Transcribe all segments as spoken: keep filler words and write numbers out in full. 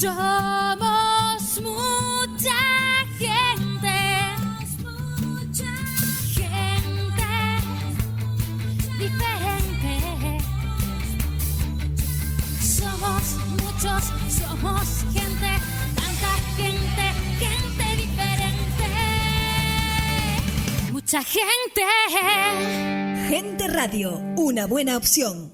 Somos mucha gente, mucha gente diferente. Somos muchos, somos gente, tanta gente, gente diferente. Mucha gente. Gente Radio, una buena opción.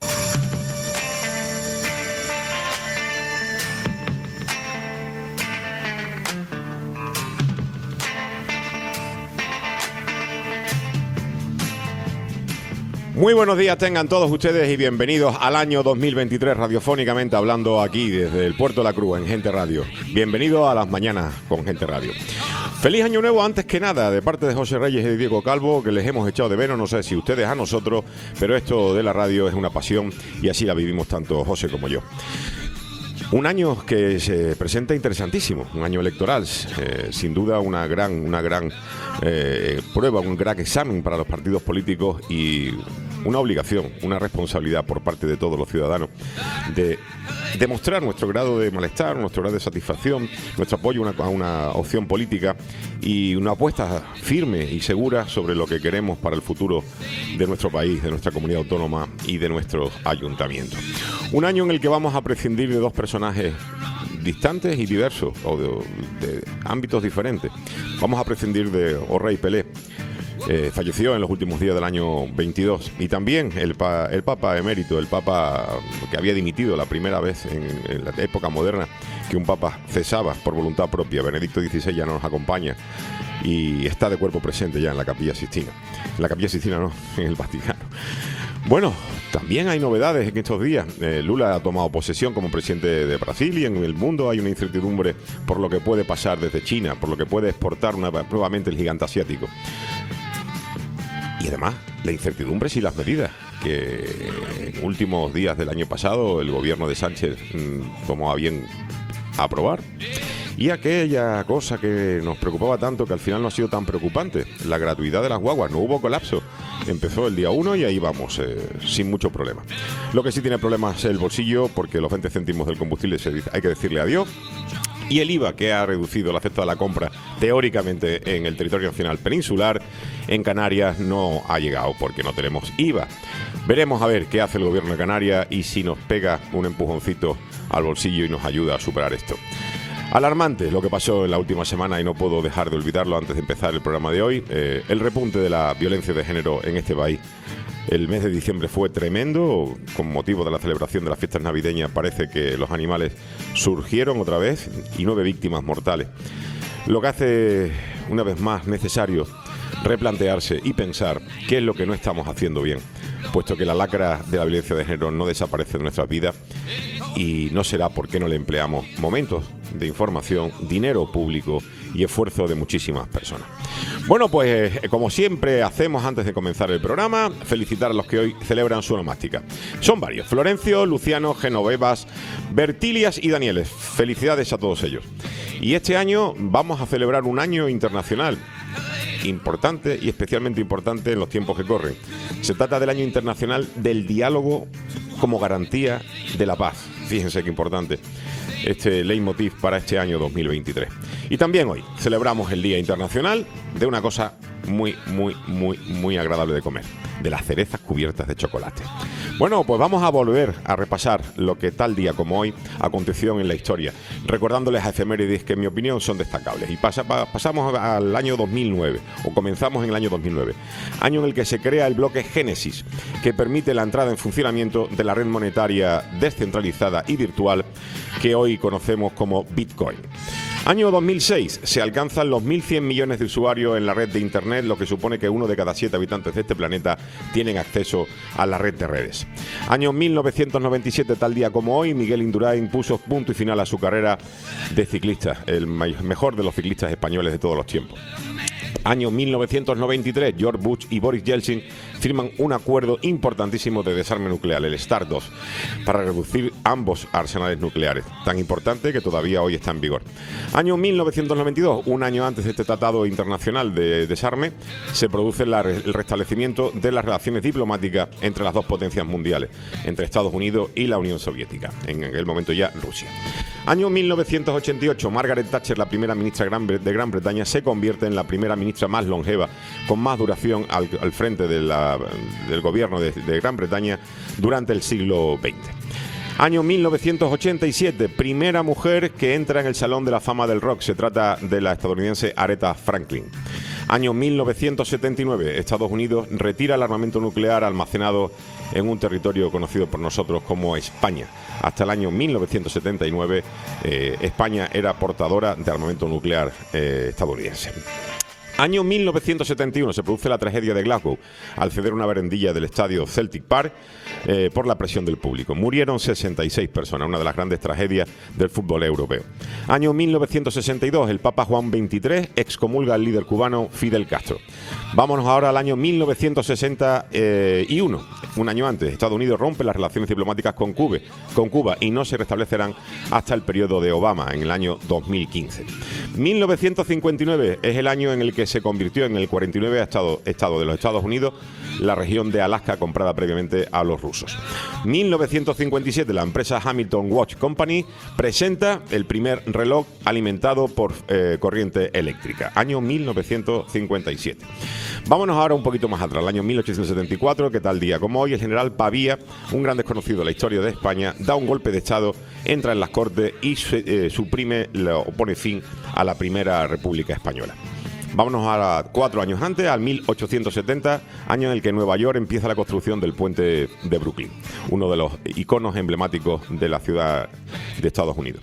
Muy buenos días tengan todos ustedes y bienvenidos al año dos mil veintitrés radiofónicamente hablando aquí desde el Puerto de la Cruz en Gente Radio. Bienvenidos a las mañanas con Gente Radio. Feliz año nuevo antes que nada de parte de José Reyes y de Diego Calvo, que les hemos echado de menos, no sé si ustedes a nosotros, pero esto de la radio es una pasión y así la vivimos tanto José como yo. Un año que se presenta interesantísimo, un año electoral, eh, sin duda una gran, una gran eh, prueba, un gran examen para los partidos políticos y una obligación, una responsabilidad por parte de todos los ciudadanos de demostrar nuestro grado de malestar, nuestro grado de satisfacción, nuestro apoyo a una, a una opción política y una apuesta firme y segura sobre lo que queremos para el futuro de nuestro país, de nuestra comunidad autónoma y de nuestros ayuntamientos. Un año en el que vamos a prescindir de dos personajes distantes y diversos, o de, de ámbitos diferentes. Vamos a prescindir de Orrey Pelé. Eh, falleció en los últimos días del año veintidós, y también el, pa, el Papa emérito, el Papa que había dimitido la primera vez en, en la época moderna que un Papa cesaba por voluntad propia. Benedicto dieciséis ya no nos acompaña y está de cuerpo presente ya en la Capilla Sixtina. En la Capilla Sixtina no, en el Vaticano. Bueno, también hay novedades en estos días. Eh, Lula ha tomado posesión como presidente de Brasil y en el mundo hay una incertidumbre por lo que puede pasar desde China, por lo que puede exportar una, nuevamente el gigante asiático. Y además, la incertidumbre y las medidas que en últimos días del año pasado el gobierno de Sánchez mmm, tomó a bien aprobar. Y aquella cosa que nos preocupaba tanto, que al final no ha sido tan preocupante, la gratuidad de las guaguas. No hubo colapso, empezó el día uno y ahí vamos, eh, sin mucho problema. Lo que sí tiene problemas es el bolsillo, porque los veinte céntimos del combustible se, hay que decirle adiós. Y el I V A, que ha reducido la cesta de la compra teóricamente en el territorio nacional peninsular, en Canarias no ha llegado porque no tenemos I V A. Veremos a ver qué hace el gobierno de Canarias y si nos pega un empujoncito al bolsillo y nos ayuda a superar esto. Alarmante lo que pasó en la última semana y no puedo dejar de olvidarlo antes de empezar el programa de hoy. Eh, el repunte de la violencia de género en este país. El mes de diciembre fue tremendo, con motivo de la celebración de las fiestas navideñas parece que los animales surgieron otra vez y nueve víctimas mortales. Lo que hace una vez más necesario replantearse y pensar qué es lo que no estamos haciendo bien, puesto que la lacra de la violencia de género no desaparece de nuestras vidas y no será porque no le empleamos momentos de información, dinero público y esfuerzo de muchísimas personas. Bueno, pues como siempre hacemos antes de comenzar el programa, felicitar a los que hoy celebran su onomástica. Son varios: Florencio, Luciano, Genovevas, Bertilias y Danieles. Felicidades a todos ellos. Y este año vamos a celebrar un año internacional importante y especialmente importante en los tiempos que corren. Se trata del Año Internacional del Diálogo como garantía de la paz. Fíjense qué importante este leitmotiv para este año dos mil veintitrés. Y también hoy celebramos el Día Internacional de una cosa muy, muy, muy, muy agradable de comer, de las cerezas cubiertas de chocolate. Bueno, pues vamos a volver a repasar lo que tal día como hoy aconteció en la historia, recordándoles a efemérides que en mi opinión son destacables. Y pasa, pa, pasamos al año dos mil nueve, o comenzamos en el año dos mil nueve, año en el que se crea el bloque Génesis, que permite la entrada en funcionamiento de la red monetaria descentralizada y virtual que hoy conocemos como Bitcoin. Año dos mil seis, se alcanzan los mil cien millones de usuarios en la red de Internet, lo que supone que uno de cada siete habitantes de este planeta tienen acceso a la red de redes. Año mil novecientos noventa y siete, tal día como hoy, Miguel Indurain puso punto y final a su carrera de ciclista, el mejor de los ciclistas españoles de todos los tiempos. Año mil novecientos noventa y tres, George Bush y Boris Yeltsin firman un acuerdo importantísimo de desarme nuclear, el START dos, para reducir ambos arsenales nucleares, tan importante que todavía hoy está en vigor. Año mil novecientos noventa y dos, un año antes de este tratado internacional de desarme, se produce la, el restablecimiento de las relaciones diplomáticas entre las dos potencias mundiales, entre Estados Unidos y la Unión Soviética, en aquel momento ya Rusia. Año mil novecientos ochenta y ocho, Margaret Thatcher, la primera ministra de Gran Bretaña, se convierte en la primera ministra más longeva, con más duración al, al frente de la, del gobierno de, de Gran Bretaña durante el siglo veinte. Año mil novecientos ochenta y siete, primera mujer que entra en el Salón de la Fama del Rock. Se trata de la estadounidense Aretha Franklin. Año mil novecientos setenta y nueve, Estados Unidos retira el armamento nuclear almacenado en un territorio conocido por nosotros como España. Hasta el año mil novecientos setenta y nueve, eh, España era portadora de armamento nuclear eh, estadounidense. Año mil novecientos setenta y uno, se produce la tragedia de Glasgow al ceder una barandilla del estadio Celtic Park eh, por la presión del público. Murieron sesenta y seis personas, una de las grandes tragedias del fútbol europeo. Año mil novecientos sesenta y dos, el Papa Juan veintitrés excomulga al líder cubano Fidel Castro. Vámonos ahora al año mil novecientos sesenta y uno, un año antes. Estados Unidos rompe las relaciones diplomáticas con Cuba, con Cuba y no se restablecerán hasta el periodo de Obama, en el año dos mil quince. mil novecientos cincuenta y nueve es el año en el que se convirtió en el cuarenta y nueve estado, estado de los Estados Unidos la región de Alaska comprada previamente a los rusos. mil novecientos cincuenta y siete, la empresa Hamilton Watch Company presenta el primer reloj alimentado por eh, corriente eléctrica. Año mil novecientos cincuenta y siete. Vámonos ahora un poquito más atrás, el año mil ochocientos setenta y cuatro, que tal día como hoy, el general Pavía, un gran desconocido de la historia de España, da un golpe de Estado, entra en las Cortes y eh, suprime o pone fin a la Primera República Española. Vámonos a cuatro años antes, al mil ochocientos setenta, año en el que Nueva York empieza la construcción del puente de Brooklyn, uno de los iconos emblemáticos de la ciudad de Estados Unidos.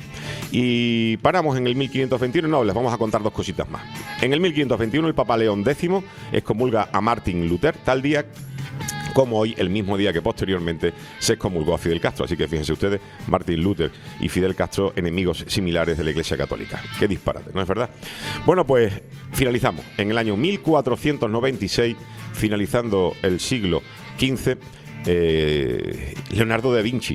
Y paramos en el mil quinientos veintiuno, no, les vamos a contar dos cositas más. En el mil quinientos veintiuno el Papa León décimo excomulga a Martin Luther, tal día como hoy, el mismo día que posteriormente se excomulgó a Fidel Castro. Así que fíjense ustedes, Martin Luther y Fidel Castro, enemigos similares de la Iglesia Católica. Qué disparate, ¿no es verdad? Bueno, pues finalizamos en el año mil cuatrocientos noventa y seis, finalizando el siglo quince, eh, Leonardo da Vinci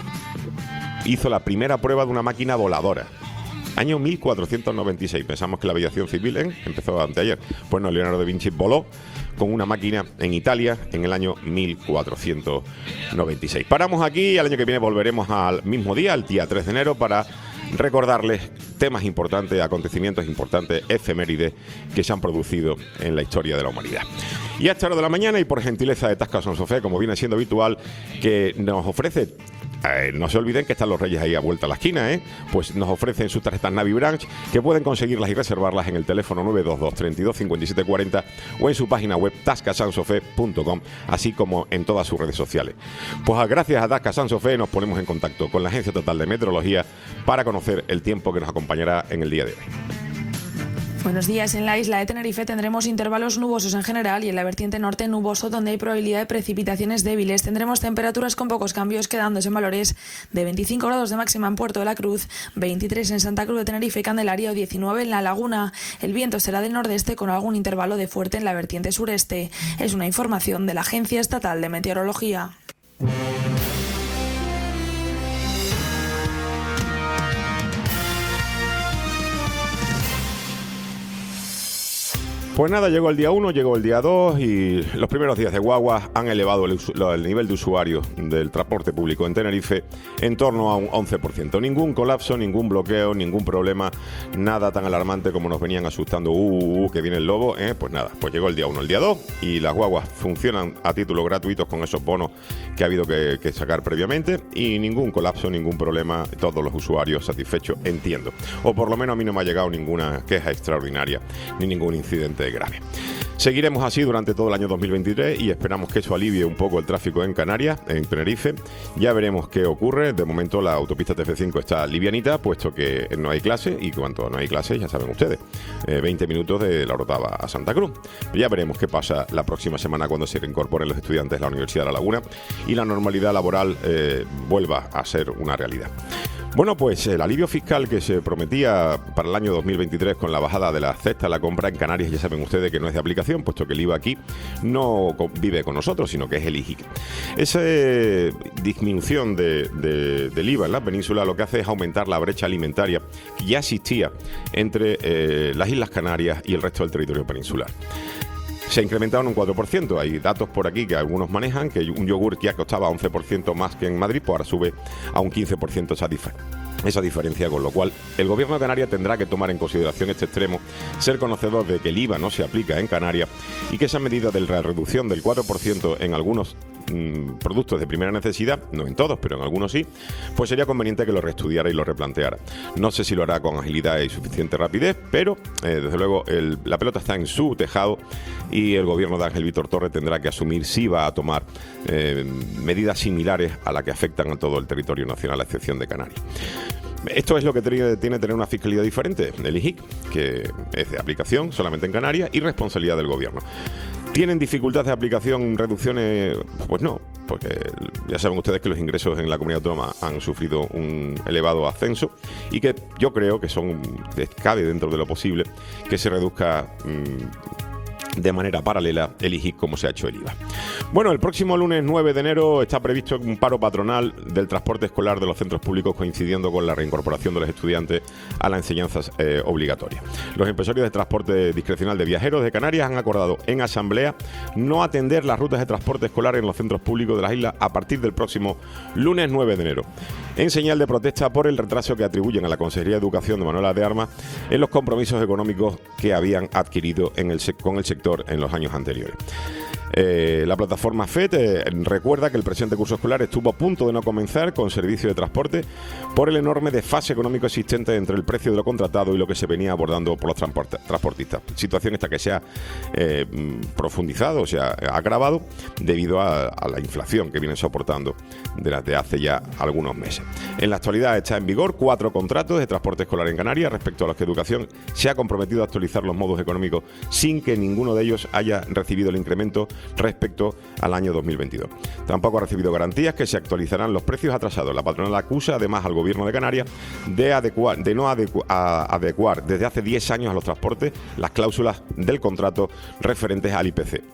hizo la primera prueba de una máquina voladora. Año mil cuatrocientos noventa y seis. Pensamos que la aviación civil ¿eh? empezó anteayer. Pues no, Leonardo da Vinci voló con una máquina en Italia en el año mil cuatrocientos noventa y seis. Paramos aquí y al año que viene volveremos al mismo día, el día tres de enero, para recordarles temas importantes, acontecimientos importantes, efemérides que se han producido en la historia de la humanidad. Y a esta hora de la mañana, y por gentileza de Tasca San Sofé, como viene siendo habitual, que nos ofrece... Eh, no se olviden que están los Reyes ahí a vuelta a la esquina, ¿eh? Pues nos ofrecen sus tarjetas Navi Branch, que pueden conseguirlas y reservarlas en el teléfono nueve dos dos, treinta y dos, cincuenta y siete cuarenta o en su página web tasca san sofé punto com, así como en todas sus redes sociales. Pues gracias a Tasca San Sofé nos ponemos en contacto con la Agencia Estatal de Meteorología para conocer el tiempo que nos acompañará en el día de hoy. Buenos días. En la isla de Tenerife tendremos intervalos nubosos en general y en la vertiente norte nuboso, donde hay probabilidad de precipitaciones débiles. Tendremos temperaturas con pocos cambios, quedándose en valores de veinticinco grados de máxima en Puerto de la Cruz, veintitrés en Santa Cruz de Tenerife y Candelaria o diecinueve en La Laguna. El viento será del nordeste con algún intervalo de fuerte en la vertiente sureste. Es una información de la Agencia Estatal de Meteorología. Pues nada, llegó el día uno, llegó el día dos y los primeros días de guagua han elevado el, el nivel de usuarios del transporte público en Tenerife en torno a un once por ciento. Ningún colapso, ningún bloqueo, ningún problema, nada tan alarmante como nos venían asustando, uh, uh, que viene el lobo, ¿eh? Pues nada, pues llegó el día uno, el día dos y las guaguas funcionan a título gratuito con esos bonos que ha habido que, que sacar previamente y ningún colapso, ningún problema, todos los usuarios satisfechos, entiendo. O por lo menos a mí no me ha llegado ninguna queja extraordinaria ni ningún incidente grave. Seguiremos así durante todo el año dos mil veintitrés y esperamos que eso alivie un poco el tráfico en Canarias, en Tenerife. Ya veremos qué ocurre. De momento la autopista T F cinco está livianita, puesto que no hay clase y cuando no hay clase, ya saben ustedes, eh, veinte minutos de La Orotava a Santa Cruz. Ya veremos qué pasa la próxima semana cuando se reincorporen los estudiantes de la Universidad de La Laguna y la normalidad laboral eh, vuelva a ser una realidad. Bueno, pues el alivio fiscal que se prometía para el año dos mil veintitrés con la bajada de la cesta, la compra en Canarias, ya saben ustedes que no es de aplicación, puesto que el I V A aquí no vive con nosotros, sino que es el I G I C. Esa disminución de, de, del I V A en la península lo que hace es aumentar la brecha alimentaria que ya existía entre eh, las Islas Canarias y el resto del territorio peninsular. Se ha incrementado en un cuatro por ciento. Hay datos por aquí que algunos manejan, que un yogur que ya costaba once por ciento más que en Madrid, pues ahora sube a un quince por ciento esa diferencia. Esa diferencia, con lo cual el gobierno de Canarias tendrá que tomar en consideración este extremo, ser conocedor de que el I V A no se aplica en Canarias y que esa medida de la reducción del cuatro por ciento en algunos mmm, productos de primera necesidad, no en todos, pero en algunos sí, pues sería conveniente que lo reestudiara y lo replanteara. No sé si lo hará con agilidad y suficiente rapidez, pero eh, desde luego el, la pelota está en su tejado y el gobierno de Ángel Víctor Torres tendrá que asumir si va a tomar eh, medidas similares a las que afectan a todo el territorio nacional, a excepción de Canarias. Esto es lo que tiene, tiene tener una fiscalidad diferente, el I G I C, que es de aplicación solamente en Canarias y responsabilidad del gobierno. ¿Tienen dificultades de aplicación, reducciones? Pues no, porque ya saben ustedes que los ingresos en la comunidad autónoma han sufrido un elevado ascenso y que yo creo que son cabe dentro de lo posible que se reduzca mmm, de manera paralela el I G I C como se ha hecho el I V A. Bueno, el próximo lunes nueve de enero está previsto un paro patronal del transporte escolar de los centros públicos, coincidiendo con la reincorporación de los estudiantes a la enseñanza eh, obligatoria. Los empresarios de transporte discrecional de viajeros de Canarias han acordado en asamblea no atender las rutas de transporte escolar en los centros públicos de las islas a partir del próximo lunes nueve de enero, en señal de protesta por el retraso que atribuyen a la Consejería de Educación de Manuela de Armas en los compromisos económicos que habían adquirido en el, con el sector en los años anteriores. Eh, la plataforma F E T eh, recuerda que el presente curso escolar estuvo a punto de no comenzar con servicio de transporte por el enorme desfase económico existente entre el precio de lo contratado y lo que se venía abordando por los transportistas. Situación esta que se ha eh, profundizado, o sea, agravado debido a, a la inflación que vienen soportando desde hace ya algunos meses. En la actualidad está en vigor cuatro contratos de transporte escolar en Canarias, respecto a los que Educación se ha comprometido a actualizar los modos económicos sin que ninguno de ellos haya recibido el incremento respecto al año dos mil veintidós. Tampoco ha recibido garantías que se actualizarán los precios atrasados. La patronal acusa además al gobierno de Canarias de, adecuar, de no adecu a adecuar desde hace diez años a los transportes las cláusulas del contrato referentes al I P C,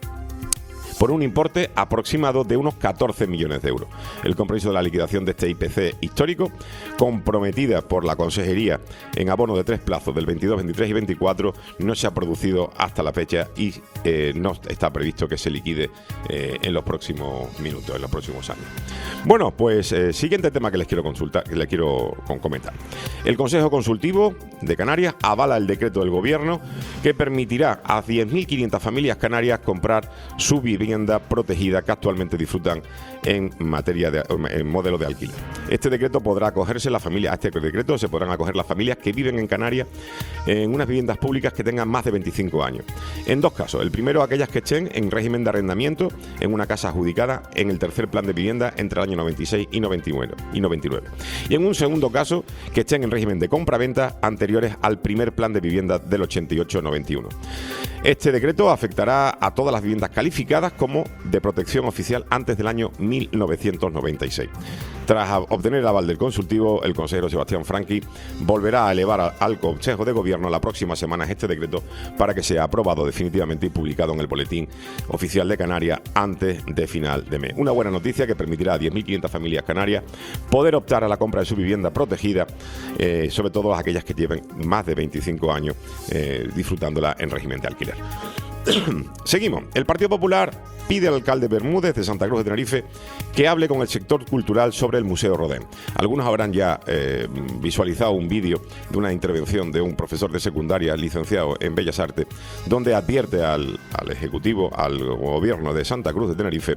por un importe aproximado de unos catorce millones de euros. El compromiso de la liquidación de este I P C histórico, comprometida por la Consejería en abono de tres plazos del veintidós, veintitrés y veinticuatro, no se ha producido hasta la fecha y eh, no está previsto que se liquide eh, en los próximos minutos, en los próximos años. Bueno, pues eh, siguiente tema que les quiero consultar, que les quiero comentar. El Consejo Consultivo de Canarias avala el decreto del Gobierno que permitirá a diez mil quinientas familias canarias comprar su vivienda protegida que actualmente disfrutan en materia de en modelo de alquiler. Este decreto podrá acogerse la familia, a este decreto se podrán acoger las familias que viven en Canarias en unas viviendas públicas que tengan más de veinticinco años. En dos casos. El primero, aquellas que estén en régimen de arrendamiento en una casa adjudicada en el tercer plan de vivienda entre el año noventa y seis y noventa y nueve. Y en un segundo caso, que estén en régimen de compra-venta anteriores al primer plan de vivienda del ochenta y ocho noventa y uno. Este decreto afectará a todas las viviendas calificadas como de protección oficial antes del año mil novecientos noventa y seis. Tras obtener el aval del consultivo, el consejero Sebastián Franqui volverá a elevar al Consejo de Gobierno la próxima semana este decreto para que sea aprobado definitivamente y publicado en el Boletín Oficial de Canarias antes de final de mes. Una buena noticia que permitirá a diez mil quinientas familias canarias poder optar a la compra de su vivienda protegida, eh, sobre todo aquellas que lleven más de veinticinco años eh, disfrutándola en régimen de alquiler. Seguimos. El Partido Popular pide al alcalde Bermúdez de Santa Cruz de Tenerife que hable con el sector cultural sobre el Museo Rodin. Algunos habrán ya eh, visualizado un vídeo de una intervención de un profesor de secundaria licenciado en Bellas Artes, donde advierte al, al Ejecutivo, al Gobierno de Santa Cruz de Tenerife,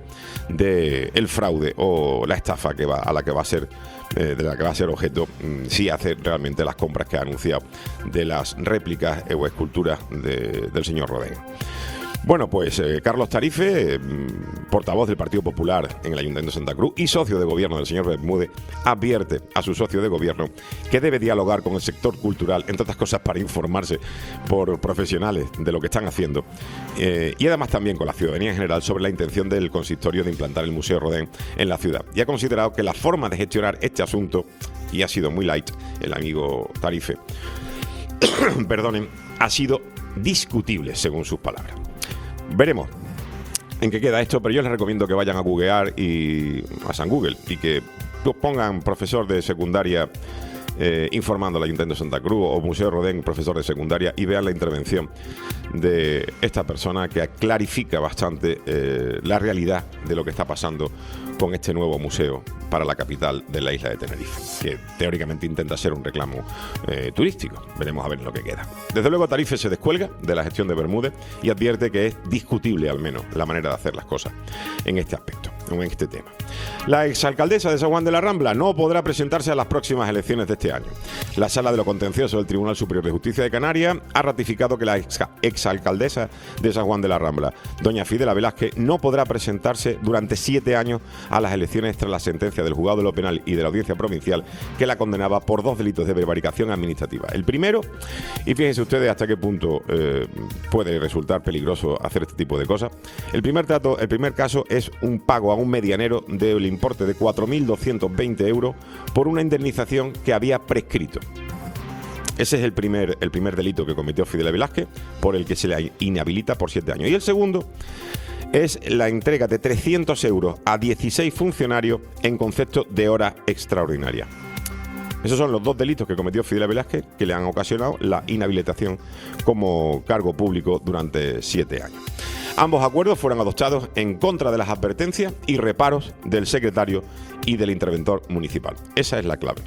de el fraude o la estafa que va, a la que va a ser eh, de la que va a ser objeto mmm, si hace realmente las compras que ha anunciado de las réplicas o esculturas de, del señor Rodin. Bueno, pues eh, Carlos Tarife, eh, portavoz del Partido Popular en el Ayuntamiento de Santa Cruz y socio de gobierno del señor Bermúdez, advierte a su socio de gobierno que debe dialogar con el sector cultural, entre otras cosas para informarse por profesionales de lo que están haciendo, eh, y además también con la ciudadanía en general sobre la intención del consistorio de implantar el Museo Rodin en la ciudad. Y ha considerado que la forma de gestionar este asunto, y ha sido muy light el amigo Tarife, perdonen, ha sido discutible según sus palabras. Veremos en qué queda esto, pero yo les recomiendo que vayan a googlear y a San Google y que pongan profesor de secundaria eh, informando al Ayuntamiento de Santa Cruz o Museo Rodin, profesor de secundaria, y vean la intervención de esta persona que clarifica bastante eh, la realidad de lo que está pasando con este nuevo museo para la capital de la isla de Tenerife, que teóricamente intenta ser un reclamo eh, turístico. Veremos a ver lo que queda. Desde luego Tarife se descuelga de la gestión de Bermúdez y advierte que es discutible al menos la manera de hacer las cosas en este aspecto, en este tema. La exalcaldesa de San Juan de la Rambla no podrá presentarse a las próximas elecciones de este año. La Sala de lo Contencioso del Tribunal Superior de Justicia de Canarias ha ratificado que la ex exalcaldesa de San Juan de la Rambla, doña Fidela Velázquez, no podrá presentarse durante siete años a las elecciones tras la sentencia del Juzgado de lo Penal y de la Audiencia Provincial que la condenaba por dos delitos de prevaricación administrativa. El primero, y fíjense ustedes hasta qué punto eh, puede resultar peligroso hacer este tipo de cosas. El primer, trato, el primer caso es un pago a un medianero del importe de cuatro mil doscientos veinte euros por una indemnización que había prescrito. Ese es el primer, el primer delito que cometió Fidela Velázquez, por el que se le inhabilita por siete años. Y el segundo es la entrega de trescientos euros a dieciséis funcionarios en concepto de hora extraordinaria. Esos son los dos delitos que cometió Fidela Velázquez que le han ocasionado la inhabilitación como cargo público durante siete años. Ambos acuerdos fueron adoptados en contra de las advertencias y reparos del secretario y del interventor municipal. Esa es la clave.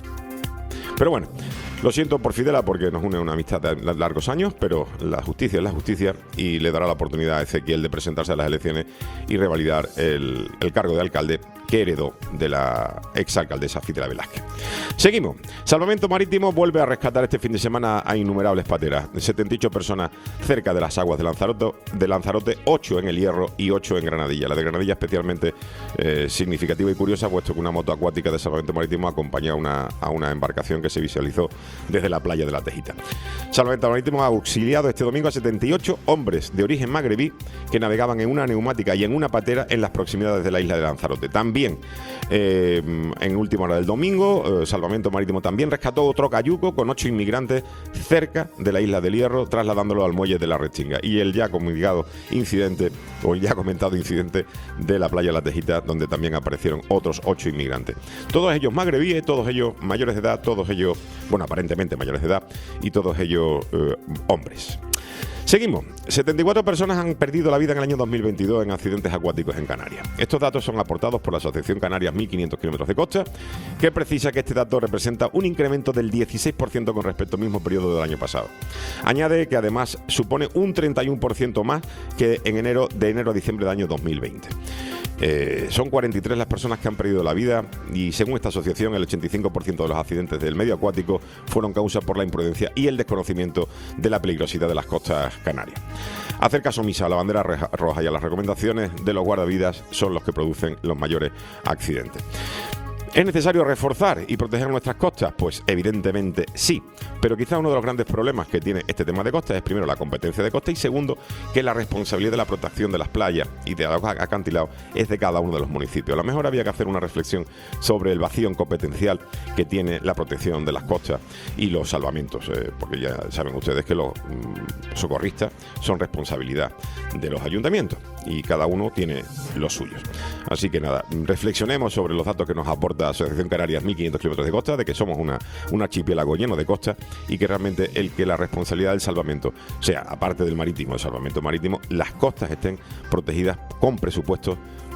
Pero bueno, lo siento por Fidela porque nos une una amistad de largos años, pero la justicia es la justicia y le dará la oportunidad a Ezequiel de presentarse a las elecciones y revalidar el, el cargo de alcalde que heredó de la exalcaldesa Fidela Velázquez. Seguimos. Salvamento Marítimo vuelve a rescatar este fin de semana a innumerables pateras. setenta y ocho personas cerca de las aguas de Lanzarote, de Lanzarote, ocho en El Hierro y ocho en Granadilla. La de Granadilla especialmente eh, significativa y curiosa, puesto que una moto acuática de Salvamento Marítimo acompaña a una, a una embarcación que se visualizó desde la playa de La Tejita. Salvamento Marítimo ha auxiliado este domingo a setenta y ocho hombres de origen magrebí que navegaban en una neumática y en una patera en las proximidades de la isla de Lanzarote. También Bien, eh, en última hora del domingo, eh, Salvamento Marítimo también rescató otro cayuco con ocho inmigrantes cerca de la isla del Hierro, trasladándolo al muelle de la Restinga. Y el ya comunicado incidente, o el ya comentado incidente de la playa de La Tejita, donde también aparecieron otros ocho inmigrantes. Todos ellos magrebíes, todos ellos mayores de edad, todos ellos, bueno, aparentemente mayores de edad, y todos ellos eh, hombres. Seguimos. setenta y cuatro personas han perdido la vida en el año dos mil veintidós en accidentes acuáticos en Canarias. Estos datos son aportados por la Asociación Canarias mil quinientos kilómetros de costa, que precisa que este dato representa un incremento del dieciséis por ciento con respecto al mismo periodo del año pasado. Añade que además supone un treinta y uno por ciento más que en enero, de enero a diciembre del año dos mil veinte. Eh, son cuarenta y tres las personas que han perdido la vida y según esta asociación el ochenta y cinco por ciento de los accidentes del medio acuático fueron causa por la imprudencia y el desconocimiento de la peligrosidad de las costas canarias. Hacer caso omiso a la bandera roja y a las recomendaciones de los guardavidas son los que producen los mayores accidentes. ¿Es necesario reforzar y proteger nuestras costas? Pues evidentemente sí, pero quizá uno de los grandes problemas que tiene este tema de costas es primero la competencia de costa y segundo que la responsabilidad de la protección de las playas y de los acantilados es de cada uno de los municipios. A lo mejor había que hacer una reflexión sobre el vacío competencial que tiene la protección de las costas y los salvamentos, eh, porque ya saben ustedes que los mmm, socorristas son responsabilidad de los ayuntamientos y cada uno tiene los suyos. Así que nada, reflexionemos sobre los datos que nos aporta la Asociación Canarias mil quinientos kilómetros de costa, de que somos una, un archipiélago lleno de costa y que realmente el que la responsabilidad del salvamento sea, aparte del marítimo, el salvamento marítimo, las costas estén protegidas con presupuestos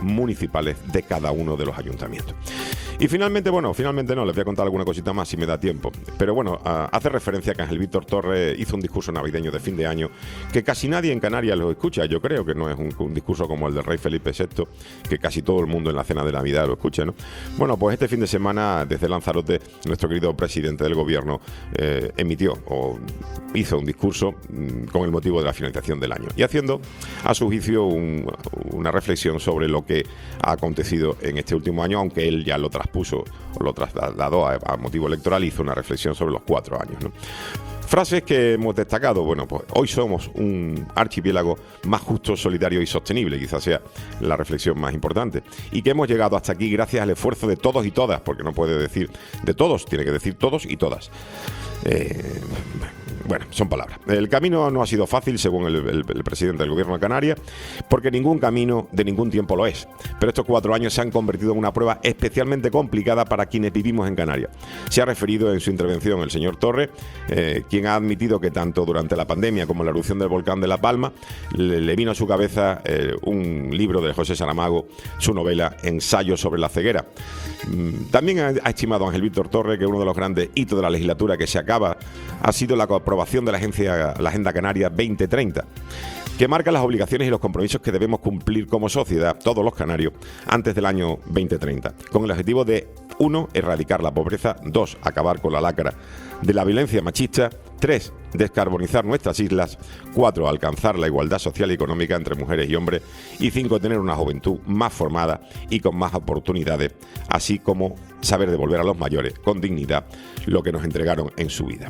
municipales de cada uno de los ayuntamientos. Y finalmente, bueno, finalmente no, les voy a contar alguna cosita más si me da tiempo. Pero bueno, uh, hace referencia que Ángel Víctor Torres hizo un discurso navideño de fin de año que casi nadie en Canarias lo escucha. Yo creo que no es un, un discurso como el del rey Felipe sexto, que casi todo el mundo en la cena de Navidad lo escucha, ¿no? Bueno, pues este fin de semana, desde Lanzarote, nuestro querido presidente del gobierno eh, emitió o hizo un discurso mmm, con el motivo de la finalización del año y haciendo, a su juicio, un, una reflexión sobre lo que ha acontecido en este último año, aunque él ya lo traspuso o lo trasladó a, a motivo electoral, hizo una reflexión sobre los cuatro años, ¿no? Frases que hemos destacado. Bueno, pues hoy somos un archipiélago más justo, solidario y sostenible, quizás sea la reflexión más importante, y que hemos llegado hasta aquí gracias al esfuerzo de todos y todas, porque no puede decir de todos, tiene que decir todos y todas. Eh, bueno, son palabras. El camino no ha sido fácil, según el, el, el presidente del gobierno de Canarias, porque ningún camino de ningún tiempo lo es. Pero estos cuatro años se han convertido en una prueba especialmente complicada para quienes vivimos en Canarias. Se ha referido en su intervención el señor Torres, eh, quien ha admitido que tanto durante la pandemia como la erupción del volcán de La Palma le, le vino a su cabeza eh, un libro de José Saramago, su novela Ensayo sobre la ceguera. También ha, ha estimado Ángel Víctor Torres que uno de los grandes hitos de la legislatura que se acaba ha sido la aprobación de la, agencia, la Agenda Canaria veinte treinta, que marca las obligaciones y los compromisos que debemos cumplir como sociedad, todos los canarios, antes del año veinte treinta, con el objetivo de, uno, erradicar la pobreza, dos, acabar con la lacra de la violencia machista, tres, descarbonizar nuestras islas, cuatro, alcanzar la igualdad social y económica entre mujeres y hombres, y cinco, tener una juventud más formada y con más oportunidades, así como saber devolver a los mayores con dignidad lo que nos entregaron en su vida.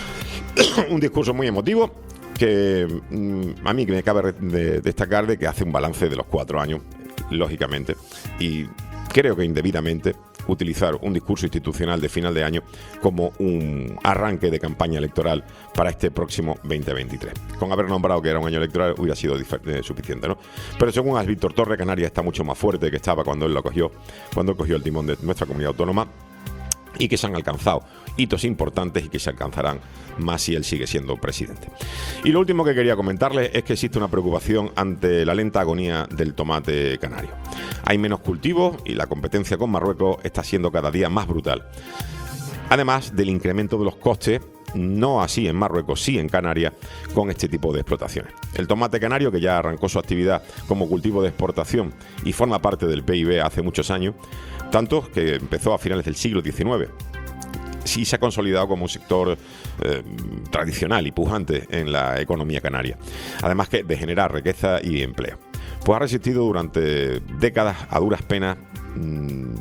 Un discurso muy emotivo que mmm, a mí me cabe de destacar de que hace un balance de los cuatro años, lógicamente, y creo que indebidamente utilizar un discurso institucional de final de año como un arranque de campaña electoral para este próximo veinte veintitrés. Con haber nombrado que era un año electoral hubiera sido eh, suficiente, ¿no? Pero según Ángel Víctor Torres, Canarias está mucho más fuerte que estaba cuando él lo cogió, cuando él cogió el timón de nuestra comunidad autónoma, y que se han alcanzado hitos importantes y que se alcanzarán más si él sigue siendo presidente. Y lo último que quería comentarles es que existe una preocupación ante la lenta agonía del tomate canario. Hay menos cultivos y la competencia con Marruecos está siendo cada día más brutal. Además del incremento de los costes, no así en Marruecos, sí en Canarias, con este tipo de explotaciones. El tomate canario, que ya arrancó su actividad como cultivo de exportación y forma parte del P I B hace muchos años, tanto que empezó a finales del siglo diecinueve, sí se ha consolidado como un sector eh, tradicional y pujante en la economía canaria, además que de generar riqueza y empleo. Pues ha resistido durante décadas a duras penas, mmm,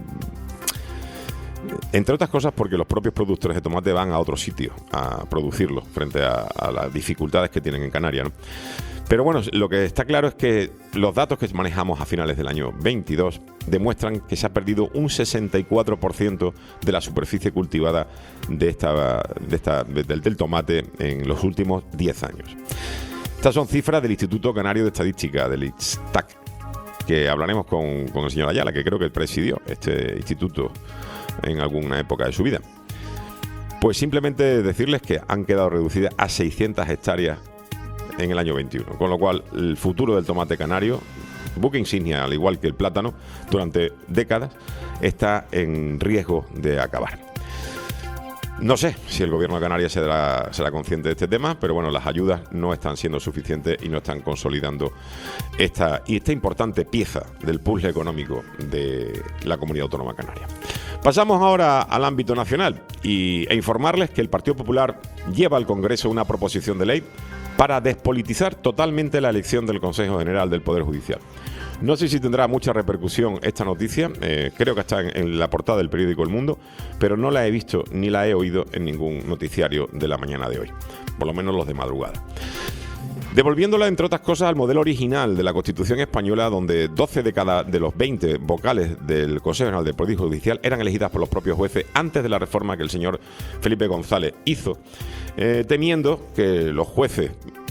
entre otras cosas porque los propios productores de tomate van a otros sitios a producirlo frente a, a las dificultades que tienen en Canarias, ¿no? Pero bueno, lo que está claro es que los datos que manejamos a finales del año veintidós demuestran que se ha perdido un sesenta y cuatro por ciento de la superficie cultivada de esta, de esta, del, del tomate en los últimos diez años. Estas son cifras del Instituto Canario de Estadística, del I S T A C, que hablaremos con, con el señor Ayala, que creo que él presidió este instituto en alguna época de su vida. Pues simplemente decirles que han quedado reducidas a seiscientas hectáreas en el año veintiuno, con lo cual el futuro del tomate canario, buque insignia al igual que el plátano, durante décadas está en riesgo de acabar. No sé si el gobierno de Canarias será, será consciente de este tema, pero bueno, las ayudas no están siendo suficientes y no están consolidando esta, y esta importante pieza del puzzle económico de la comunidad autónoma canaria. Pasamos ahora al ámbito nacional y, e informarles que el Partido Popular lleva al Congreso una proposición de ley para despolitizar totalmente la elección del Consejo General del Poder Judicial. No sé si tendrá mucha repercusión esta noticia, eh, creo que está en, en la portada del periódico El Mundo, pero no la he visto ni la he oído en ningún noticiario de la mañana de hoy, por lo menos los de madrugada. Devolviéndola, entre otras cosas, al modelo original de la Constitución española, donde doce de cada de los veinte vocales del Consejo General del Poder Judicial eran elegidas por los propios jueces antes de la reforma que el señor Felipe González hizo, eh, temiendo que los jueces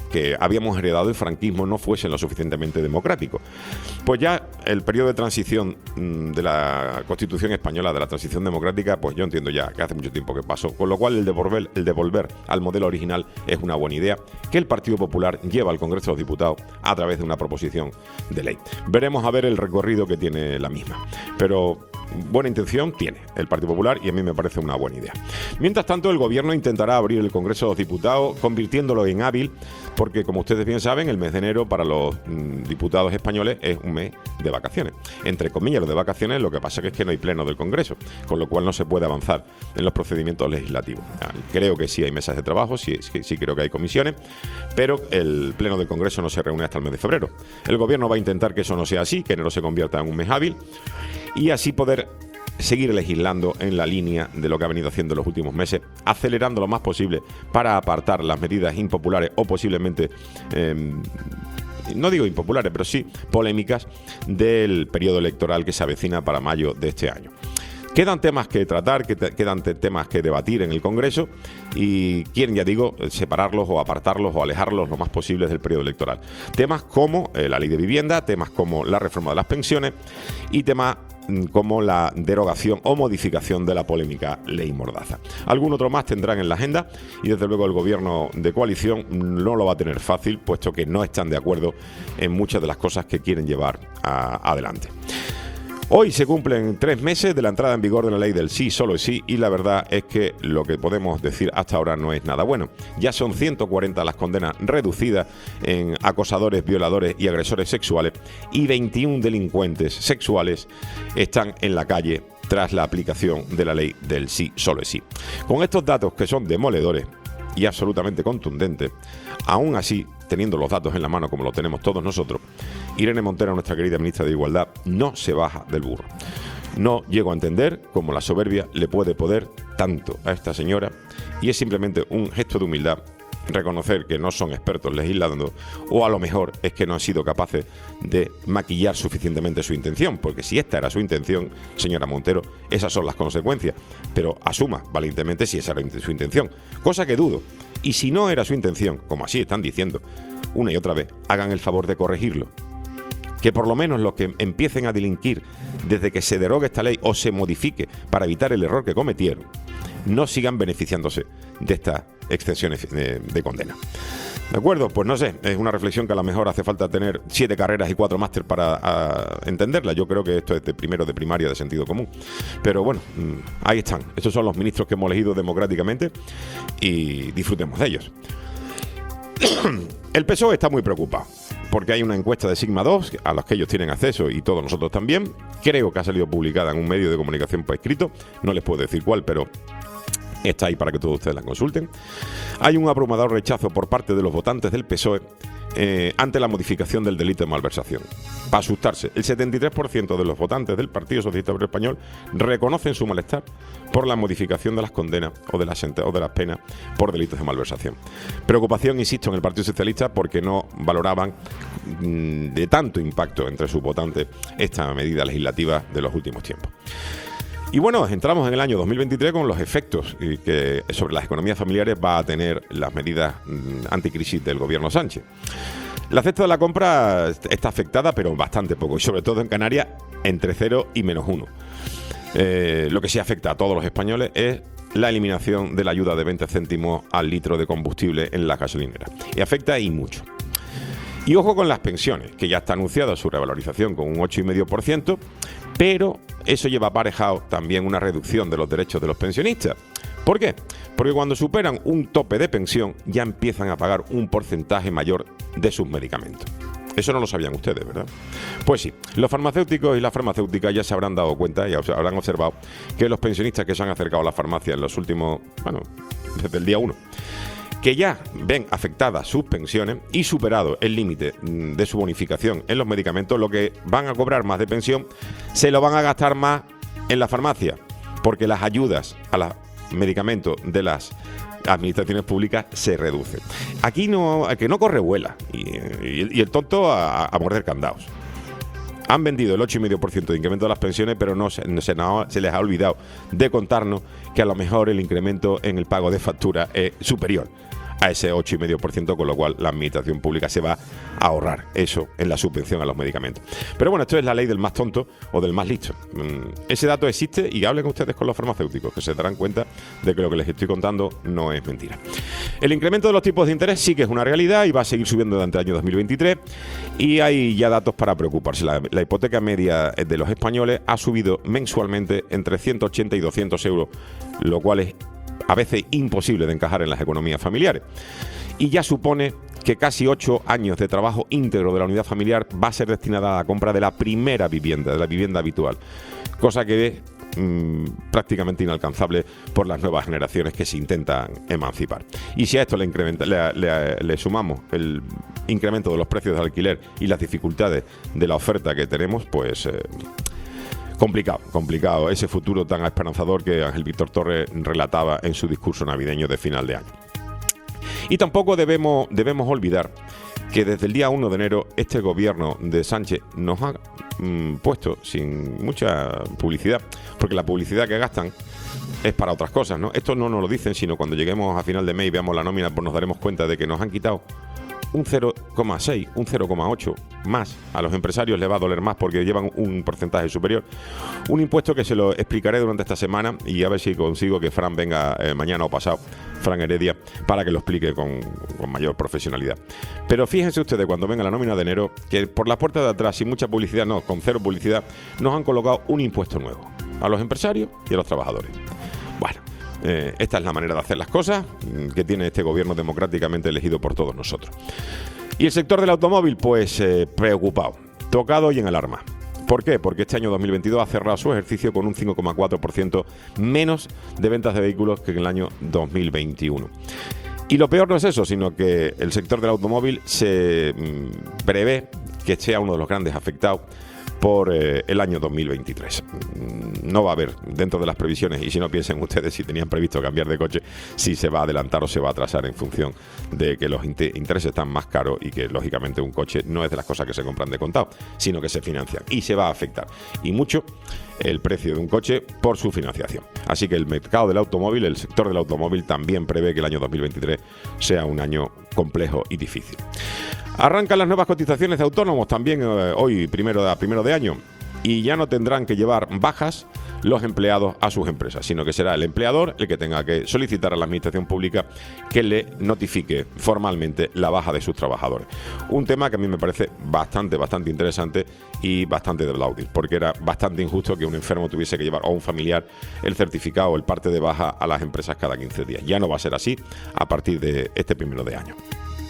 que habíamos heredado del franquismo no fuesen lo suficientemente democráticos. Pues ya el periodo de transición mmm, de la Constitución española, de la transición democrática, pues yo entiendo ya que hace mucho tiempo que pasó, con lo cual el devolver, el devolver al modelo original es una buena idea que el Partido Popular lleva al Congreso de los Diputados a través de una proposición de ley. Veremos a ver el recorrido que tiene la misma, pero buena intención tiene el Partido Popular y a mí me parece una buena idea. Mientras tanto, el Gobierno intentará abrir el Congreso de los Diputados convirtiéndolo en hábil, porque como ustedes bien saben, el mes de enero para los mm, diputados españoles es un mes de vacaciones. Entre comillas, de vacaciones, lo que pasa es que no hay pleno del Congreso, con lo cual no se puede avanzar en los procedimientos legislativos. Creo que sí hay mesas de trabajo, sí, sí, sí creo que hay comisiones, pero el pleno del Congreso no se reúne hasta el mes de febrero. El Gobierno va a intentar que eso no sea así, que enero se convierta en un mes hábil y así poder seguir legislando en la línea de lo que ha venido haciendo en los últimos meses, acelerando lo más posible para apartar las medidas impopulares o posiblemente, eh, no digo impopulares, pero sí polémicas del periodo electoral que se avecina para mayo de este año. Quedan temas que tratar, que te, quedan te, temas que debatir en el Congreso y quieren, ya digo, separarlos o apartarlos o alejarlos lo más posible del periodo electoral. Temas como eh, la ley de vivienda, temas como la reforma de las pensiones y temas como la derogación o modificación de la polémica ley Mordaza. Algún otro más tendrán en la agenda y desde luego el gobierno de coalición no lo va a tener fácil, puesto que no están de acuerdo en muchas de las cosas que quieren llevar a, adelante. Hoy se cumplen tres meses de la entrada en vigor de la ley del sí, solo es sí, y la verdad es que lo que podemos decir hasta ahora no es nada bueno. Ya son ciento cuarenta las condenas reducidas en acosadores, violadores y agresores sexuales y veintiún delincuentes sexuales están en la calle tras la aplicación de la ley del sí, solo es sí. Con estos datos que son demoledores y absolutamente contundentes, aún así, teniendo los datos en la mano como lo tenemos todos nosotros, Irene Montero, nuestra querida ministra de Igualdad, no se baja del burro. No llego a entender cómo la soberbia le puede poder tanto a esta señora y es simplemente un gesto de humildad reconocer que no son expertos legislando o a lo mejor es que no han sido capaces de maquillar suficientemente su intención, porque si esta era su intención, señora Montero, esas son las consecuencias, pero asuma valientemente si esa era su intención, cosa que dudo. Y si no era su intención, como así están diciendo una y otra vez, hagan el favor de corregirlo. Que por lo menos los que empiecen a delinquir desde que se derogue esta ley o se modifique para evitar el error que cometieron, no sigan beneficiándose de estas extensiones de, de condena. ¿De acuerdo? Pues no sé, es una reflexión que a lo mejor hace falta tener siete carreras y cuatro máster para a, entenderla. Yo creo que esto es de primero de primaria de sentido común. Pero bueno, ahí están. Estos son los ministros que hemos elegido democráticamente y disfrutemos de ellos. El P S O E está muy preocupado porque hay una encuesta de Sigma dos a las que ellos tienen acceso y todos nosotros también. Creo que ha salido publicada en un medio de comunicación por escrito. No les puedo decir cuál, pero está ahí para que todos ustedes la consulten. Hay un abrumador rechazo por parte de los votantes del P S O E eh, ante la modificación del delito de malversación. Para asustarse, el setenta y tres por ciento de los votantes del Partido Socialista Obrero Español reconocen su malestar por la modificación de las condenas o de las, o de las penas por delitos de malversación. Preocupación, insisto, en el Partido Socialista porque no valoraban mmm, de tanto impacto entre sus votantes esta medida legislativa de los últimos tiempos. Y bueno, entramos en el año dos mil veintitrés con los efectos que sobre las economías familiares va a tener las medidas anticrisis del gobierno Sánchez. La cesta de la compra está afectada, pero bastante poco, y sobre todo en Canarias, entre cero y menos uno. Eh, lo que sí afecta a todos los españoles es la eliminación de la ayuda de veinte céntimos al litro de combustible en la gasolinera. Y afecta y mucho. Y ojo con las pensiones, que ya está anunciada su revalorización con un ocho coma cinco por ciento, pero eso lleva aparejado también una reducción de los derechos de los pensionistas. ¿Por qué? Porque cuando superan un tope de pensión ya empiezan a pagar un porcentaje mayor de sus medicamentos. Eso no lo sabían ustedes, ¿verdad? Pues sí, los farmacéuticos y las farmacéuticas ya se habrán dado cuenta y habrán observado que los pensionistas que se han acercado a la farmacia en los últimos, bueno, desde el día uno, que ya ven afectadas sus pensiones y superado el límite de su bonificación en los medicamentos, lo que van a cobrar más de pensión se lo van a gastar más en la farmacia, porque las ayudas a los medicamentos de las administraciones públicas se reducen. Aquí no, que no corre vuela y, y, y el tonto a, a morder candados. Han vendido el ocho coma cinco por ciento de incremento de las pensiones, pero no se, no, se, no se les ha olvidado de contarnos que a lo mejor el incremento en el pago de factura es superior a ese ocho coma cinco por ciento, con lo cual la administración pública se va a ahorrar eso en la subvención a los medicamentos. Pero bueno, esto es la ley del más tonto o del más listo. Ese dato existe y hablen ustedes con los farmacéuticos, que se darán cuenta de que lo que les estoy contando no es mentira. El incremento de los tipos de interés sí que es una realidad y va a seguir subiendo durante el año dos mil veintitrés, y hay ya datos para preocuparse. La, la hipoteca media de los españoles ha subido mensualmente entre ciento ochenta y doscientos euros, lo cual es a veces imposible de encajar en las economías familiares. Y ya supone que casi ocho años de trabajo íntegro de la unidad familiar va a ser destinada a la compra de la primera vivienda, de la vivienda habitual, cosa que es mmm, prácticamente inalcanzable por las nuevas generaciones que se intentan emancipar. Y si a esto le, incrementa, le, le, le sumamos el incremento de los precios del alquiler y las dificultades de la oferta que tenemos, pues eh, complicado, complicado ese futuro tan esperanzador que Ángel Víctor Torres relataba en su discurso navideño de final de año. Y tampoco debemos, debemos olvidar que desde el día uno de enero este gobierno de Sánchez nos ha mmm, puesto sin mucha publicidad, porque la publicidad que gastan es para otras cosas, ¿no? Esto no nos lo dicen, sino cuando lleguemos a final de mes y veamos la nómina, pues nos daremos cuenta de que nos han quitado un cero coma seis, un cero coma ocho más. A los empresarios les va a doler más porque llevan un porcentaje superior. Un impuesto que se lo explicaré durante esta semana y a ver si consigo que Fran venga eh, mañana o pasado, Fran Heredia, para que lo explique con, con mayor profesionalidad. Pero fíjense ustedes cuando venga la nómina de enero que por la puerta de atrás, sin mucha publicidad, no, con cero publicidad, nos han colocado un impuesto nuevo a los empresarios y a los trabajadores. Bueno, Eh, esta es la manera de hacer las cosas que tiene este gobierno democráticamente elegido por todos nosotros. Y el sector del automóvil, pues eh, preocupado, tocado y en alarma. ¿Por qué? Porque este año dos mil veintidós ha cerrado su ejercicio con un cinco coma cuatro por ciento menos de ventas de vehículos que en el año dos mil veintiuno. Y lo peor no es eso, sino que el sector del automóvil se mmm, prevé que sea uno de los grandes afectados por eh, el año dos mil veintitrés. No va a haber dentro de las previsiones, y si no, piensen ustedes si tenían previsto cambiar de coche, si se va a adelantar o se va a atrasar en función de que los inter- intereses están más caros y que lógicamente un coche no es de las cosas que se compran de contado, sino que se financian, y se va a afectar y mucho el precio de un coche por su financiación. Así que el mercado del automóvil, el sector del automóvil, también prevé que el año dos mil veintitrés sea un año complejo y difícil. Arrancan las nuevas cotizaciones de autónomos también eh, hoy, primero de, primero de año, y ya no tendrán que llevar bajas los empleados a sus empresas, sino que será el empleador el que tenga que solicitar a la administración pública que le notifique formalmente la baja de sus trabajadores. Un tema que a mí me parece bastante, bastante interesante y bastante de aplaudir, porque era bastante injusto que un enfermo tuviese que llevar, o un familiar, el certificado o el parte de baja a las empresas cada quince días. Ya no va a ser así a partir de este primero de año.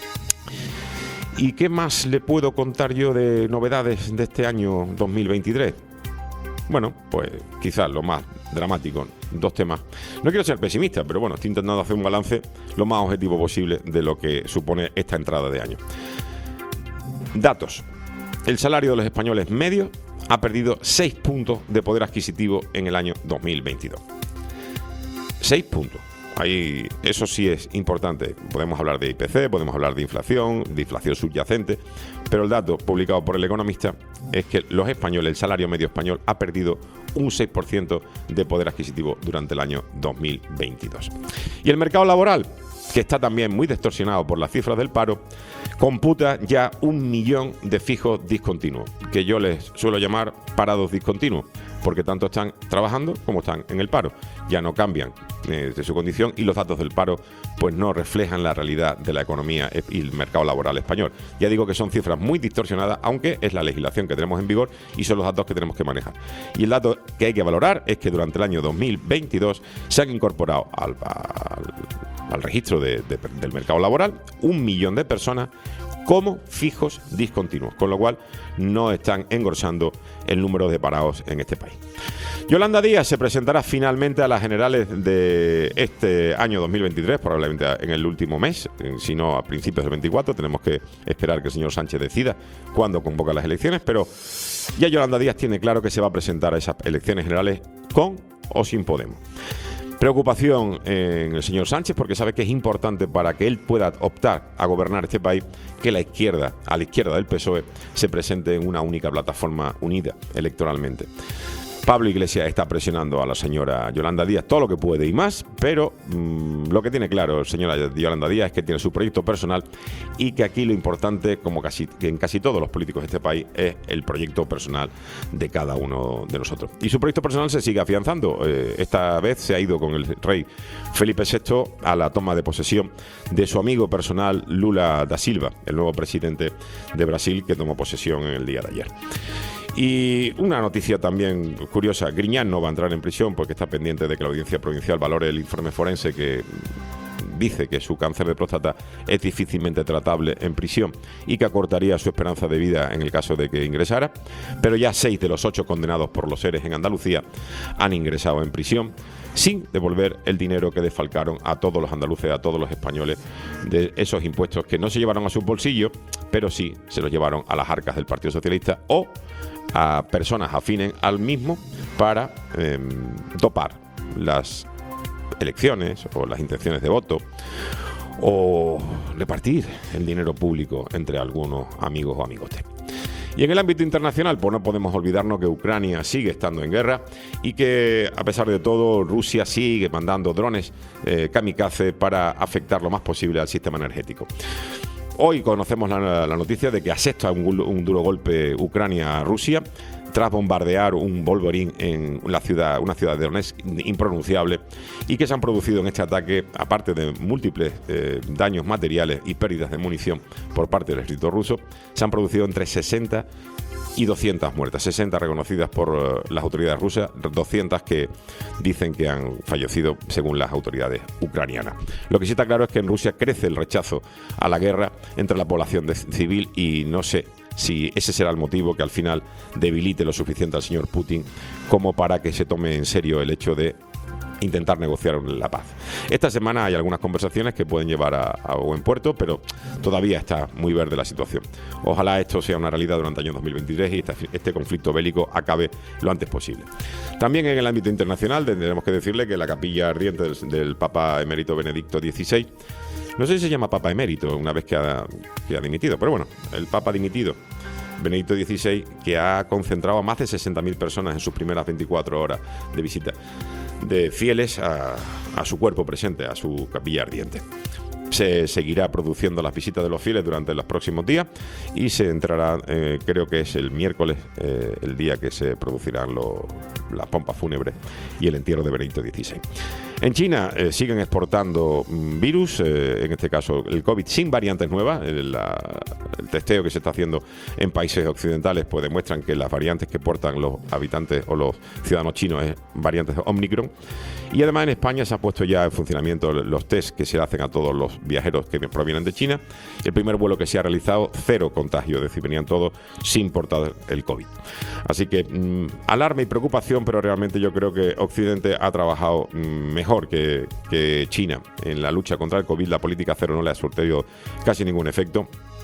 ¿Y qué más le puedo contar yo de novedades de este año dos mil veintitrés? Bueno, pues quizás lo más dramático, dos temas. No quiero ser pesimista, pero bueno, estoy intentando hacer un balance lo más objetivo posible de lo que supone esta entrada de año. Datos. El salario de los españoles medios ha perdido seis puntos de poder adquisitivo en el año dos mil veintidós. seis puntos. Ahí, eso sí es importante. Podemos hablar de I P C, podemos hablar de inflación, de inflación subyacente, pero el dato publicado por El Economista es que los españoles, el salario medio español, ha perdido un seis por ciento de poder adquisitivo durante el año dos mil veintidós. Y el mercado laboral, que está también muy distorsionado por las cifras del paro, computa ya un millón de fijos discontinuos, que yo les suelo llamar parados discontinuos, porque tanto están trabajando como están en el paro. Ya no cambian eh, de su condición, y los datos del paro pues no reflejan la realidad de la economía y el mercado laboral español. Ya digo que son cifras muy distorsionadas, aunque es la legislación que tenemos en vigor y son los datos que tenemos que manejar. Y el dato que hay que valorar es que durante el año dos mil veintidós se han incorporado al, al, al registro de, de, del mercado laboral un millón de personas como fijos discontinuos, con lo cual no están engrosando el número de parados en este país. Yolanda Díaz se presentará finalmente a las generales de este año dos mil veintitrés, probablemente en el último mes, si no a principios del veinticuatro. Tenemos que esperar que el señor Sánchez decida cuándo convoca las elecciones, pero ya Yolanda Díaz tiene claro que se va a presentar a esas elecciones generales con o sin Podemos. Preocupación en el señor Sánchez, porque sabe que es importante para que él pueda optar a gobernar este país que la izquierda, a la izquierda del P S O E, se presente en una única plataforma unida electoralmente. Pablo Iglesias está presionando a la señora Yolanda Díaz todo lo que puede y más, pero mmm, lo que tiene claro señora Yolanda Díaz es que tiene su proyecto personal y que aquí lo importante, como casi que en casi todos los políticos de este país, es el proyecto personal de cada uno de nosotros. Y su proyecto personal se sigue afianzando. Eh, esta vez se ha ido con el rey Felipe sexto a la toma de posesión de su amigo personal Lula da Silva, el nuevo presidente de Brasil, que tomó posesión en el día de ayer. Y una noticia también curiosa: Griñán no va a entrar en prisión porque está pendiente de que la audiencia provincial valore el informe forense que dice que su cáncer de próstata es difícilmente tratable en prisión y que acortaría su esperanza de vida en el caso de que ingresara. Pero ya seis de los ocho condenados por los seres en Andalucía han ingresado en prisión sin devolver el dinero que desfalcaron a todos los andaluces, a todos los españoles, de esos impuestos que no se llevaron a su bolsillo, pero sí se los llevaron a las arcas del Partido Socialista o a personas afines al mismo para eh, dopar las elecciones o las intenciones de voto o repartir el dinero público entre algunos amigos o amigotes. Y en el ámbito internacional, pues no podemos olvidarnos que Ucrania sigue estando en guerra y que, a pesar de todo, Rusia sigue mandando drones eh, kamikaze para afectar lo más posible al sistema energético. Hoy conocemos la, la noticia de que asesta un, un duro golpe Ucrania a Rusia tras bombardear un Wolverine en la ciudad, una ciudad de Donetsk impronunciable, y que se han producido en este ataque, aparte de múltiples eh, daños materiales y pérdidas de munición por parte del ejército ruso, se han producido entre sesenta y doscientas muertes, sesenta reconocidas por uh, las autoridades rusas, doscientas que dicen que han fallecido según las autoridades ucranianas. Lo que sí está claro es que en Rusia crece el rechazo a la guerra entre la población de civil y no sé si ese será el motivo que al final debilite lo suficiente al señor Putin como para que se tome en serio el hecho de intentar negociar la paz. Esta semana hay algunas conversaciones que pueden llevar a, a buen puerto, pero todavía está muy verde la situación. Ojalá esto sea una realidad durante el año dos mil veintitrés y este, este conflicto bélico acabe lo antes posible. También en el ámbito internacional tendremos que decirle que la capilla ardiente del, del Papa Emérito Benedicto dieciséis, no sé si se llama Papa Emérito una vez que ha, que ha dimitido, pero bueno, el Papa dimitido, Benedicto dieciséis, que ha concentrado a más de sesenta mil personas en sus primeras veinticuatro horas de visita de fieles a, a su cuerpo presente, a su capilla ardiente. Se seguirá produciendo las visitas de los fieles durante los próximos días y se entrará, eh, creo que es el miércoles, eh, el día que se producirán los, las pompas fúnebres y el entierro de Benedicto dieciséis. En China eh, siguen exportando mm, virus, eh, en este caso el COVID sin variantes nuevas. El, la, el testeo que se está haciendo en países occidentales pues demuestran que las variantes que portan los habitantes o los ciudadanos chinos es variantes de Omicron. Y además en España se ha puesto ya en funcionamiento los test que se hacen a todos los viajeros que provienen de China. El primer vuelo que se ha realizado, cero contagio, es decir, venían todos sin portar el COVID. Así que mmm, alarma y preocupación, pero realmente yo creo que Occidente ha trabajado mmm, mejor que, que China en la lucha contra el COVID. La política cero no le ha surtido casi ningún efecto.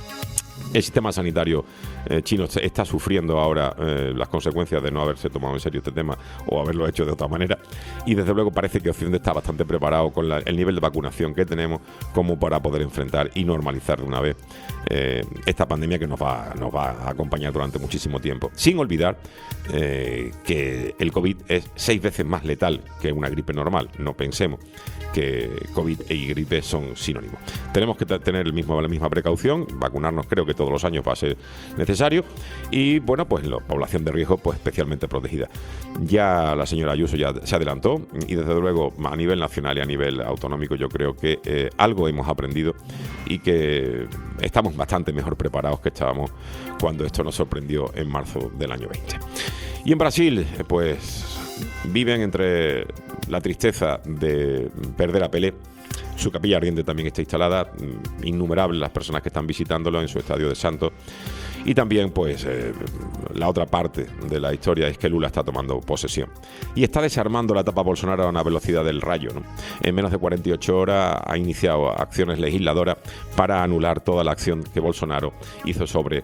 El sistema sanitario eh, chino está sufriendo ahora eh, las consecuencias de no haberse tomado en serio este tema o haberlo hecho de otra manera, y desde luego parece que Occidente está bastante preparado con la, el nivel de vacunación que tenemos como para poder enfrentar y normalizar de una vez eh, esta pandemia que nos va, nos va a acompañar durante muchísimo tiempo, sin olvidar eh, que el COVID es seis veces más letal que una gripe normal. No pensemos que COVID y gripe son sinónimos. Tenemos que tener el mismo, la misma precaución, vacunarnos creo que todos los años va a ser necesario, y bueno, pues la población de riesgo pues especialmente protegida. Ya la señora Ayuso ya se adelantó, y desde luego a nivel nacional y a nivel autonómico yo creo que eh, algo hemos aprendido y que estamos bastante mejor preparados que estábamos cuando esto nos sorprendió en marzo del año veinte. Y en Brasil pues viven entre la tristeza de perder a Pelé. Su capilla ardiente también está instalada, innumerables las personas que están visitándolo en su estadio de Santos. Y también, pues, eh, la otra parte de la historia es que Lula está tomando posesión y está desarmando la etapa Bolsonaro a una velocidad del rayo, ¿no? En menos de cuarenta y ocho horas ha iniciado acciones legisladoras para anular toda la acción que Bolsonaro hizo sobre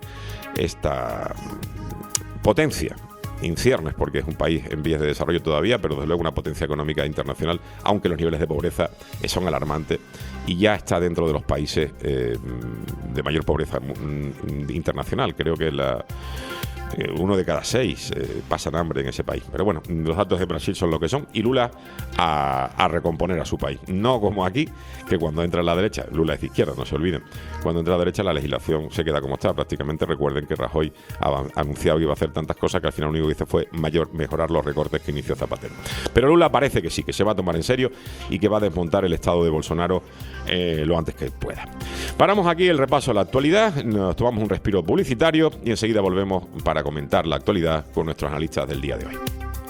esta potencia en ciernes, porque es un país en vías de desarrollo todavía, pero desde luego una potencia económica internacional, aunque los niveles de pobreza son alarmantes, y ya está dentro de los países eh, de mayor pobreza mm, internacional. Creo que es la... uno de cada seis eh, pasan hambre en ese país. Pero bueno, los datos de Brasil son lo que son. Y Lula a, a recomponer a su país. No como aquí, que cuando entra la derecha, Lula es de izquierda, no se olviden, cuando entra la derecha la legislación se queda como está. Prácticamente recuerden que Rajoy ha anunciado que iba a hacer tantas cosas que al final lo único que hizo fue mayor, mejorar los recortes que inició Zapatero. Pero Lula parece que sí, que se va a tomar en serio y que va a desmontar el estado de Bolsonaro eh, lo antes que pueda. Paramos aquí el repaso a la actualidad, nos tomamos un respiro publicitario y enseguida volvemos para comentar la actualidad con nuestros analistas del día de hoy.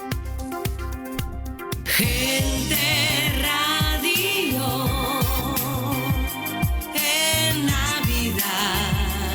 Gente Radio en Navidad.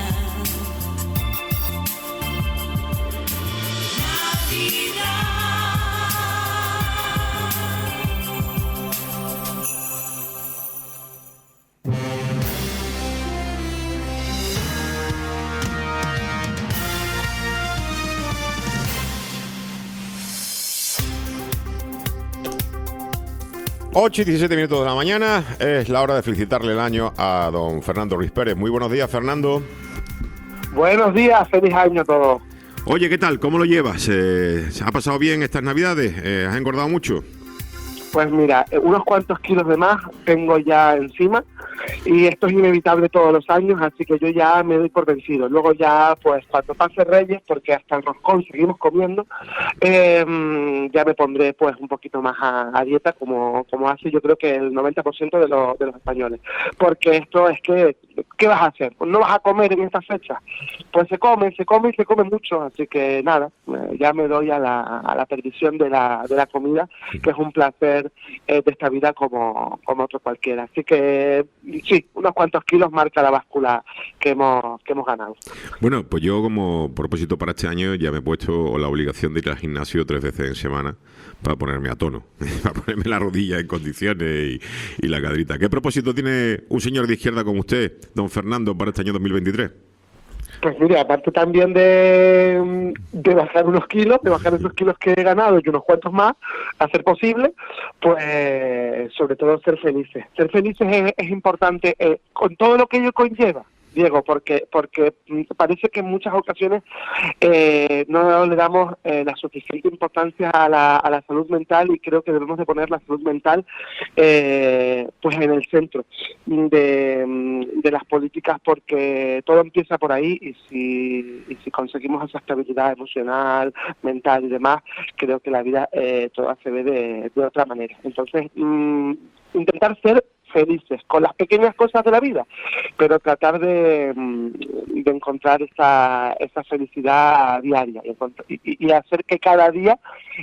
ocho y diecisiete minutos de la mañana, es la hora de felicitarle el año a don Fernando Ruiz Pérez. Muy buenos días, Fernando. Buenos días, feliz año a todos. Oye, ¿qué tal? ¿Cómo lo llevas? Eh, ¿Ha pasado bien estas Navidades? Eh, ¿Has engordado mucho? Pues mira, unos cuantos kilos de más tengo ya encima y esto es inevitable todos los años, así que yo ya me doy por vencido. Luego ya, pues cuando pase Reyes, porque hasta el roscón seguimos comiendo, eh, ya me pondré pues un poquito más a, a dieta, como, como hace yo creo que el noventa por ciento de, lo, de los españoles. Porque esto es que, ¿qué vas a hacer? Pues no vas a comer en esta fecha. Pues se come, se come y se come mucho, así que nada, ya me doy a la, a la perdición de la, de la comida, que es un placer Eh, de esta vida como, como otro cualquiera. Así que sí, unos cuantos kilos marca la báscula que hemos, que hemos ganado. Bueno, pues yo como propósito para este año ya me he puesto la obligación de ir al gimnasio tres veces en semana para ponerme a tono, para ponerme la rodilla en condiciones y, y la cadrita. ¿Qué propósito tiene un señor de izquierda como usted, don Fernando, para este año dos mil veintitrés? Pues mire, aparte también de, de bajar unos kilos, de bajar esos kilos que he ganado y unos cuantos más, a ser posible, pues sobre todo ser felices. Ser felices es, es importante eh, con todo lo que ello conlleva, Diego, porque porque parece que en muchas ocasiones eh, no le damos eh, la suficiente importancia a la, a la salud mental, y creo que debemos de poner la salud mental eh, pues en el centro de, de las políticas, porque todo empieza por ahí, y si, y si conseguimos esa estabilidad emocional, mental y demás, creo que la vida eh, toda se ve de, de otra manera. Entonces, mmm, intentar ser felices con las pequeñas cosas de la vida, pero tratar de, de encontrar esa, esa felicidad diaria y, y, y hacer que cada día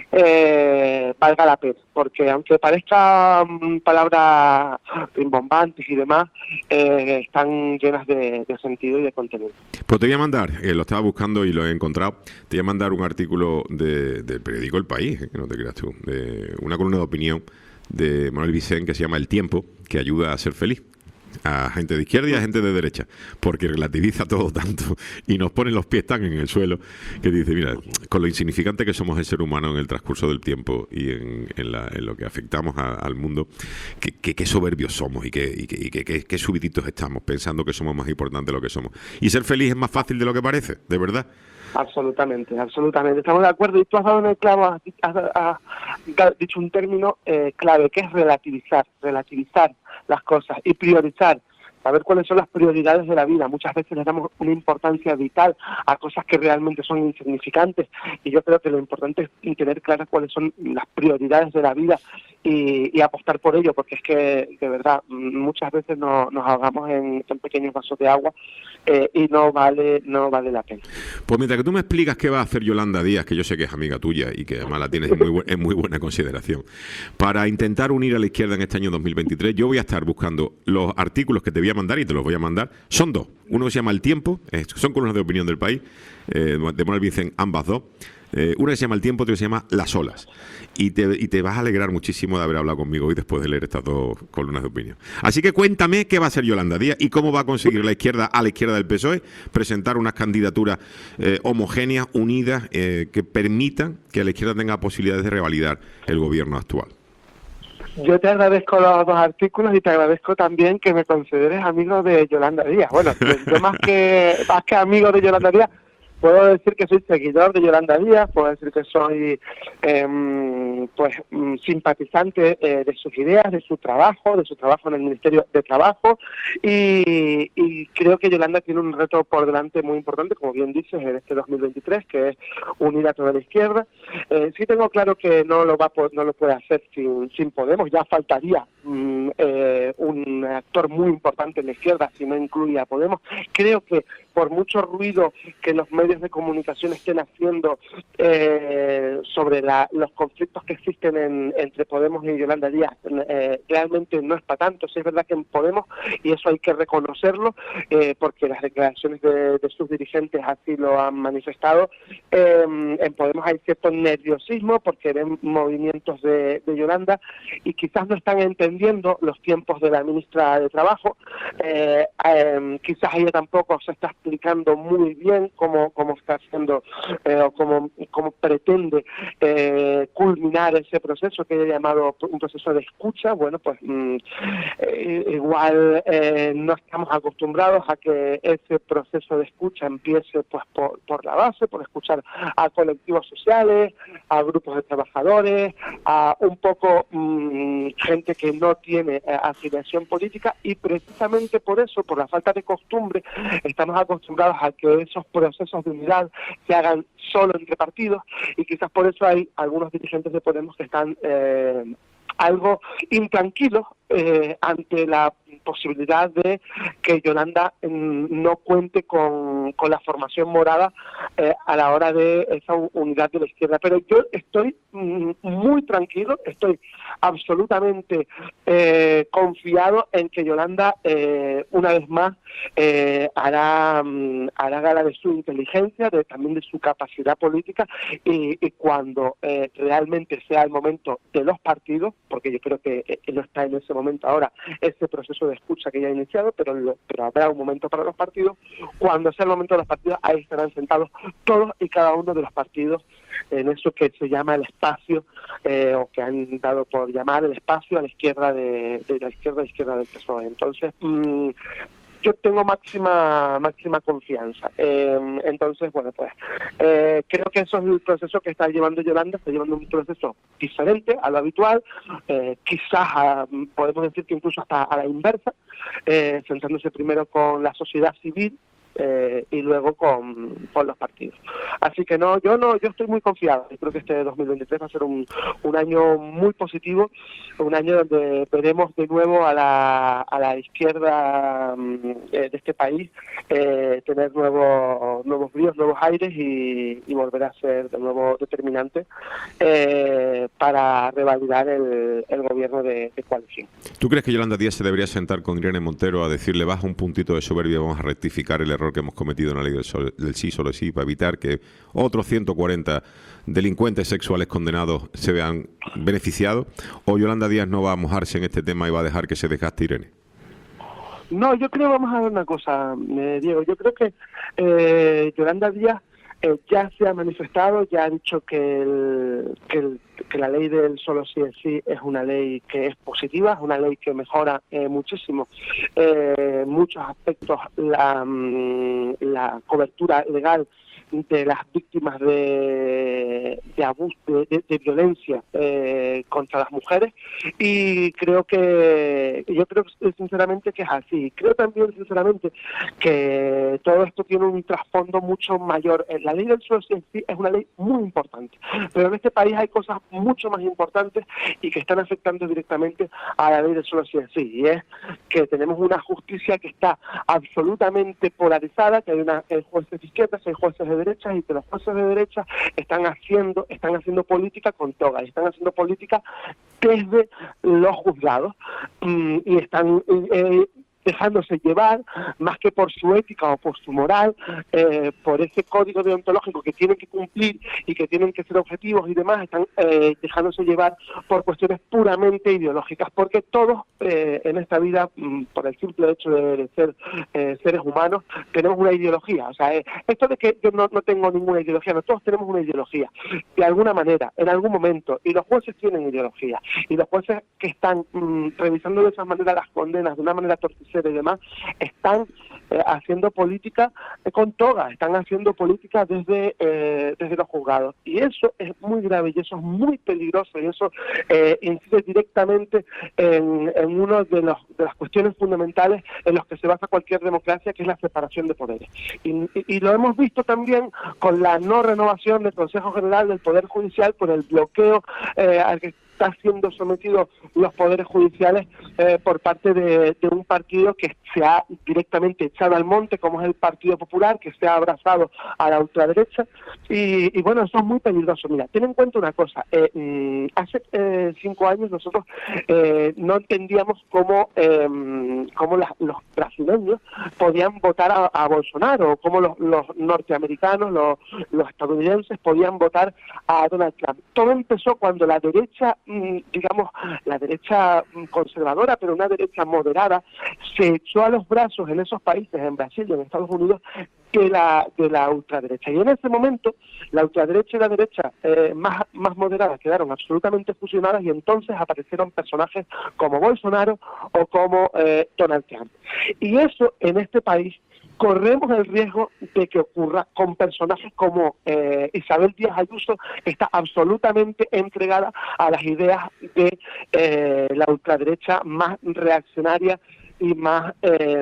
eh, valga la pena, porque aunque parezcan palabras rimbombantes y demás, eh, están llenas de, de sentido y de contenido. Pues te voy a mandar, eh, lo estaba buscando y lo he encontrado, te voy a mandar un artículo de, del periódico El País, eh, que no te creas tú, de una columna de opinión de Manuel Vicente, que se llama El Tiempo, que ayuda a ser feliz a gente de izquierda y a gente de derecha, porque relativiza todo tanto y nos pone los pies tan en el suelo que dice, mira, con lo insignificante que somos el ser humano en el transcurso del tiempo y en, en, la, en lo que afectamos a, al mundo, que, que, que soberbios somos y que, y que, y que, que, que subiditos estamos pensando que somos más importantes de lo que somos. Y ser feliz es más fácil de lo que parece, de verdad. Absolutamente, absolutamente. Estamos de acuerdo, y tú has dado en el clavo, has, has, has, has dicho un término eh, clave, que es relativizar, relativizar las cosas y priorizar, saber cuáles son las prioridades de la vida. Muchas veces le damos una importancia vital a cosas que realmente son insignificantes, y yo creo que lo importante es tener claras cuáles son las prioridades de la vida y, y apostar por ello, porque es que, de verdad, muchas veces no, nos ahogamos en, en pequeños vasos de agua eh, y no vale no vale la pena. Pues mientras que tú me explicas qué va a hacer Yolanda Díaz, que yo sé que es amiga tuya y que además la tienes en muy, bu en muy buena consideración, para intentar unir a la izquierda en este año dos mil veintitrés, yo voy a estar buscando los artículos que te voy a mandar, y te los voy a mandar. Son dos. Uno se llama El Tiempo, eh, son columnas de opinión del País, eh, de Manuel Vicente, ambas dos. Eh, una se llama El Tiempo, otra se llama Las Olas. Y te, y te vas a alegrar muchísimo de haber hablado conmigo hoy después de leer estas dos columnas de opinión. Así que cuéntame qué va a hacer Yolanda Díaz y cómo va a conseguir la izquierda, a la izquierda del P S O E, presentar unas candidaturas eh, homogéneas, unidas, eh, que permitan que la izquierda tenga posibilidades de revalidar el gobierno actual. Yo te agradezco los dos artículos y te agradezco también que me consideres amigo de Yolanda Díaz. Bueno, yo más que más que amigo de Yolanda Díaz, puedo decir que soy seguidor de Yolanda Díaz, puedo decir que soy eh, pues simpatizante eh, de sus ideas, de su trabajo, de su trabajo en el Ministerio de Trabajo, y, y creo que Yolanda tiene un reto por delante muy importante, como bien dices, en este dos mil veintitrés, que es unir a toda la izquierda. Eh, sí tengo claro que no lo va a, no lo puede hacer sin, sin Podemos, ya faltaría mm, eh, un actor muy importante en la izquierda si no incluye a Podemos. Creo que por mucho ruido que los medios de comunicación estén haciendo eh, sobre la, los conflictos que existen en, entre Podemos y Yolanda Díaz, eh, realmente no es para tanto. Sí es verdad que en Podemos, y eso hay que reconocerlo, eh, porque las declaraciones de, de sus dirigentes así lo han manifestado, eh, en Podemos hay cierto nerviosismo porque ven movimientos de, de Yolanda y quizás no están entendiendo los tiempos de la ministra de Trabajo, eh, eh, quizás ella tampoco se está explicando muy bien cómo, cómo está haciendo eh, o cómo, cómo pretende eh, culminar ese proceso que ella ha llamado un proceso de escucha. Bueno, pues mm, eh, igual eh, no estamos acostumbrados a que ese proceso de escucha empiece pues por, por la base, por escuchar a colectivos sociales, a grupos de trabajadores, a un poco mmm, gente que no tiene eh, afiliación política, y precisamente por eso, por la falta de costumbre, estamos acostumbrados a que esos procesos de unidad se hagan solo entre partidos, y quizás por eso hay algunos dirigentes de Podemos que están eh, algo intranquilos eh, ante la posibilidad de que Yolanda eh, no cuente con, con la formación morada eh, a la hora de esa unidad de la izquierda. Pero yo estoy mm, muy tranquilo, estoy absolutamente eh, confiado en que Yolanda eh, una vez más eh, hará, mm, hará gala de su inteligencia, de, también de su capacidad política, y, y cuando eh, realmente sea el momento de los partidos, porque yo creo que eh, no está en ese momento ahora ese proceso de escucha que ya ha iniciado, pero, lo, pero habrá un momento para los partidos. Cuando sea el momento de los partidos, ahí estarán sentados todos y cada uno de los partidos en eso que se llama el espacio, eh, o que han dado por llamar el espacio a la izquierda de, de la izquierda, a izquierda del P S O E. Entonces, mmm, yo tengo máxima máxima confianza. Eh, entonces, bueno, pues eh, creo que eso es el proceso que está llevando Yolanda, está llevando un proceso diferente a lo habitual, eh, quizás a, podemos decir que incluso hasta a la inversa, eh, centrándose primero con la sociedad civil, Eh, y luego con, con los partidos. Así que no, yo no, yo estoy muy confiado. Yo creo que este dos mil veintitrés va a ser un, un año muy positivo, un año donde veremos de nuevo a la, a la izquierda eh, de este país eh, tener nuevos nuevos bríos, nuevos aires, y, y volver a ser de nuevo determinante eh, para revalidar el, el gobierno de, de coalición. ¿Tú crees que Yolanda Díaz se debería sentar con Irene Montero a decirle baja un puntito de soberbia, vamos a rectificar el error que hemos cometido en la ley del, sol, del sí solo sí, para evitar que otros ciento cuarenta delincuentes sexuales condenados se vean beneficiados? ¿O Yolanda Díaz no va a mojarse en este tema y va a dejar que se desgaste Irene? No, yo creo, vamos a ver una cosa, eh, Diego, yo creo que eh, Yolanda Díaz eh, ya se ha manifestado, ya ha dicho que, el, que, el, que la ley del solo sí es sí es una ley que es positiva, es una ley que mejora eh, muchísimo eh, muchos aspectos la, la cobertura legal de las víctimas de, de abuso, de, de, de violencia eh, contra las mujeres, y creo que, yo creo sinceramente que es así. Creo también sinceramente que todo esto tiene un trasfondo mucho mayor. La ley del suelo en sí es una ley muy importante, pero en este país hay cosas mucho más importantes y que están afectando directamente a la ley del suelo en sí, y es que tenemos una justicia que está absolutamente polarizada, que hay una hay jueces de izquierda, hay jueces de derecha, y que los jueces de derecha están haciendo están haciendo política con toga, y están haciendo política desde los juzgados, y, y están eh, dejándose llevar, más que por su ética o por su moral, eh, por ese código deontológico que tienen que cumplir y que tienen que ser objetivos y demás, están eh, dejándose llevar por cuestiones puramente ideológicas, porque todos eh, en esta vida, por el simple hecho de, de ser eh, seres humanos, tenemos una ideología. O sea, eh, esto de que yo no, no tengo ninguna ideología, no, todos tenemos una ideología, de alguna manera, en algún momento, y los jueces tienen ideología, y los jueces que están mmm, revisando de esa manera las condenas, de una manera torticera y demás, están eh, haciendo política eh, con toga, están haciendo política desde, eh, desde los juzgados, y eso es muy grave, y eso es muy peligroso, y eso eh, incide directamente en, en una de, los, de las cuestiones fundamentales en los que se basa cualquier democracia, que es la separación de poderes. Y, y, y lo hemos visto también con la no renovación del Consejo General del Poder Judicial, por el bloqueo eh, al que está siendo sometidos los poderes judiciales eh, por parte de, de un partido que se ha directamente echado al monte, como es el Partido Popular, que se ha abrazado a la ultraderecha, y, y bueno, eso es muy peligroso. Mira, ten en cuenta una cosa, eh, mm, hace eh, cinco años nosotros eh, no entendíamos cómo, eh, cómo la, los brasileños podían votar a, a Bolsonaro, o cómo los, los norteamericanos, los, los estadounidenses podían votar a Donald Trump. Todo empezó cuando la derecha, digamos, la derecha conservadora, pero una derecha moderada, se echó a los brazos en esos países, en Brasil y en Estados Unidos, de la, de la ultraderecha. Y en ese momento, la ultraderecha y la derecha eh, más, más moderada quedaron absolutamente fusionadas, y entonces aparecieron personajes como Bolsonaro o como eh, Donald Trump. Y eso, en este país, corremos el riesgo de que ocurra con personajes como eh, Isabel Díaz Ayuso, que está absolutamente entregada a las ideas de eh, la ultraderecha más reaccionaria y más eh,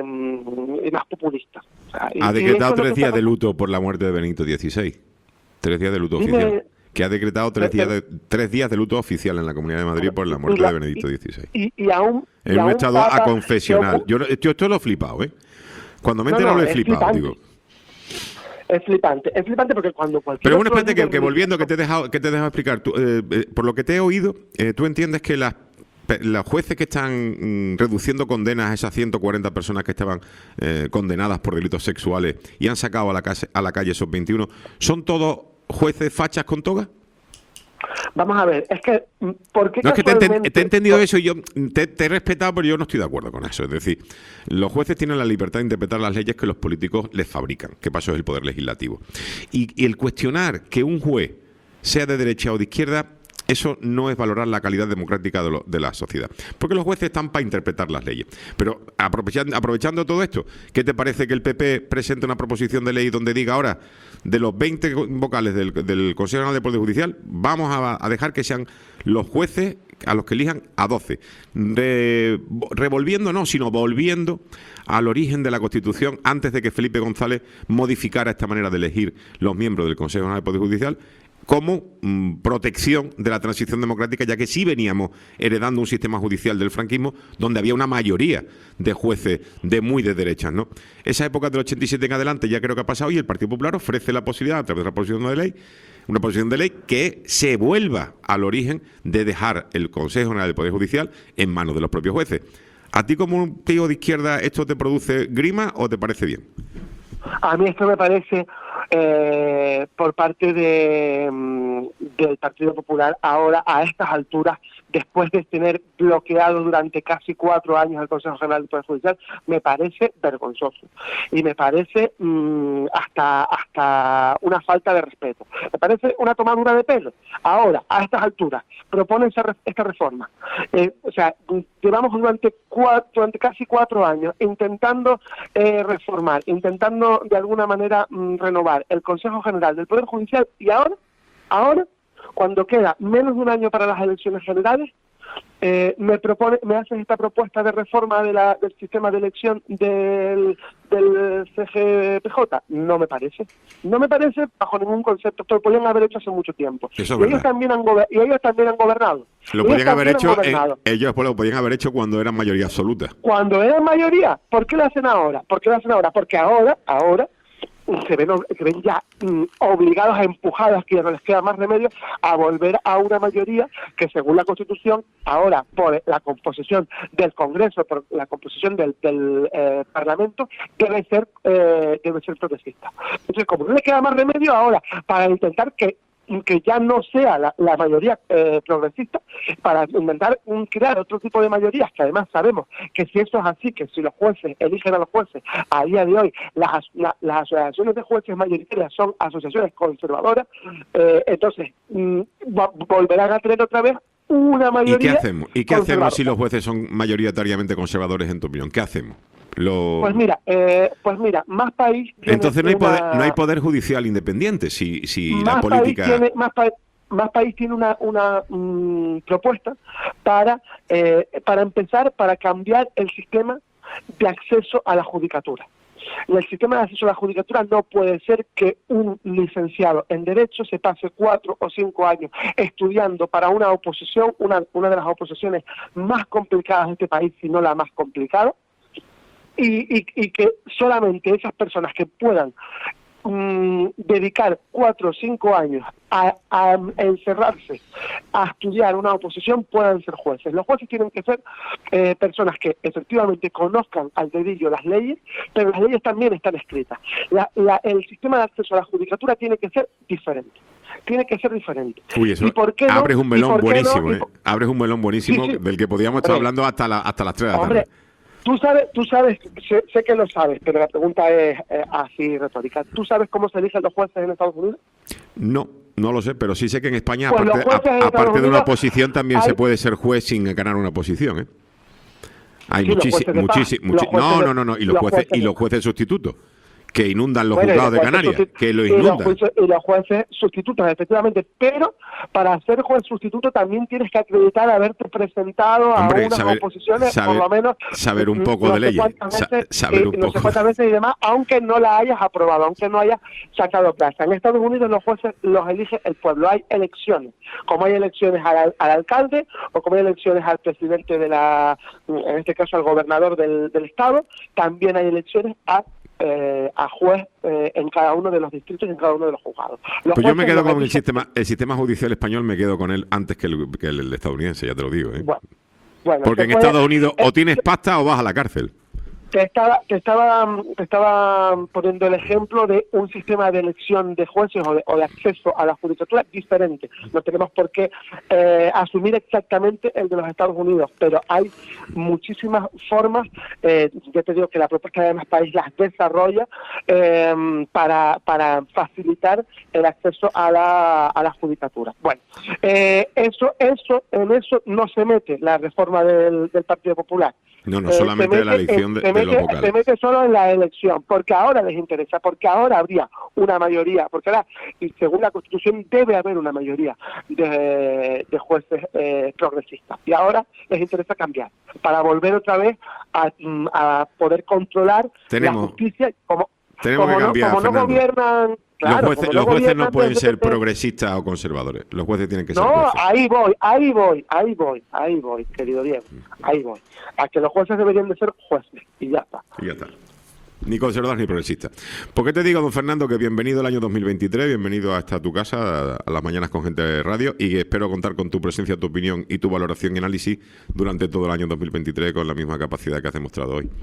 y más populista. O sea, ha y, decretado y tres días está... de luto por la muerte de Benito dieciséis. Tres días de luto Dime... oficial. Que ha decretado tres días, de, tres días de luto oficial en la Comunidad de Madrid por la muerte la, de Benedicto dieciséis. Y, y aún... En un estado a confesional. Yo, yo esto lo he flipado, ¿eh? Cuando me he enterado no, no, lo he flipado, flipante. digo. Es flipante, es flipante porque cuando cualquier... Pero bueno, espérate, que, que volviendo, que te he dejado, que te he dejado explicar. Tú, eh, eh, por lo que te he oído, eh, tú entiendes que las los jueces que están mm, reduciendo condenas a esas ciento cuarenta personas que estaban eh, condenadas por delitos sexuales y han sacado a la, calle, a la calle esos veintiuno, ¿son todos jueces fachas con toga? Vamos a ver, es que... ¿por qué no, es que te, casualmente... te he entendido eso y yo te, te he respetado, pero yo no estoy de acuerdo con eso. Es decir, los jueces tienen la libertad de interpretar las leyes que los políticos les fabrican, que para eso es el poder legislativo. Y, y el cuestionar que un juez sea de derecha o de izquierda, eso no es valorar la calidad democrática de, lo, de la sociedad. Porque los jueces están para interpretar las leyes. Pero aprovechando, aprovechando todo esto, ¿qué te parece que el P P presente una proposición de ley donde diga ahora, de los veinte vocales del, del Consejo General del Poder Judicial, vamos a, a dejar que sean los jueces a los que elijan a doce? Re, revolviendo no, sino volviendo al origen de la Constitución antes de que Felipe González modificara esta manera de elegir los miembros del Consejo General del Poder Judicial, como mmm, protección de la transición democrática, ya que sí veníamos heredando un sistema judicial del franquismo donde había una mayoría de jueces de muy de derechas, ¿no? Esa época del ochenta y siete en adelante ya creo que ha pasado, y el Partido Popular ofrece la posibilidad, a través de la proposición de ley, una proposición de ley que se vuelva al origen de dejar el Consejo General del Poder Judicial en manos de los propios jueces. ¿A ti, como un tío de izquierda, esto te produce grima o te parece bien? A mí esto me parece, eh, por parte de, mm, del Partido Popular, ahora a estas alturas, después de tener bloqueado durante casi cuatro años el Consejo General del Poder Judicial, me parece vergonzoso. Y me parece mmm, hasta, hasta una falta de respeto. Me parece una tomadura de pelo. Ahora, a estas alturas, proponen esa, esta reforma. Eh, o sea, llevamos durante, cuatro, durante casi cuatro años intentando eh, reformar, intentando de alguna manera mmm, renovar el Consejo General del Poder Judicial, y ahora, ahora, cuando queda menos de un año para las elecciones generales, eh, me propone, me hacen esta propuesta de reforma de la, del sistema de elección del, del C G P J. No me parece. No me parece bajo ningún concepto. Esto lo podían haber hecho hace mucho tiempo. Eso es y, ellos también han y ellos también han gobernado. Lo podían haber hecho, en, ellos pues, lo podían haber hecho cuando eran mayoría absoluta. Cuando eran mayoría. ¿Por qué lo hacen ahora? ¿Por qué lo hacen ahora? Porque ahora, ahora, se ven, se ven ya mm, obligados, a empujados, que ya no les queda más remedio, a volver a una mayoría que, según la Constitución, ahora por la composición del Congreso, por la composición del, del eh, Parlamento, debe ser eh, debe ser progresista. Entonces, como no les queda más remedio ahora, para intentar que que ya no sea la, la mayoría eh, progresista, para intentar um, crear otro tipo de mayorías, que además sabemos que si eso es así, que si los jueces eligen a los jueces, a día de hoy las, la, las asociaciones de jueces mayoritarias son asociaciones conservadoras, eh, entonces mm, volverán a tener otra vez una mayoría. ¿Y qué hacemos? ¿Y qué hacemos si los jueces son mayoritariamente conservadores, en tu opinión? ¿Qué hacemos? Lo... Pues mira, eh, pues mira, más país. Entonces no hay, una... poder, no hay poder judicial independiente si, si más la política. País tiene, más, pa más país tiene una, una mmm, propuesta para, eh, para empezar, para cambiar el sistema de acceso a la judicatura. Y el sistema de acceso a la judicatura no puede ser que un licenciado en Derecho se pase cuatro o cinco años estudiando para una oposición, una, una de las oposiciones más complicadas de este país, si no la más complicada. Y, y, y que solamente esas personas que puedan mm, dedicar cuatro o cinco años a, a encerrarse, a estudiar una oposición, puedan ser jueces. Los jueces tienen que ser eh, personas que efectivamente conozcan al dedillo las leyes, pero las leyes también están escritas. La, la, el sistema de acceso a la judicatura tiene que ser diferente. Tiene que ser diferente. Uy, eso ¿Y por qué no? abres un melón buenísimo, no? ¿eh? Abres un melón buenísimo, sí, sí. del que podíamos estar Hombre, hablando hasta, la, hasta las tres de la hombre, tarde. Tú sabes, tú sabes, sé, sé que lo sabes, pero la pregunta es eh, así retórica. ¿Tú sabes cómo se eligen los jueces en Estados Unidos? No, no lo sé, pero sí sé que en España, Pues aparte, los jueces en a, Estados aparte de una Unidos oposición, también hay- se puede ser juez sin ganar una oposición, ¿eh? Hay Sí, los muchísimos, jueces de paz, muchísimos, los no, jueces de- no, no, no, y los los jueces, jueces y de- los jueces sustitutos, que inundan los Bueno, y juzgados de los jueces Canarias, sustitu- que lo y los inundan. jueces- Y los jueces sustitutos, efectivamente, pero para ser juez sustituto también tienes que acreditar haberte presentado Hombre, a unas saber- oposiciones, saber- por lo menos saber un poco no de sé leyes, cuántas sa- veces, saber eh, un no poco. sé cuántas veces y demás, aunque no la hayas aprobado, aunque no hayas sacado plaza. En Estados Unidos los jueces los elige el pueblo, hay elecciones, como hay elecciones al, al alcalde o como hay elecciones al presidente de la, en este caso al gobernador del, del estado, también hay elecciones a Eh, a juez eh, en cada uno de los distritos y en cada uno de los juzgados. Los Pues yo me jueces quedo los con el eligen- sistema, el sistema judicial español, me quedo con él antes que el, que el estadounidense, ya te lo digo, ¿eh? Bueno, bueno, Porque se en puede- Estados Unidos eh, o tienes pasta o vas a la cárcel. Te estaba, te estaba, te estaba poniendo el ejemplo de un sistema de elección de jueces o de, o de acceso a la judicatura diferente. No tenemos por qué eh, asumir exactamente el de los Estados Unidos, pero hay muchísimas formas. Eh, yo te digo que la propuesta de Más País las desarrolla eh, para, para facilitar el acceso a la, a la judicatura. Bueno, eh, eso, eso, en eso no se mete la reforma del, del Partido Popular. No, no, Eh, solamente se la mete elección en- de, se de mete- los vocales. Se mete solo en la elección, porque ahora les interesa, porque ahora habría una mayoría, porque ahora, y según la Constitución, debe haber una mayoría de, de jueces eh, progresistas. Y ahora les interesa cambiar, para volver otra vez a, mm, a poder controlar Tenemos- la justicia, como, tenemos como que no- cambiar, como no Fernando. gobiernan... Claro, los jueces, como los jueces no gobiernan, pueden pues, ser entonces- progresistas o conservadores. Los jueces tienen que ser No, jueces. ahí voy, ahí voy, ahí voy, ahí voy, querido Diego, ahí voy. A que los jueces deberían de ser jueces, y ya está. Y ya está. Ni conservadores ni progresistas. ¿Por qué te digo, don Fernando, que bienvenido al año dos mil veintitrés, bienvenido hasta tu casa, a las mañanas con Gente de Radio, y que espero contar con tu presencia, tu opinión y tu valoración y análisis durante todo el año dos mil veintitrés con la misma capacidad que has demostrado hoy?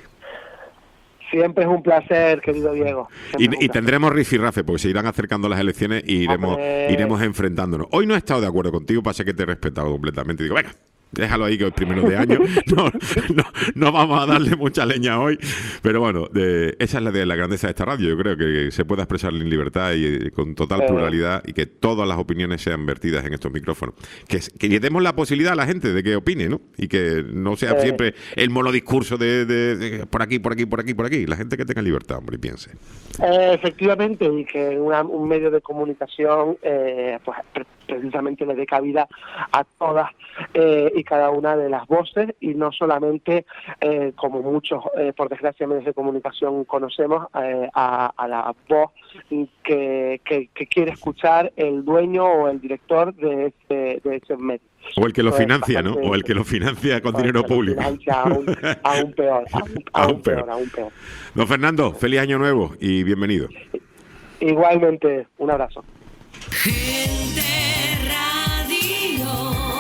Siempre es un placer, querido Diego. Siempre es un Y, y placer. tendremos rifirrafe, porque se irán acercando las elecciones y iremos, Hombre. iremos enfrentándonos. Hoy no he estado de acuerdo contigo, pasa que te he respetado completamente. Digo, venga, déjalo ahí, que es primero de año. No, no, no vamos a darle mucha leña hoy. Pero bueno, de, esa es la de la grandeza de esta radio. Yo creo que se pueda expresar en libertad y eh, con total Eh. pluralidad, y que todas las opiniones sean vertidas en estos micrófonos. Que, que le demos la posibilidad a la gente de que opine, ¿no? Y que no sea Eh. siempre el monodiscurso de, de, de por aquí, por aquí, por aquí, por aquí. La gente que tenga libertad, hombre, y piense. Eh, efectivamente, y que una- un medio de comunicación eh, pues pre- precisamente le dé cabida a todas eh, y cada una de las voces, y no solamente, eh, como muchos, eh, por desgracia, medios de comunicación conocemos, eh, a, a la voz que, que, que quiere escuchar el dueño o el director de ese, de ese medio. O el que lo Pues financia, ¿no? bastante- O el que lo financia con pues dinero que lo público. financia Aún, aún peor, aún, Aún aún peor, peor. aún peor. Don Fernando, feliz año nuevo y bienvenido. Igualmente, un abrazo. Gente Radio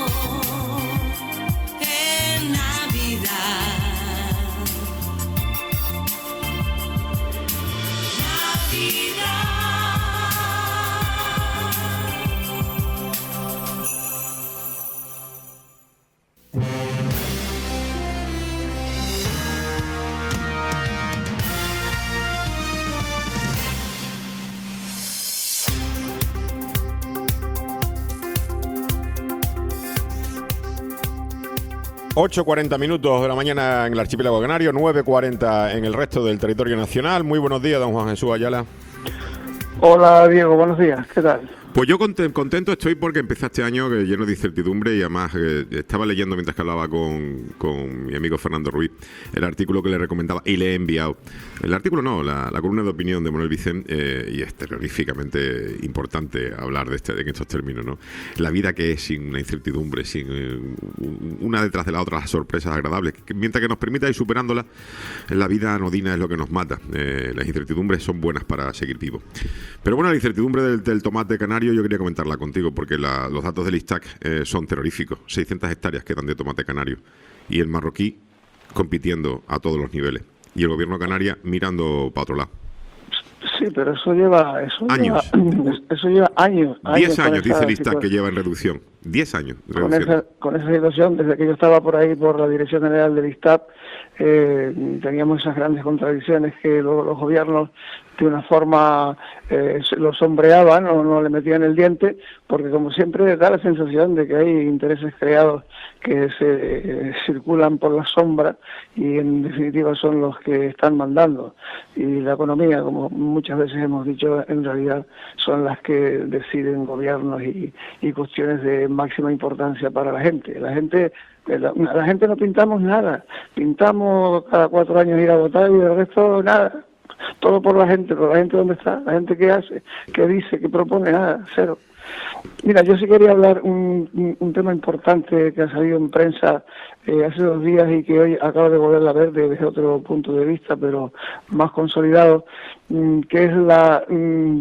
en Navidad. ocho cuarenta minutos de la mañana en el archipiélago canario, nueve cuarenta en el resto del territorio nacional. Muy buenos días, don Juan Jesús Ayala. Hola Diego, buenos días, ¿qué tal? Pues yo conte- contento estoy porque empecé este año que lleno de incertidumbre y además eh, estaba leyendo mientras que hablaba con, con mi amigo Fernando Ruiz el artículo que le recomendaba y le he enviado. El artículo no, la, la columna de opinión de Manuel Vicent, eh, y es terroríficamente importante hablar de este en estos términos, ¿no? La vida que es sin una incertidumbre, sin eh, una detrás de la otra, las sorpresas agradables, que mientras que nos permita ir superándolas, la vida anodina es lo que nos mata. Eh, las incertidumbres son buenas para seguir vivos. Pero bueno, la incertidumbre del, del tomate canario yo quería comentarla contigo porque la, los datos del ISTAC eh, son terroríficos. seiscientas hectáreas quedan de tomate canario y el marroquí compitiendo a todos los niveles y el gobierno canaria mirando para otro lado. Sí, pero eso lleva eso Años. lleva, eso lleva años. Diez con años, esa dice el ISTAC, situación. que lleva en reducción. Diez años de Con reducción. esa, con esa situación, desde que yo estaba por ahí, por la Dirección General del ISTAP, eh, teníamos esas grandes contradicciones que luego los gobiernos de una forma eh, lo sombreaban o no le metían el diente, porque como siempre da la sensación de que hay intereses creados que se eh, circulan por la sombra y en definitiva son los que están mandando. Y la economía, como muchas veces hemos dicho, en realidad son las que deciden gobiernos y, y cuestiones de máxima importancia para la gente. La gente La, la gente no pintamos nada, pintamos cada cuatro años ir a votar y el resto nada, todo por la gente, pero la gente ¿dónde está? La gente ¿qué hace? ¿Qué dice? ¿Qué propone? Nada, cero. Mira, yo sí quería hablar un, un, un tema importante que ha salido en prensa eh, hace dos días y que hoy acabo de volver a ver desde otro punto de vista, pero más consolidado, mmm, que es la... Mmm,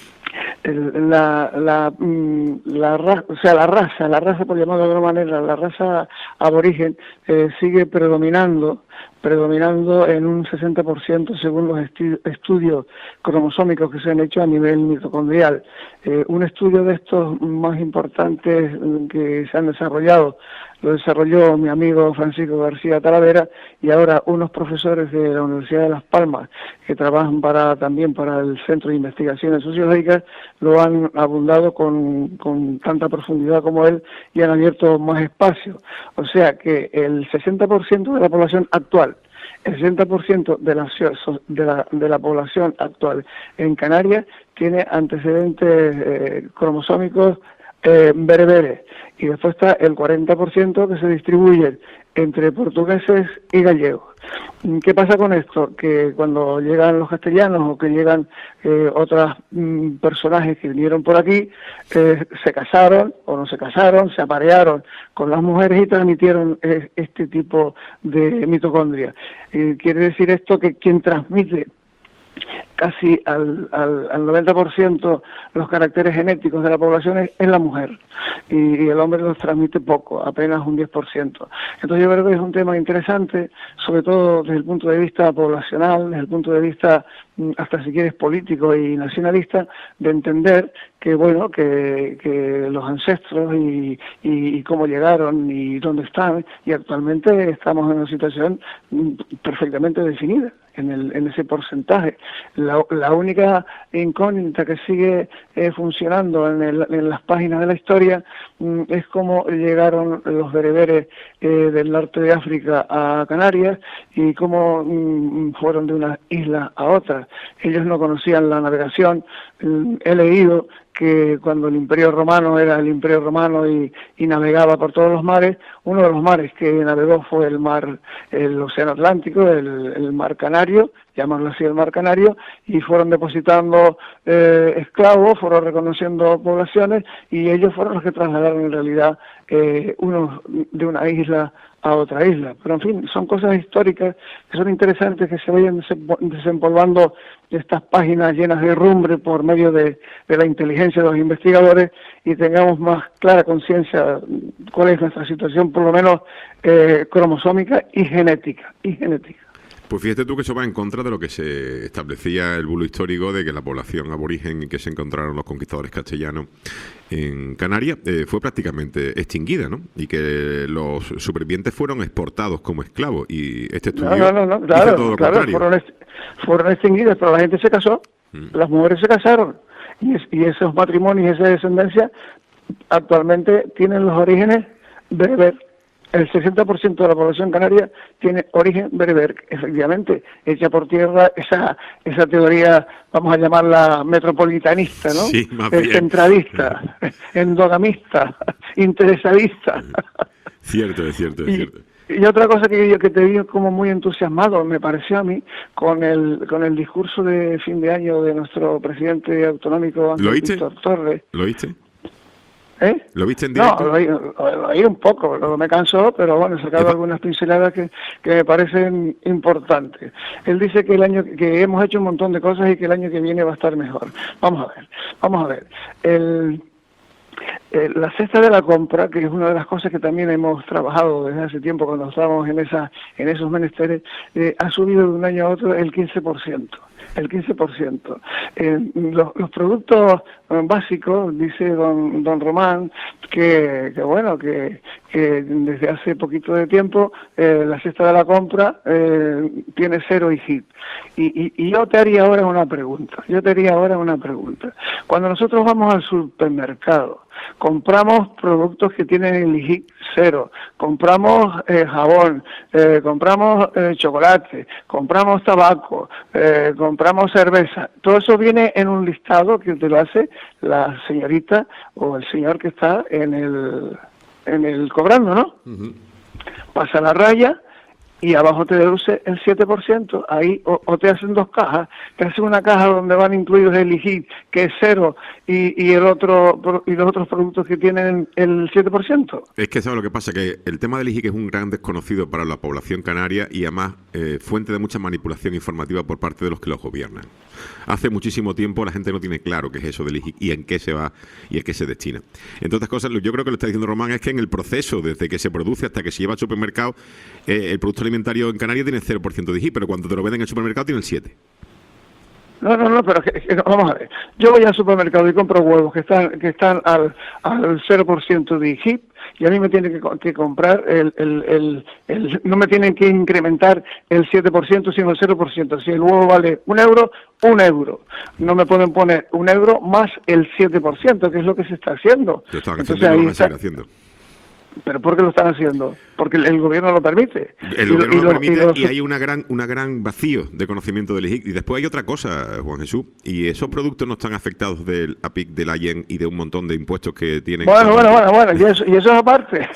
El, la, la, la, la, o sea, la raza, la raza por llamarlo de alguna manera, la raza aborigen eh, sigue predominando, predominando en un sesenta por ciento según los estu estudios cromosómicos que se han hecho a nivel mitocondrial. Eh, un estudio de estos más importantes que se han desarrollado lo desarrolló mi amigo Francisco García Talavera y ahora unos profesores de la Universidad de Las Palmas que trabajan para también para el Centro de Investigaciones Sociológicas lo han abundado con, con tanta profundidad como él y han abierto más espacio. O sea que el sesenta por ciento de la población actual, el sesenta por ciento de la, de la, de la población actual en Canarias tiene antecedentes eh, cromosómicos Eh, bereberes, y después está el cuarenta por ciento que se distribuyen entre portugueses y gallegos. ¿Qué pasa con esto? Que cuando llegan los castellanos o que llegan eh, otros mm, personajes que vinieron por aquí, eh, se casaron o no se casaron, se aparearon con las mujeres y transmitieron eh, este tipo de mitocondria. Eh, quiere decir esto que quien transmite casi al, al, al noventa por ciento los caracteres genéticos de la población es, es la mujer y, y el hombre los transmite poco, apenas un diez por ciento. Entonces yo creo que es un tema interesante, sobre todo desde el punto de vista poblacional, desde el punto de vista hasta si quieres político y nacionalista, de entender que bueno que, que los ancestros y, y, y cómo llegaron y dónde están, y actualmente estamos en una situación perfectamente definida en, el, en ese porcentaje. La, la única incógnita que sigue eh, funcionando en, el, en las páginas de la historia mm, es cómo llegaron los bereberes eh, del norte de África a Canarias y cómo mm, fueron de una isla a otra. ellos no conocían la navegación. He leído que cuando el Imperio Romano era el Imperio Romano y, y navegaba por todos los mares, uno de los mares que navegó fue el mar, el Océano Atlántico, el, el Mar Canario, llamarlo así el Mar Canario, y fueron depositando eh, esclavos, fueron reconociendo poblaciones, y ellos fueron los que trasladaron en realidad eh, unos de una isla a otra isla. Pero en fin, son cosas históricas que son interesantes, que se vayan desempolvando estas páginas llenas de rumbre por medio de, de la inteligencia de los investigadores, y tengamos más clara conciencia cuál es nuestra situación, por lo menos eh, cromosómica y genética, y genética. Pues fíjate tú que eso va en contra de lo que se establecía el bulo histórico de que la población aborigen en que se encontraron los conquistadores castellanos en Canarias eh, fue prácticamente extinguida, ¿no? Y que los supervivientes fueron exportados como esclavos, y este estudio no, no, no, no, claro, dice todo lo claro, contrario. Fueron, est fueron extinguidas, pero la gente se casó, mm. las mujeres se casaron, y, es, y esos matrimonios y esa descendencia actualmente tienen los orígenes bereber. El sesenta por ciento de la población canaria tiene origen bereber, efectivamente, hecha por tierra esa esa teoría, vamos a llamarla metropolitanista, ¿no? Sí, más bien. Centralista, endogamista, interesadista. Cierto, es cierto, es y, cierto. Y otra cosa que yo que te vi como muy entusiasmado, me pareció a mí, con el con el discurso de fin de año de nuestro presidente autonómico, ¿Lo oíste? Víctor Torres. ¿Lo oíste? ¿Eh? ¿Lo viste en directo? No, lo oí, lo, lo oí un poco, no me cansó, pero bueno, he sacado algunas pinceladas que, que me parecen importantes. Él dice que el año que hemos hecho un montón de cosas y que el año que viene va a estar mejor. Vamos a ver, vamos a ver. El, el, la cesta de la compra, que es una de las cosas que también hemos trabajado desde hace tiempo cuando estábamos en esa en esos menesteres, eh, ha subido de un año a otro el quince por ciento. El quince por ciento. Eh, los, los productos eh, básicos, dice don don Román, que, que bueno, que, que desde hace poquito de tiempo eh, la cesta de la compra eh, tiene cero I G I P. Y, y, y yo te haría ahora una pregunta, yo te haría ahora una pregunta. Cuando nosotros vamos al supermercado, compramos productos que tienen el I G I P cero, compramos eh, jabón, eh, compramos eh, chocolate, compramos tabaco, eh, compramos cerveza, todo eso viene en un listado que te lo hace la señorita o el señor que está en el en el cobrando, ¿no? Uh-huh. Pasa la raya y abajo te deduce el siete por ciento, ahí, o, o te hacen dos cajas, te hacen una caja donde van incluidos el I G I P, que es cero, y, y el otro y los otros productos que tienen el siete por ciento. Es que ¿sabes lo que pasa? Que el tema del I G I P es un gran desconocido para la población canaria y además eh, fuente de mucha manipulación informativa por parte de los que los gobiernan. Hace muchísimo tiempo la gente no tiene claro qué es eso del I G I P y en qué se va y en qué se destina. Entre otras cosas, yo creo que lo está diciendo Román es que en el proceso, desde que se produce hasta que se lleva al supermercado, eh, el producto alimentario en Canarias tiene cero por ciento de I G I P, pero cuando te lo venden en el supermercado tiene el siete por ciento. No, no, no, pero que, que, vamos a ver. Yo voy al supermercado y compro huevos que están que están al, al cero por ciento de I G I P, y a mí me tienen que, que comprar, el, el, el, el no me tienen que incrementar el siete por ciento, sino el cero por ciento. Si el huevo vale un euro, un euro. No me pueden poner un euro más el siete por ciento, que es lo que se está haciendo. Lo están Entonces, haciendo y lo ahí van a está. seguir haciendo. ¿Pero por qué lo están haciendo? Porque el, el gobierno lo permite. El y, gobierno y lo permite y, los... y hay una gran una gran vacío de conocimiento del I G I P. Y después hay otra cosa, Juan Jesús, y esos productos no están afectados del A P I C, del A Y E N y de un montón de impuestos que tienen. Bueno, bueno, bueno, bueno, y eso, y eso es aparte.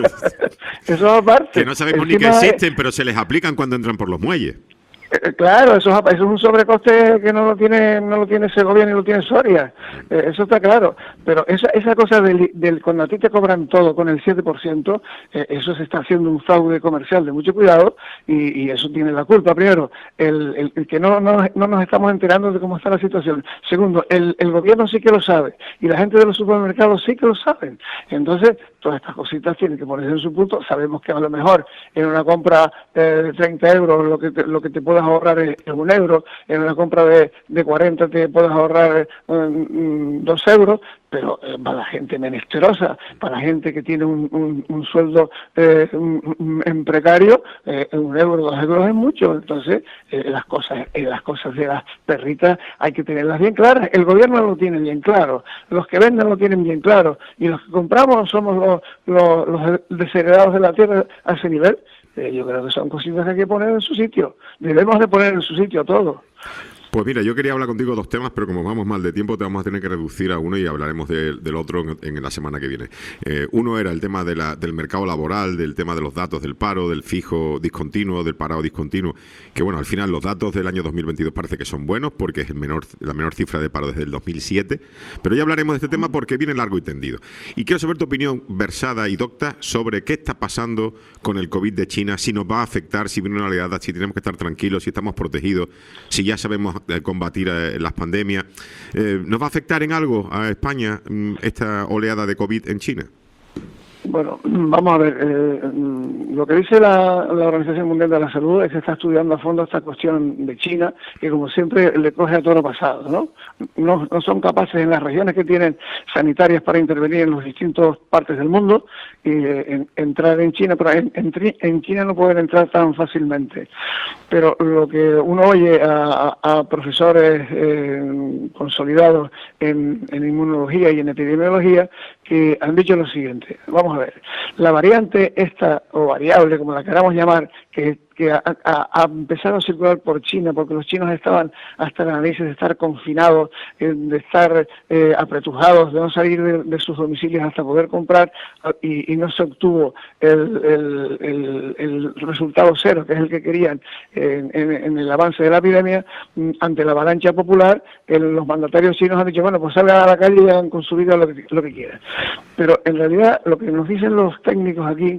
Eso es aparte. Que no sabemos Encima ni que existen, pero se les aplican cuando entran por los muelles. Eh, claro, eso es, eso es un sobrecoste que no lo tiene no lo tiene Segovia ni lo tiene Soria, eh, eso está claro, pero esa esa cosa del, del cuando a ti te cobran todo con el siete por ciento, eh, eso se está haciendo un fraude comercial de mucho cuidado, y, y eso tiene la culpa. Primero, el, el, el que no, no, no nos estamos enterando de cómo está la situación. Segundo, el, el gobierno sí que lo sabe, y la gente de los supermercados sí que lo saben. Entonces, todas estas cositas tienen que ponerse en su punto. Sabemos que a lo mejor en una compra eh, de treinta euros lo que te, lo que te puedas ahorrar es, es un euro, en una compra de, de cuarenta te puedes ahorrar um, dos euros, pero eh, para la gente menesterosa, para la gente que tiene un, un, un sueldo eh, un, un, en precario, eh, un euro, dos euros es mucho. Entonces, eh, las cosas eh, las cosas de las perritas hay que tenerlas bien claras. El gobierno lo tiene bien claro, los que venden lo tienen bien claro, y los que compramos somos los, los, los desheredados de la tierra a ese nivel. Eh, yo creo que son cositas que hay que poner en su sitio. Debemos de poner en su sitio todo. Pues mira, yo quería hablar contigo de dos temas, pero como vamos mal de tiempo, te vamos a tener que reducir a uno y hablaremos de, del otro en, en la semana que viene. Eh, uno era el tema de la, del mercado laboral, del tema de los datos del paro, del fijo discontinuo, del parado discontinuo, que bueno, al final los datos del año dos mil veintidós parece que son buenos, porque es el menor, la menor cifra de paro desde el dos mil siete, pero ya hablaremos de este tema porque viene largo y tendido. Y quiero saber tu opinión versada y docta sobre qué está pasando con el COVID de China, si nos va a afectar, si viene una oleada, si tenemos que estar tranquilos, si estamos protegidos, si ya sabemos eh, combatir eh, las pandemias. Eh, ¿Nos va a afectar en algo a España mm, esta oleada de COVID en China? Bueno, vamos a ver, eh, lo que dice la, la Organización Mundial de la Salud es que está estudiando a fondo esta cuestión de China, que como siempre le coge a toro pasado, ¿no? No, no son capaces en las regiones que tienen sanitarias para intervenir en las distintas partes del mundo y eh, en, entrar en China, pero en, en, en China no pueden entrar tan fácilmente. Pero lo que uno oye a, a, a profesores eh, consolidados en, en inmunología y en epidemiología que han dicho lo siguiente, vamos a ver, la variante esta, o variable, como la queramos llamar, que, que ha, ha, ha empezado a circular por China, porque los chinos estaban hasta la nariz de estar confinados, eh, de estar eh, apretujados, de no salir de, de sus domicilios hasta poder comprar, y, y no se obtuvo el, el, el, el resultado cero, que es el que querían en, en, en el avance de la epidemia. Ante la avalancha popular, el, los mandatarios chinos han dicho, bueno, pues salgan a la calle y hagan con su vida lo que, lo que quieran. Pero en realidad lo que nos dicen los técnicos aquí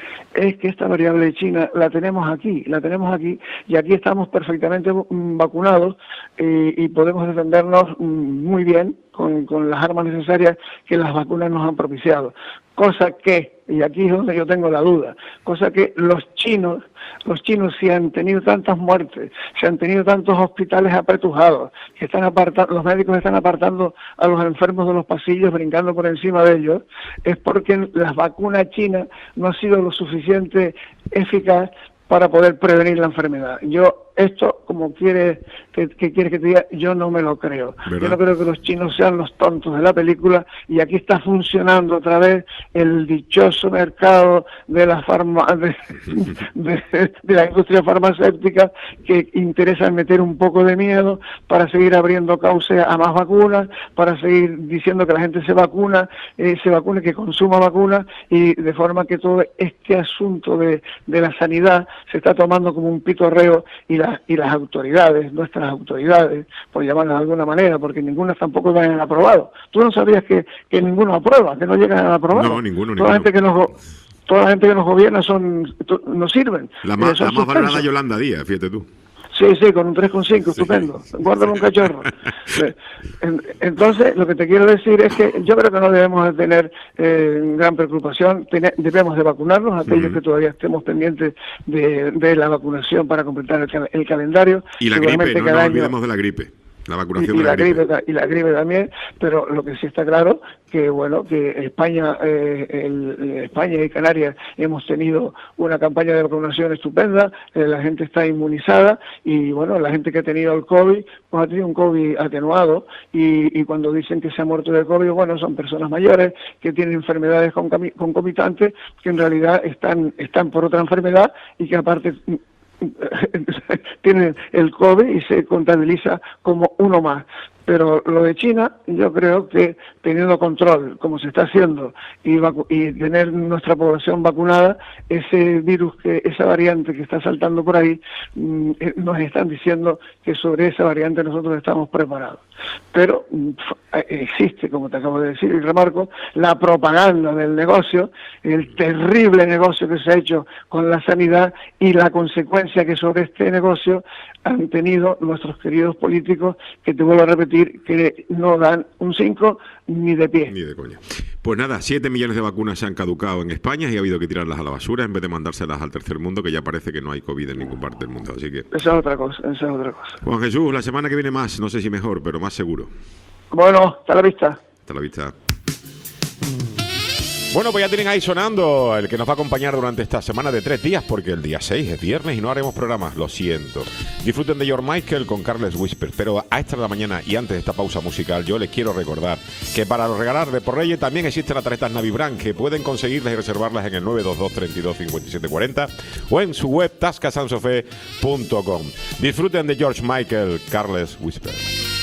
es que esta variable de China la tenemos aquí, la tenemos aquí, y aquí estamos perfectamente vacunados y, y podemos defendernos muy bien con, con las armas necesarias que las vacunas nos han propiciado. Cosa que, y aquí es donde yo tengo la duda, cosa que los chinos, los chinos si han tenido tantas muertes, si han tenido tantos hospitales apretujados, que están apartando, los médicos están apartando a los enfermos de los pasillos, brincando por encima de ellos, es porque las vacunas chinas no han sido lo suficiente eficaz para poder prevenir la enfermedad. Yo, esto, como quiere que, que quiere que te diga, yo no me lo creo. ¿Verdad? Yo no creo que los chinos sean los tontos de la película, y aquí está funcionando otra vez el dichoso mercado de la farma, de, de, de la industria farmacéutica, que interesa meter un poco de miedo para seguir abriendo cauce a más vacunas, para seguir diciendo que la gente se vacuna, eh, se vacune, que consuma vacunas, y de forma que todo este asunto de, de la sanidad se está tomando como un pitorreo, y, la, y las autoridades, nuestras autoridades, por llamarlas de alguna manera, porque ninguna tampoco lo han aprobado. Tú no sabías que, que ninguno aprueba, que no llegan a aprobar. No, ninguno, toda ninguno. La gente que nos, toda la gente que nos gobierna son, no sirven. La más, la más valorada Yolanda Díaz, fíjate tú. Sí, sí, con un tres coma cinco, sí. Estupendo. Guárdalo un cachorro. Entonces, lo que te quiero decir es que yo creo que no debemos de tener eh, gran preocupación. Ten, debemos de vacunarnos, aquellos uh-huh. que todavía estemos pendientes de, de la vacunación para completar el, el calendario. Y la gripe, no nos olvidemos de la gripe. La vacunación y, y de la, la gripe. gripe y la gripe también, pero lo que sí está claro que bueno que España eh, el, España y Canarias hemos tenido una campaña de vacunación estupenda, eh, la gente está inmunizada, y bueno, la gente que ha tenido el COVID pues ha tenido un COVID atenuado, y, y cuando dicen que se ha muerto de COVID, bueno, son personas mayores que tienen enfermedades concomitantes, que en realidad están están por otra enfermedad, y que aparte tienen el COVID y se contabiliza como uno más. Pero lo de China, yo creo que teniendo control, como se está haciendo, y, vacu- y tener nuestra población vacunada, ese virus, que esa variante que está saltando por ahí, mmm, nos están diciendo que sobre esa variante nosotros estamos preparados. Pero mmm, existe, como te acabo de decir y remarco, la propaganda del negocio, el terrible negocio que se ha hecho con la sanidad, y la consecuencia que sobre este negocio han tenido nuestros queridos políticos, que te vuelvo a repetir, que no dan un cinco ni de pie. Ni de coña. Pues nada, siete millones de vacunas se han caducado en España y ha habido que tirarlas a la basura en vez de mandárselas al tercer mundo, que ya parece que no hay COVID en ninguna parte del mundo. Así que... Esa es otra cosa, esa es otra cosa. Juan Jesús, la semana que viene más, no sé si mejor, pero más seguro. Bueno, hasta la vista. Hasta la vista. Bueno, pues ya tienen ahí sonando el que nos va a acompañar durante esta semana de tres días, porque el día seis es viernes y no haremos programas, lo siento. Disfruten de George Michael con Carles Whisper, pero a esta de la mañana y antes de esta pausa musical yo les quiero recordar que para regalar de por Reyes también existen las tarjetas Navibrand, que pueden conseguirlas y reservarlas en el nueve dos dos, treinta y dos, cincuenta y siete cuarenta o en su web tasca sansofe punto com. Disfruten de George Michael, Carles Whisper.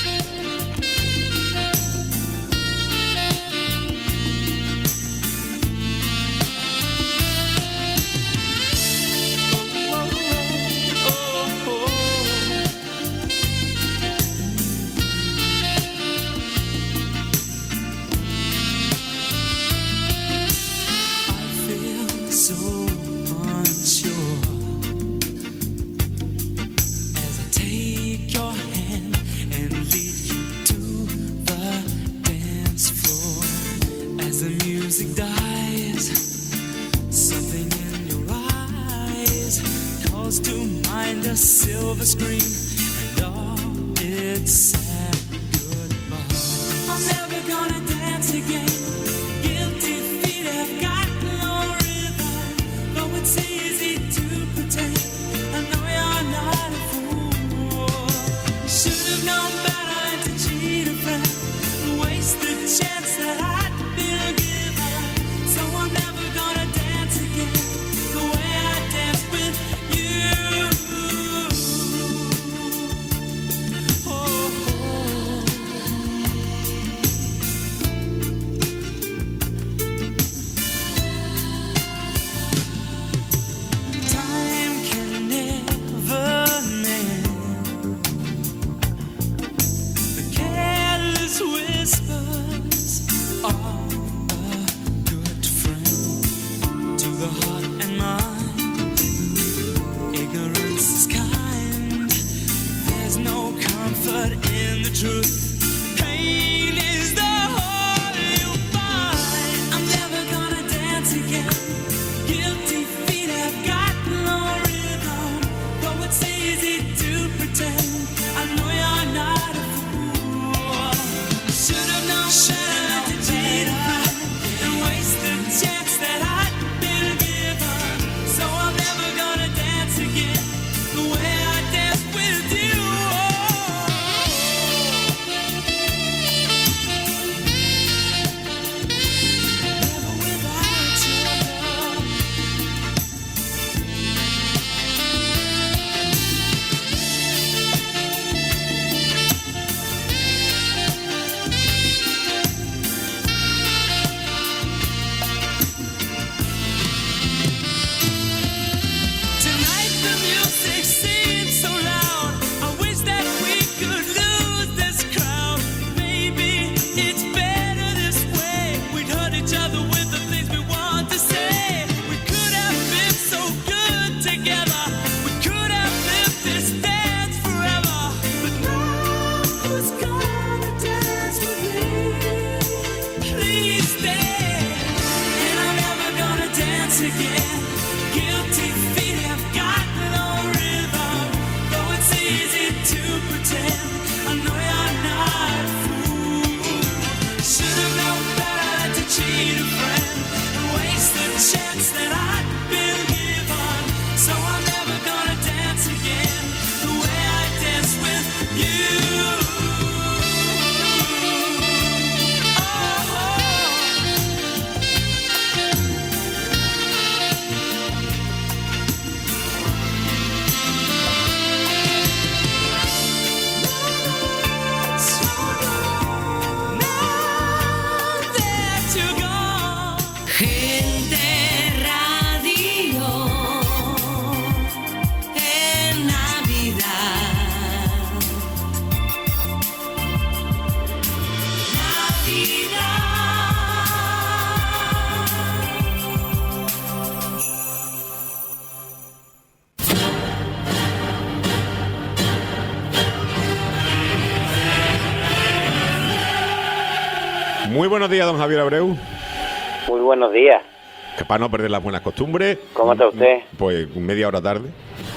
Muy buenos días, don Javier Abreu. Muy buenos días. Que para no perder las buenas costumbres. ¿Cómo está usted? Pues media hora tarde.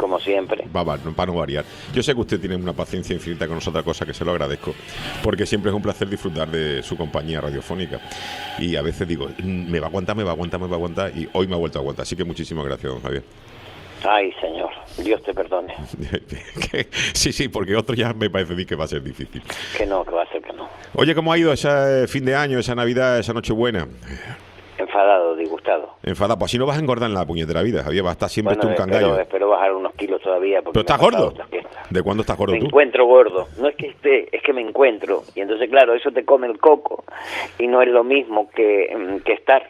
como siempre. Va, va, no, para no variar. Yo sé que usted tiene una paciencia infinita con nosotros, cosa que se lo agradezco, porque siempre es un placer disfrutar de su compañía radiofónica. Y a veces digo, me va a aguantar, me va a aguantar, me va a aguantar, y hoy me ha vuelto a aguantar. Así que muchísimas gracias, don Javier. Ay, señor, Dios te perdone. Sí, sí, porque otro ya me parece a mí que va a ser difícil. Que no, que va a ser que no. Oye, ¿cómo ha ido ese fin de año, esa Navidad, esa Nochebuena? Enfadado, disgustado. Enfadado, pues así no vas a engordar en la puñetera vida, Javier, vas a estar siempre Bueno, tú un espero, cangallo. espero bajar unos kilos todavía. ¿Pero estás gordo? ¿De cuándo estás gordo Me tú? encuentro gordo. No es que esté, es que me encuentro. Y entonces, claro, eso te come el coco. Y no es lo mismo que, que estar.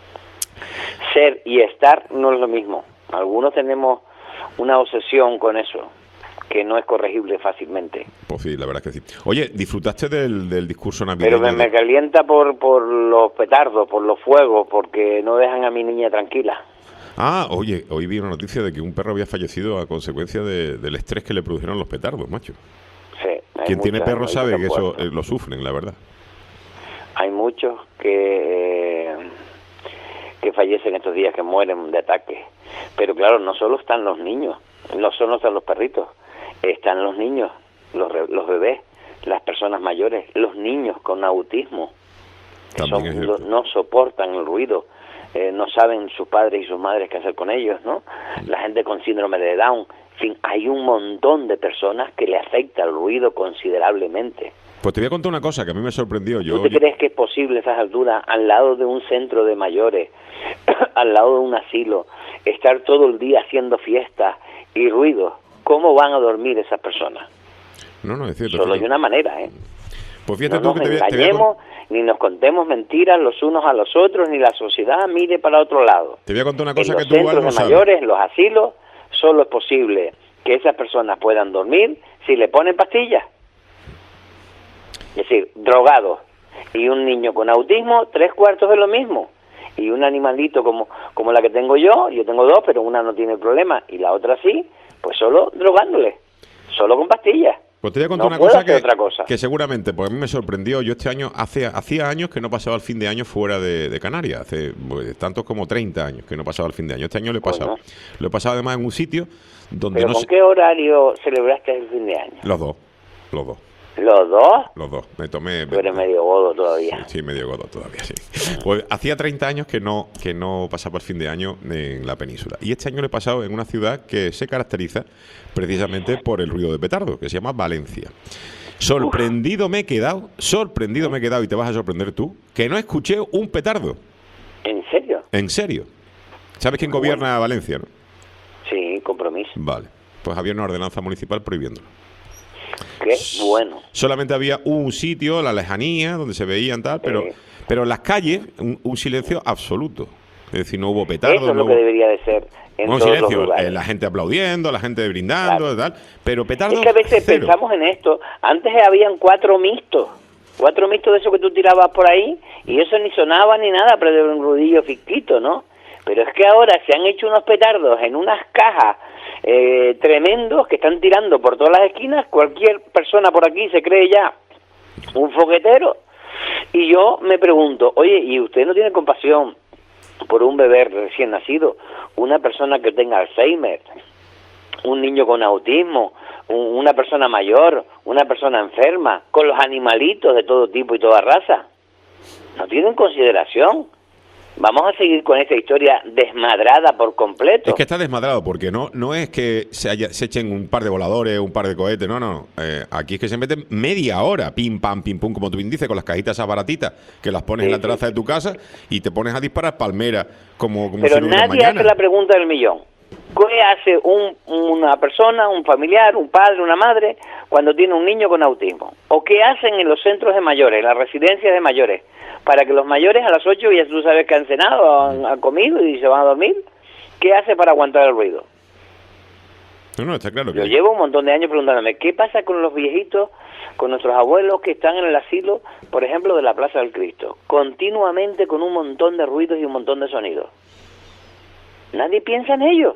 Ser y estar no es lo mismo. Algunos tenemos una obsesión con eso, que no es corregible fácilmente. Pues sí, la verdad es que sí. Oye, ¿disfrutaste del, del discurso navideño? Pero me, me calienta por, por los petardos, por los fuegos, porque no dejan a mi niña tranquila. Ah, oye, hoy vi una noticia de que un perro había fallecido a consecuencia de, del estrés que le produjeron los petardos, macho. Sí. Quien tiene perro hay sabe muchas que eso puertas. eh, lo sufren, la verdad. Hay muchos que, eh, que fallecen estos días, que mueren de ataque. Pero claro, no solo están los niños, no solo están los perritos, están los niños, los, re- los bebés, las personas mayores, los niños con autismo, que También son- es no, cierto. no soportan el ruido, eh, no saben sus padres y sus madres qué hacer con ellos, ¿no? La gente con síndrome de Down, en fin, hay un montón de personas que le afecta el ruido considerablemente. Pues te voy a contar una cosa que a mí me sorprendió. Yo, ¿Tú te crees que es posible a esas alturas, al lado de un centro de mayores, al lado de un asilo, estar todo el día haciendo fiestas y ruido? ¿Cómo van a dormir esas personas? No, no, es cierto. Solo es hay cierto. una manera, ¿eh? Pues fíjate No tú nos que te voy, a- te voy a engañemos, con- ni nos contemos mentiras los unos a los otros, ni la sociedad mire para otro lado. te voy a contar una En cosa los que tú igual centros no de sabes. mayores, en los asilos, solo es posible que esas personas puedan dormir si le ponen pastillas. Es decir, drogados. Y un niño con autismo, tres cuartos de lo mismo. Y un animalito como, como la que tengo yo, yo tengo dos, pero una no tiene problema y la otra sí, pues solo drogándole, solo con pastillas. Pues te voy a contar No una puedo cosa hacer que, otra cosa. que seguramente, pues a mí me sorprendió. Yo este año, hace, hacía años que no pasaba el fin de año fuera de, de Canarias. Hace pues, tantos como treinta años que no pasaba el fin de año. Este año lo he pasado. Bueno. Lo he pasado además en un sitio donde ¿Pero no con sé... qué horario celebraste el fin de año? Los dos, los dos, ¿Los dos? los dos. Me tomé... Tú eres medio godo todavía. Sí, medio godo todavía, sí. Pues hacía treinta años que no, que no pasaba el fin de año en la península. Y este año lo he pasado en una ciudad que se caracteriza precisamente por el ruido de petardo, que se llama Valencia. Sorprendido me he quedado, sorprendido me he quedado, y te vas a sorprender tú, que no escuché un petardo. ¿En serio? En serio. ¿Sabes quién gobierna Valencia, no? Sí, compromiso. Vale. Pues había una ordenanza municipal prohibiéndolo. Qué bueno. Solamente había un sitio, la lejanía, donde se veían tal, pero, Sí. pero en las calles, un, un silencio absoluto. Es decir, no hubo petardo, Eso es no lo que hubo... debería de ser en Bueno, todos silencio, los lugares. eh, la gente aplaudiendo, la gente brindando, tal, pero petardo Es que a veces cero. pensamos en esto. Antes habían cuatro mixtos. Cuatro mixtos de esos que tú tirabas por ahí y eso ni sonaba ni nada, pero era un rudillo fisquito, ¿no? Pero es que ahora se han hecho unos petardos en unas cajas eh, tremendos que están tirando por todas las esquinas. Cualquier persona por aquí se cree ya un foguetero. Y yo me pregunto, oye, ¿y usted no tiene compasión por un bebé recién nacido, una persona que tenga Alzheimer, un niño con autismo, un, una persona mayor, una persona enferma, con los animalitos de todo tipo y toda raza? ¿No tienen consideración? Vamos a seguir con esta historia desmadrada por completo. Es que está desmadrado, porque no no es que se, haya, se echen un par de voladores, un par de cohetes, no, no. Eh, aquí es que se meten media hora, pim, pam, pim, pum, como tú bien dices, con las cajitas esas baratitas que las pones Sí, en la sí, terraza sí. de tu casa y te pones a disparar palmeras como, como Pero si no hubiera nadie mañana. hace la pregunta del millón. ¿Qué hace un, una persona, un familiar, un padre, una madre, cuando tiene un niño con autismo? ¿O qué hacen en los centros de mayores, en las residencias de mayores? Para que los mayores a las ocho ya tú sabes que han cenado, han, han comido y se van a dormir. ¿Qué hace para aguantar el ruido? No, no, está claro que... Yo llevo un montón de años preguntándome, ¿qué pasa con los viejitos, con nuestros abuelos que están en el asilo, por ejemplo, de la Plaza del Cristo? Continuamente con un montón de ruidos y un montón de sonidos. Nadie piensa en ellos.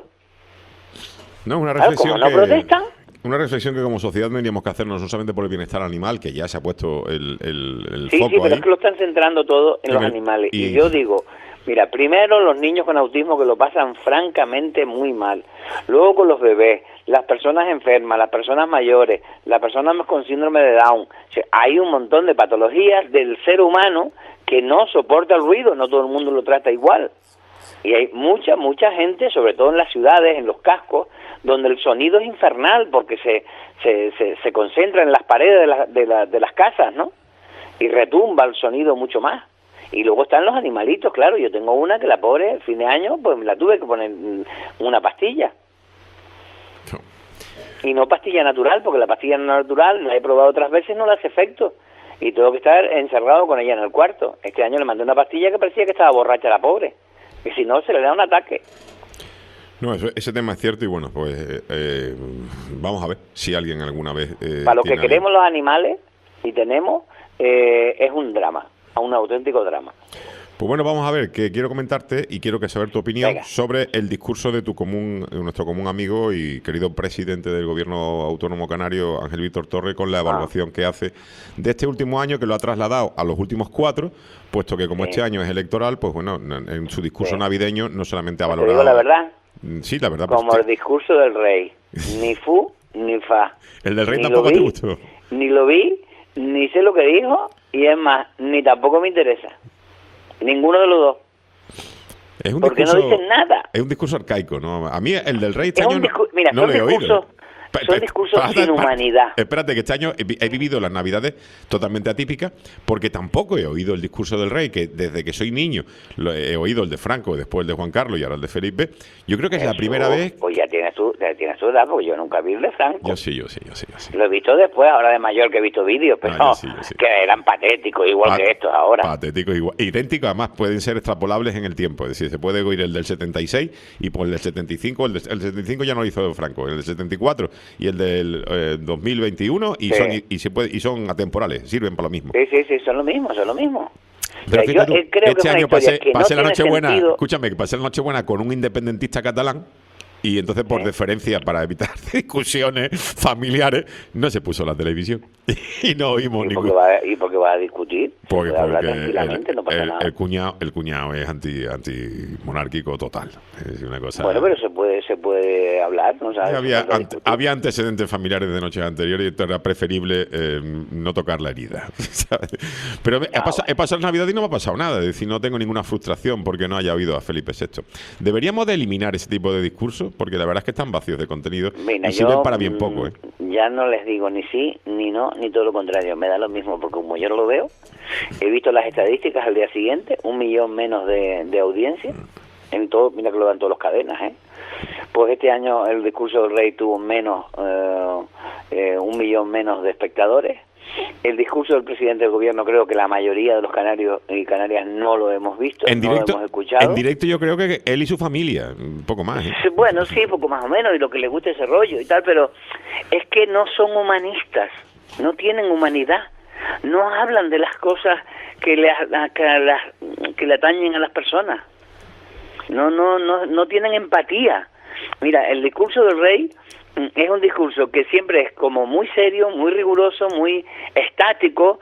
No, una Claro, reflexión como no que... protestan. Una reflexión que como sociedad tendríamos que hacernos, no solamente por el bienestar animal, que ya se ha puesto el, el, el Sí, foco sí, pero ahí. es que lo están centrando todo en En los el- animales. Y... y- yo digo, Mira, primero los niños con autismo que lo pasan francamente muy mal. Luego con los bebés, las personas enfermas, las personas mayores, las personas con síndrome de Down. O sea, hay un montón de patologías del ser humano que no soporta el ruido, no todo el mundo lo trata igual. Y hay mucha, mucha gente, sobre todo en las ciudades, en los cascos, donde el sonido es infernal porque se se, se, se concentra en las paredes de, la, de, la, de las casas, ¿no? Y retumba el sonido mucho más. Y luego están los animalitos, claro. Yo tengo una que la pobre, el fin de año, pues me la tuve que poner una pastilla. Y no pastilla natural, porque la pastilla natural la he probado otras veces, no le hace efecto. Y tengo que estar encerrado con ella en el cuarto. Este año le mandé una pastilla que parecía que estaba borracha la pobre. Y si no, se le da un ataque. No, eso, ese tema es cierto y bueno, pues eh, eh, vamos a ver si alguien alguna vez... Eh, Para lo que tiene queremos los animales, y tenemos, eh, es un drama. A un auténtico drama. Pues bueno, vamos a ver, que quiero comentarte y quiero que saber tu opinión Venga. sobre el discurso de tu común, de nuestro común amigo y querido presidente del Gobierno Autónomo Canario, Ángel Víctor Torres, con la evaluación ah. que hace de este último año, que lo ha trasladado a los últimos cuatro, puesto que como sí. este año es electoral, pues bueno, en su discurso sí. navideño no solamente ha valorado... ¿Te digo la verdad? Sí, la verdad. Como pues, el discurso del rey, ni fu ni fa. El del rey ni tampoco vi, te gustó. Ni lo vi, ni sé lo que dijo, y es más, ni tampoco me interesa. Ninguno de los dos. Es un porque discurso, no dicen nada. Es un discurso arcaico, ¿no? A mí el del rey este es año un discur- Mira, no son lo he discursos, oído. Son discursos para, sin para, humanidad. Espérate, que este año he, he vivido las Navidades totalmente atípicas, porque tampoco he oído el discurso del rey, que desde que soy niño lo he, he oído el de Franco, después el de Juan Carlos y ahora el de Felipe. Yo creo que es Eso, la primera vez... Pues ya tienes tu, ya tienes tu edad, porque yo nunca vi el de Franco. Yo sí, yo sí, yo sí. Yo sí. Lo he visto después, ahora de mayor, que he visto vídeos, pero no, yo sí, yo sí. que eran patéticos, igual Pat- que estos ahora. Patéticos, igual. Idénticos, además, pueden ser extrapolables en el tiempo. Es decir, se puede oír el del setenta y seis y por el del setenta y cinco, el, de, el setenta y cinco ya no lo hizo Franco, el del setenta y cuatro y el del eh, dos mil veintiuno y, sí. son, y, y, se puede, y son atemporales, sirven para lo mismo. Sí, sí, sí, son lo mismo, son lo mismo. Pero o sea, fíjate yo tú, creo este que es año una pasé, que pasé no la Nochebuena, sentido. escúchame, que pasé la Nochebuena con un independentista catalán y entonces por ¿Eh? deferencia, para evitar discusiones familiares, no se puso la televisión y no oímos ¿Y ningún... Porque va, ¿Y por qué va a discutir? Porque, puede hablar porque tranquilamente, el, no pasa el, nada. el cuñado el cuñado es anti anti monárquico total, es una cosa... Bueno, pero se puede se puede hablar, ¿no sabes? Había, Se puede ante, había antecedentes familiares de noches anteriores y entonces era preferible eh, no tocar la herida, ¿sabes? Pero me, Ah, he, pasado, bueno. he pasado la Navidad y no me ha pasado nada, es decir, no tengo ninguna frustración porque no haya oído a Felipe sexto. Deberíamos de eliminar ese tipo de discursos porque la verdad es que están vacíos de contenido Mira, y sirven yo, para bien poco, ¿eh? Ya no les digo ni sí, ni no, ni todo lo contrario. Me da lo mismo, porque como yo no lo veo, he visto las estadísticas al día siguiente, un millón menos de, de audiencia, en todo, mira que lo dan todas las cadenas, ¿eh? Pues este año el discurso del rey tuvo menos, eh, eh, un millón menos de espectadores. El discurso del presidente del gobierno creo que la mayoría de los canarios y canarias no lo hemos visto, En no directo, lo hemos escuchado. en directo yo creo que él y su familia, un poco más, ¿eh? Bueno, sí, poco más o menos, y lo que le gusta ese rollo y tal, pero es que no son humanistas, no tienen humanidad, no hablan de las cosas que le, que, las, que le atañen a las personas, no, no, no, no tienen empatía. Mira, el discurso del rey es un discurso que siempre es como muy serio, muy riguroso, muy estático,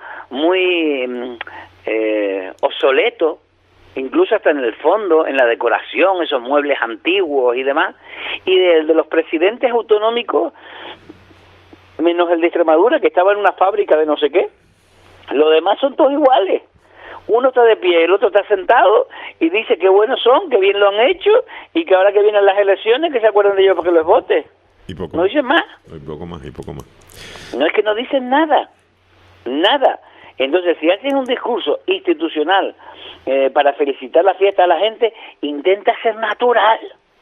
muy eh, obsoleto, incluso hasta en el fondo, en la decoración, esos muebles antiguos y demás. Y de, de los presidentes autonómicos, menos el de Extremadura, que estaba en una fábrica de no sé qué, los demás son todos iguales. Uno está de pie, el otro está sentado y dice que buenos son, que bien lo han hecho y que ahora que vienen las elecciones que se acuerdan de ellos para que los vote. Y poco No dicen más. Y poco más, y poco más. No es que no dicen nada, nada. Entonces, si haces un discurso institucional eh, para felicitar la fiesta a la gente, intenta ser natural.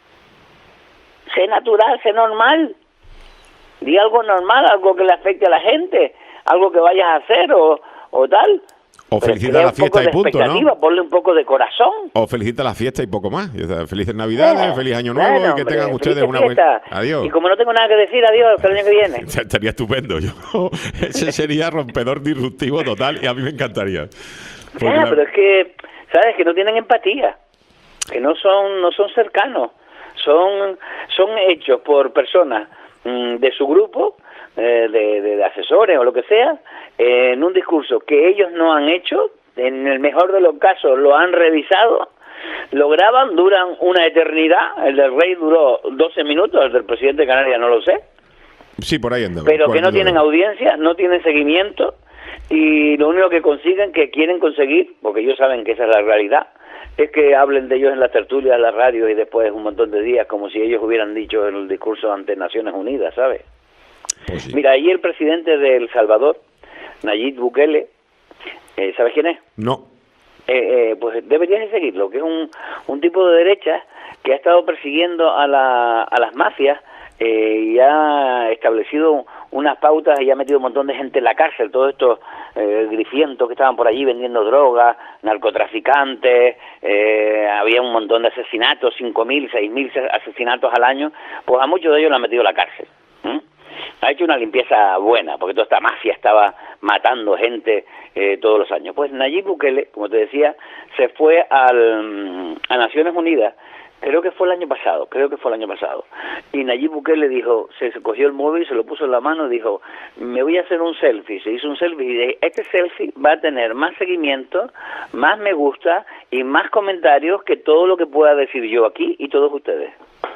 Sé natural, sé normal. Di algo normal, algo que le afecte a la gente, algo que vayas a hacer o, o tal. O Pero felicita crea la un fiesta poco y de punto, ¿no? expectativa, ponle un poco de corazón. O felicita la fiesta y poco más. Y, o sea, felices Navidades, Bueno, feliz Año Nuevo bueno, y que hombre, tengan ustedes feliz una buena... fiesta. Adiós. Y como no tengo nada que decir, adiós, hasta el año que viene. Estaría estupendo. Yo, ese sería rompedor disruptivo total y a mí me encantaría. Porque Ya, la- pero es que, ¿sabes? Que no tienen empatía, que no son no son cercanos, son son hechos por personas mmm, de su grupo, eh, de, de, de asesores o lo que sea, eh, en un discurso que ellos no han hecho, en el mejor de los casos lo han revisado lo graban, duran una eternidad. El del rey duró doce minutos, el del presidente de Canarias no lo sé. Sí, por ahí andaba. Pero que no tienen audiencia, no tienen seguimiento, y lo único que consiguen, que quieren conseguir, porque ellos saben que esa es la realidad, es que hablen de ellos en las tertulias, en la radio, y después un montón de días, como si ellos hubieran dicho en el discurso ante Naciones Unidas, ¿sabes? Pues sí. Mira, ahí el presidente de El Salvador, Nayib Bukele, eh, ¿sabes quién es? No. Eh, eh, pues deberías de seguirlo, que es un, un tipo de derecha que ha estado persiguiendo a, la, a las mafias, eh, y ha establecido unas pautas y ha metido un montón de gente en la cárcel, todos estos eh, grifientos que estaban por allí vendiendo drogas, narcotraficantes, eh, había un montón de asesinatos, cinco mil, seis mil asesinatos al año, pues a muchos de ellos lo han metido en la cárcel. ¿Mm? Ha hecho una limpieza buena, porque toda esta mafia estaba matando gente eh, todos los años. Pues Nayib Bukele, como te decía, se fue al, a Naciones Unidas, creo que fue el año pasado, creo que fue el año pasado, y Nayib Bukele dijo, se, se cogió el móvil, se lo puso en la mano y dijo, me voy a hacer un selfie, se hizo un selfie, y de, este selfie va a tener más seguimiento, más me gusta y más comentarios que todo lo que pueda decir yo aquí y todos ustedes.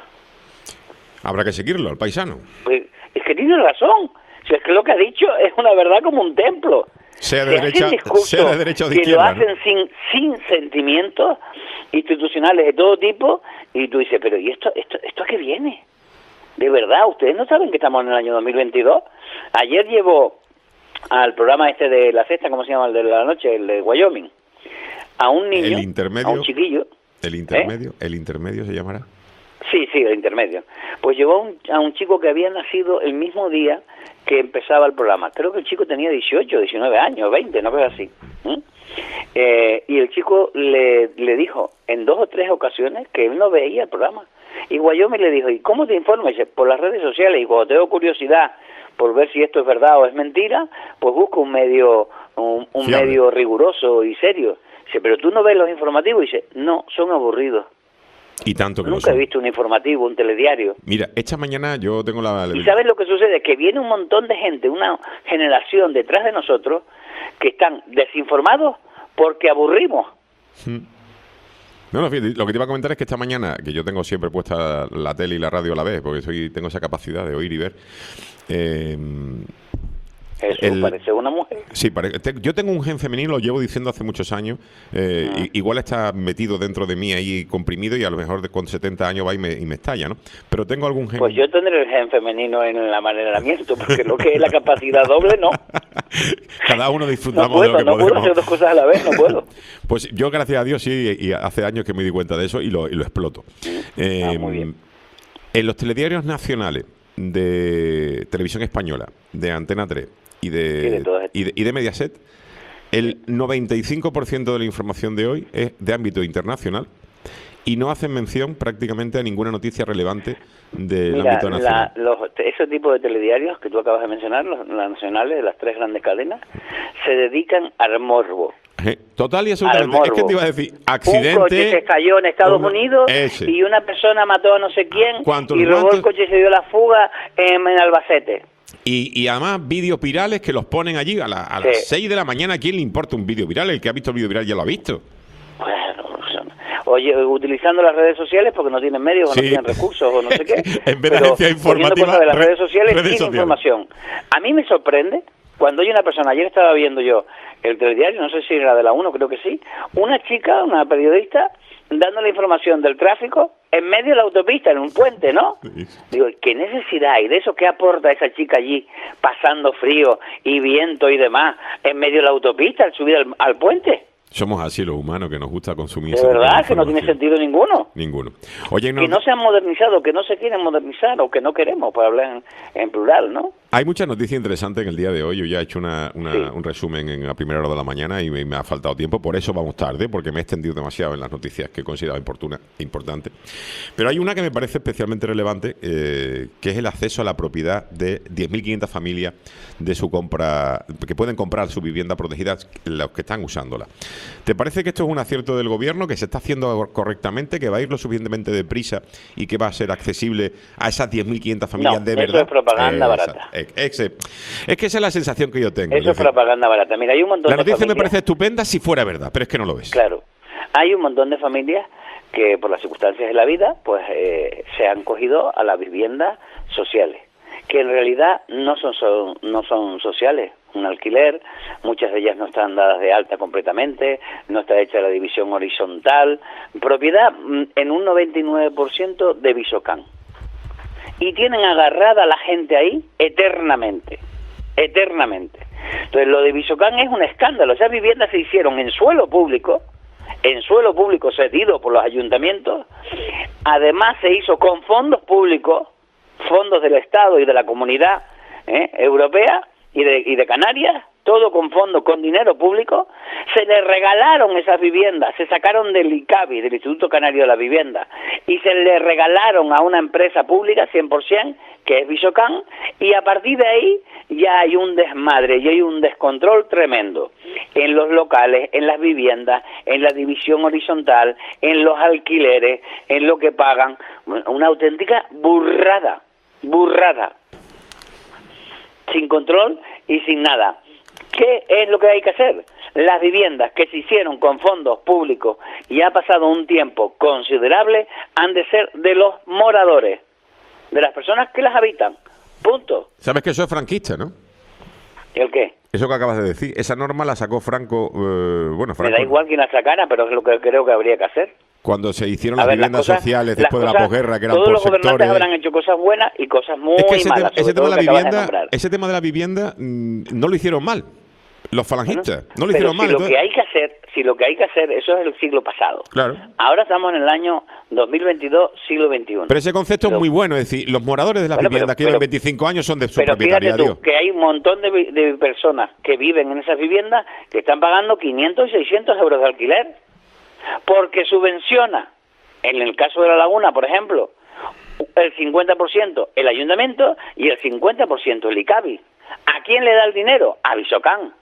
Habrá que seguirlo, al paisano. Pues, es que tiene razón, si es que lo que ha dicho es una verdad como un templo. Sea de, Se derecha, sea de derecha o de que izquierda. lo hacen ¿no? sin sin sentimientos institucionales de todo tipo, y tú dices, pero ¿y esto esto esto a qué viene? De verdad, ¿ustedes no saben que estamos en el año dos mil veintidós? Ayer llevó al programa este de la sexta, ¿cómo se llama? El de la noche, el de Wyoming, a un niño, el intermedio, a un chiquillo. El intermedio, ¿eh? El intermedio se llamará. Sí, sí, el intermedio. Pues llevó a un, a un chico que había nacido el mismo día que empezaba el programa. Creo que el chico tenía dieciocho, diecinueve años, veinte, no veo así. ¿Mm? Eh, y el chico le, le dijo en dos o tres ocasiones que él no veía el programa. Y Wyoming le dijo, ¿y cómo te informas? Y dice, por las redes sociales, y cuando tengo curiosidad por ver si esto es verdad o es mentira, pues busco un medio un, un medio riguroso y serio. Dice, pero tú no ves los informativos. Y dice, no, son aburridos. Y tanto que Nunca he visto un informativo, un telediario. Mira, esta mañana yo tengo la... ¿Y sabes lo que sucede? Que viene un montón de gente, una generación detrás de nosotros, que están desinformados porque aburrimos. Hmm. No, no, fíjate, lo que te iba a comentar es que esta mañana, que yo tengo siempre puesta la tele y la radio a la vez, porque soy tengo esa capacidad de oír y ver... Eh, Eso el, parece una mujer. Sí, parece, te, yo tengo un gen femenino, lo llevo diciendo hace muchos años. Eh, Ah. y, igual está metido dentro de mí ahí comprimido y a lo mejor de, con setenta años va y me, y me estalla, ¿no? Pero tengo algún gen... Pues yo tendré el gen femenino en el amaneramiento, porque lo que es la capacidad doble, no. Cada uno disfrutamos no puedo, de lo que no podemos. puedo hacer dos cosas a la vez, no puedo. Pues yo, gracias a Dios, sí, y hace años que me di cuenta de eso y lo, y lo exploto. Eh, Ah, muy bien. En los telediarios nacionales de Televisión Española, de Antena tres y de, Sí, de todas. y de, y de Mediaset, el noventa y cinco por ciento de la información de hoy es de ámbito internacional y no hacen mención prácticamente a ninguna noticia relevante del Mira, ámbito nacional. la, los, ese tipo de telediarios que tú acabas de mencionar, los, las nacionales de las tres grandes cadenas, se dedican al morbo. Eh, Total y Al absolutamente. morbo. Es que te iba a decir, Un accidente... coche se cayó en Estados una- Unidos ese. y una persona mató a no sé quién ¿Cuántos, y robó cuántos? el coche y se dio la fuga en, en Albacete. Y, y además vídeos virales que los ponen allí a, la- a las Sí. seis de la mañana. ¿A quién le importa un vídeo viral? El que ha visto el vídeo viral ya lo ha visto. Bueno, oye, utilizando las redes sociales porque no tienen medios o Sí. no tienen recursos o no sé qué. En vez de pero agencia poniendo informativa, cosas de las re- redes sociales redes sin sociales. información. A mí me sorprende cuando hay una persona, ayer estaba viendo yo el telediario, no sé si era de la uno, creo que sí, una chica, una periodista, dando la información del tráfico en medio de la autopista, en un puente, ¿no? Sí. Digo, ¿qué necesidad hay de eso? ¿Qué aporta esa chica allí, pasando frío y viento y demás, en medio de la autopista, al subir al, al puente? Somos así los humanos, que nos gusta consumir. De ese tipo verdad que no tiene información. sentido ninguno. Ninguno. Oye, no- Que no se han modernizado, que no se quieren modernizar o que no queremos, para hablar en, en plural, ¿no? hay muchas noticias interesantes en el día de hoy. Yo ya he hecho una, una- Sí. un resumen en la primera hora de la mañana y me, me ha faltado tiempo. Por eso vamos tarde, porque me he extendido demasiado en las noticias que he considerado oportunas e importantes. Pero hay una que me parece especialmente relevante, eh, que es el acceso a la propiedad de diez mil quinientas familias de su compra, que pueden comprar su vivienda protegida, los que están usándola. ¿Te parece que esto es un acierto del gobierno, que se está haciendo correctamente, que va a ir lo suficientemente deprisa y que va a ser accesible a esas diez mil quinientas familias No, de eso verdad? es propaganda Eh, barata. Es, es- es que esa es la sensación que yo tengo. Eso Es es decir, propaganda barata. Mira, hay un montón la de noticia me familias... parece estupenda si fuera verdad, pero es que no lo es. Claro. Hay un montón de familias que por las circunstancias de la vida pues eh, se han cogido a las viviendas sociales, que en realidad no son, son no son sociales. Un alquiler, muchas de ellas no están dadas de alta completamente, no está hecha la división horizontal, propiedad en un noventa y nueve por ciento de Visocán. Y tienen agarrada a la gente ahí eternamente, eternamente. Entonces lo de Visocán es un escándalo. Esas viviendas se hicieron en suelo público, en suelo público cedido por los ayuntamientos, además se hizo con fondos públicos, fondos del Estado y de la Comunidad ¿eh? Europea, y de, y de Canarias, todo con fondos, con dinero público. Se le regalaron esas viviendas, se sacaron del ICABI, del Instituto Canario de la Vivienda, y se le regalaron a una empresa pública cien por ciento, que es Visocán, y a partir de ahí ya hay un desmadre, y hay un descontrol tremendo en los locales, en las viviendas, en la división horizontal, en los alquileres, en lo que pagan, una auténtica burrada, burrada. Sin control y sin nada. ¿Qué es lo que hay que hacer? Las viviendas que se hicieron con fondos públicos y ha pasado un tiempo considerable han de ser de los moradores, de las personas que las habitan. Punto. ¿Sabes que eso es franquista, no? ¿Y el qué? Eso que acabas de decir. Esa norma la sacó Franco... Eh, bueno, Franco... Me da igual quién la sacara, pero es lo que creo que habría que hacer. Cuando se hicieron A las ver, viviendas las cosas, sociales después las de la cosas, posguerra, que eran todos por los gobernantes sectores... habrán hecho cosas buenas y cosas muy es que ese malas. Tema, ese, tema de la que acabas de vivienda, nombrar. ese tema de la vivienda mmm, no lo hicieron mal. Los falangistas Bueno, no lo pero hicieron si mal. Lo entonces... que hay que hacer, si lo que hay que hacer, eso es el siglo pasado. Claro. Ahora estamos en el año dos mil veintidós, siglo veintiuno. Pero ese concepto Pero, es muy bueno, es decir, los moradores de las bueno, viviendas pero, que llevan pero, veinticinco años son de su Pero fíjate propietaria. tú, Dios. que hay un montón de, de personas que viven en esas viviendas que están pagando quinientos y seiscientos euros de alquiler, porque subvenciona, en el caso de La Laguna, por ejemplo, el cincuenta por ciento el ayuntamiento y el cincuenta por ciento el ICABI. ¿A quién le da el dinero? A Visocán.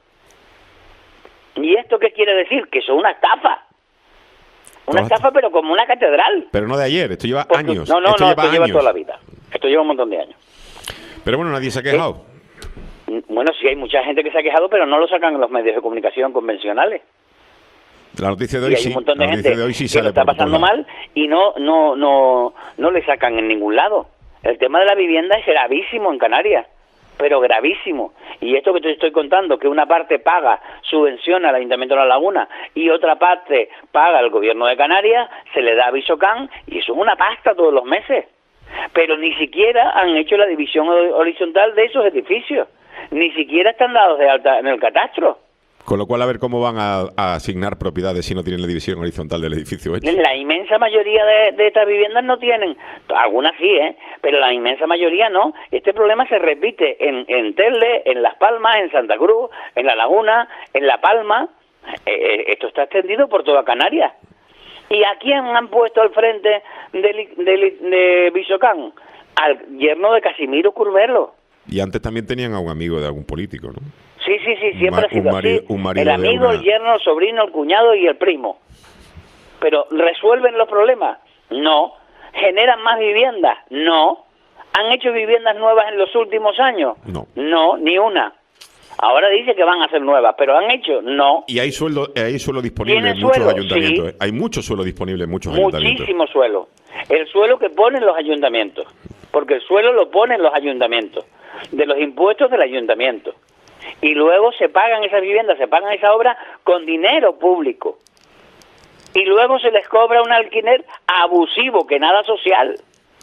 ¿Y esto qué quiere decir? Que eso es una estafa. Una Toda estafa, pero como una catedral. Pero no de ayer, esto lleva Porque, años. No, no, esto no, lleva esto lleva años. toda la vida. Esto lleva un montón de años. Pero bueno, nadie se ha quejado. ¿Eh? Bueno, sí hay mucha gente que se ha quejado, pero no lo sacan en los medios de comunicación convencionales. La noticia de Y hoy hay sí. un montón de la gente noticia de hoy sí que sale lo está por pasando todos lados. mal y no, no, no, no le sacan en ningún lado. El tema de la vivienda es gravísimo en Canarias, pero gravísimo. Y esto que te estoy contando, que una parte paga, subvenciona al Ayuntamiento de La Laguna y otra parte paga al Gobierno de Canarias, se le da a Visocán y eso es una pasta todos los meses. Pero ni siquiera han hecho la división horizontal de esos edificios. Ni siquiera están dados de alta en el catastro. Con lo cual, a ver cómo van a, a asignar propiedades si no tienen la división horizontal del edificio hecho. La inmensa mayoría de, de estas viviendas no tienen, algunas sí, ¿eh? Pero la inmensa mayoría no. Este problema se repite en, en Telde, en Las Palmas, en Santa Cruz, en La Laguna, en La Palma. Eh, esto está extendido por toda Canarias. ¿Y a quién han puesto al frente de, de, de Visocán? Al yerno de Casimiro Curvelo. Y antes también tenían a un amigo de algún político, ¿no? Sí, sí, sí, siempre un ma- ha sido un marido, así. un marido El amigo, de una... el yerno, el sobrino, el cuñado y el primo. Pero ¿resuelven los problemas? No. ¿Generan más viviendas? No. ¿Han hecho viviendas nuevas en los últimos años? No. No, ni una. Ahora dice que van a ser nuevas, pero ¿han hecho? No. Y hay sueldo, hay suelo disponible en ¿Tiene muchos suelo? ayuntamientos. Sí. ¿eh? Hay mucho suelo disponible en muchos ayuntamientos. Muchísimo suelo. El suelo que ponen los ayuntamientos. Porque el suelo lo ponen los ayuntamientos. De los impuestos del ayuntamiento. Y luego se pagan esas viviendas, se pagan esa obra con dinero público. Y luego se les cobra un alquiler abusivo, que nada social.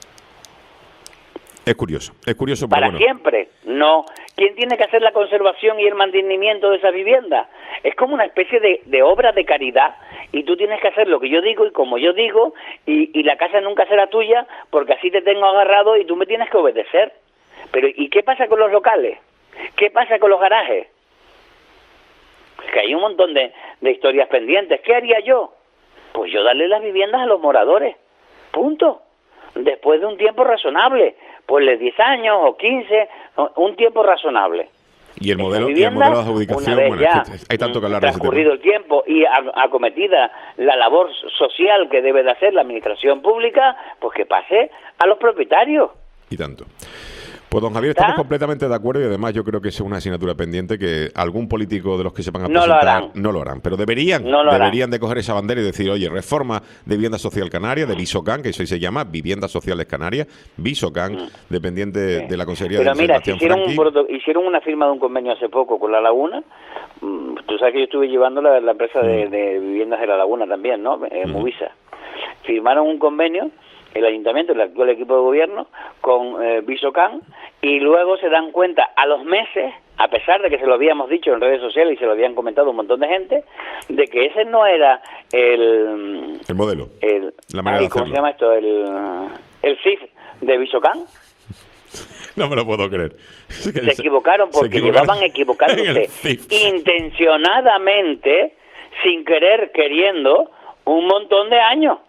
Es curioso, es curioso, pero Para bueno. siempre, no. ¿Quién tiene que hacer la conservación y el mantenimiento de esas viviendas? Es como una especie de, de obra de caridad y tú tienes que hacer lo que yo digo y como yo digo y, y la casa nunca será tuya porque así te tengo agarrado y tú me tienes que obedecer. Pero ¿y qué pasa con los locales? ¿Qué pasa con los garajes? Que hay un montón de, de historias pendientes. ¿Qué haría yo? Pues yo darle las viviendas a los moradores. Punto. Después de un tiempo razonable. Pues diez años o quince, un tiempo razonable. Y el Esas modelo, y el viviendas, modelo de adjudicación, una vez bueno, ya, es que hay tanto que hablar de ese tema. transcurrido el tiempo y a- acometida la labor social que debe de hacer la administración pública, pues que pase a los propietarios. Y tanto. Pues don Javier, ¿Está? estamos completamente de acuerdo y además yo creo que eso es una asignatura pendiente que algún político de los que se van a No lo presentar harán. no lo harán. Pero deberían, No lo harán. deberían de coger esa bandera y decir, oye, reforma de vivienda social canaria, de Visocan, que eso se llama Viviendas Sociales Canarias, Visocan, dependiente Sí. de la Consejería Pero de mira, si Sebastián hicieron, un Franqui. proto- hicieron una firma de un convenio hace poco con La Laguna. Mm, Tú sabes que yo estuve llevando la, la empresa de, de viviendas de La Laguna también, ¿no? En Movisa. Firmaron un convenio, el ayuntamiento, el actual equipo de gobierno, con eh, Visocan, y luego se dan cuenta a los meses, a pesar de que se lo habíamos dicho en redes sociales y se lo habían comentado un montón de gente, de que ese no era el... El modelo. el La manera ay, de ¿cómo hacerlo. se llama esto? El, el C I F de Visocan. No me lo puedo creer. Es que Se equivocaron porque se equivocaron llevaban en equivocándose el C I F. intencionadamente, sin querer, queriendo, un montón de años.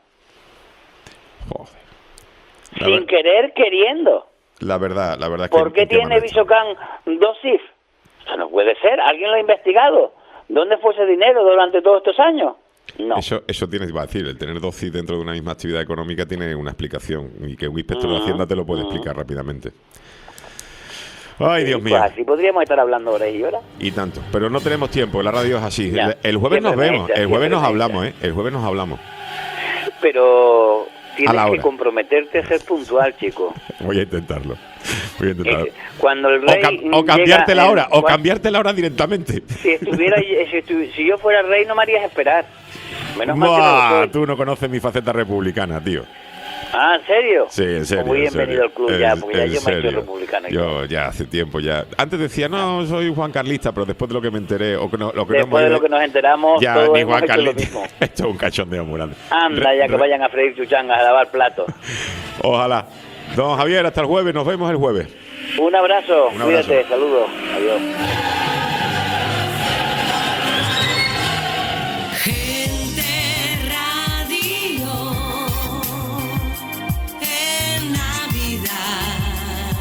Joder. La, Sin ver- querer, queriendo. la verdad, la verdad es que... ¿Por qué ¿en qué mal tiene está? Visocan dos C I F? Eso no puede ser. ¿Alguien lo ha investigado? ¿Dónde fue ese dinero durante todos estos años? No. Eso, eso tiene, iba a decir, el tener dos C I dentro de una misma actividad económica tiene una explicación y que un inspector de Ujú, Hacienda te lo puede ujú. explicar rápidamente. Ay, Dios Pues mío. así podríamos estar hablando horas y horas. Y tanto. Pero no tenemos tiempo, la radio es así. Ya. El, el jueves nos Siempre me vemos, echa, el jueves siempre nos me hablamos, echa. ¿eh? El jueves nos hablamos. Pero A tienes la que hora. comprometerte a ser puntual, chico. Voy a intentarlo. Voy a intentarlo. Eh, Cuando el O, rey cam- o cambiarte llega la en- hora, o cuan- cambiarte la hora directamente. Si estuviera, si, estu- si yo fuera rey no me harías esperar. Menos mal que no Buah, lo soy. tú no conoces mi faceta republicana, tío. Ah, ¿en serio? Sí, en serio. Muy en bienvenido serio. al club ya, En- porque ya en yo me he hecho serio. republicano. y Yo todo. ya hace tiempo ya. Antes decía, no, soy Juan Carlista, pero después de lo que me enteré, o que no, lo que no Después de hemos- lo que nos enteramos, ya todos ni hemos Juan hecho lo Carlista. mismo. Esto es un cachondeo muy grande. Anda, Re- ya que re- vayan a freír chuchangas, a lavar platos. Ojalá. Don Javier, hasta el jueves. Nos vemos el jueves. Un abrazo, Un abrazo. cuídate, saludos, adiós. Gente Radio en Navidad.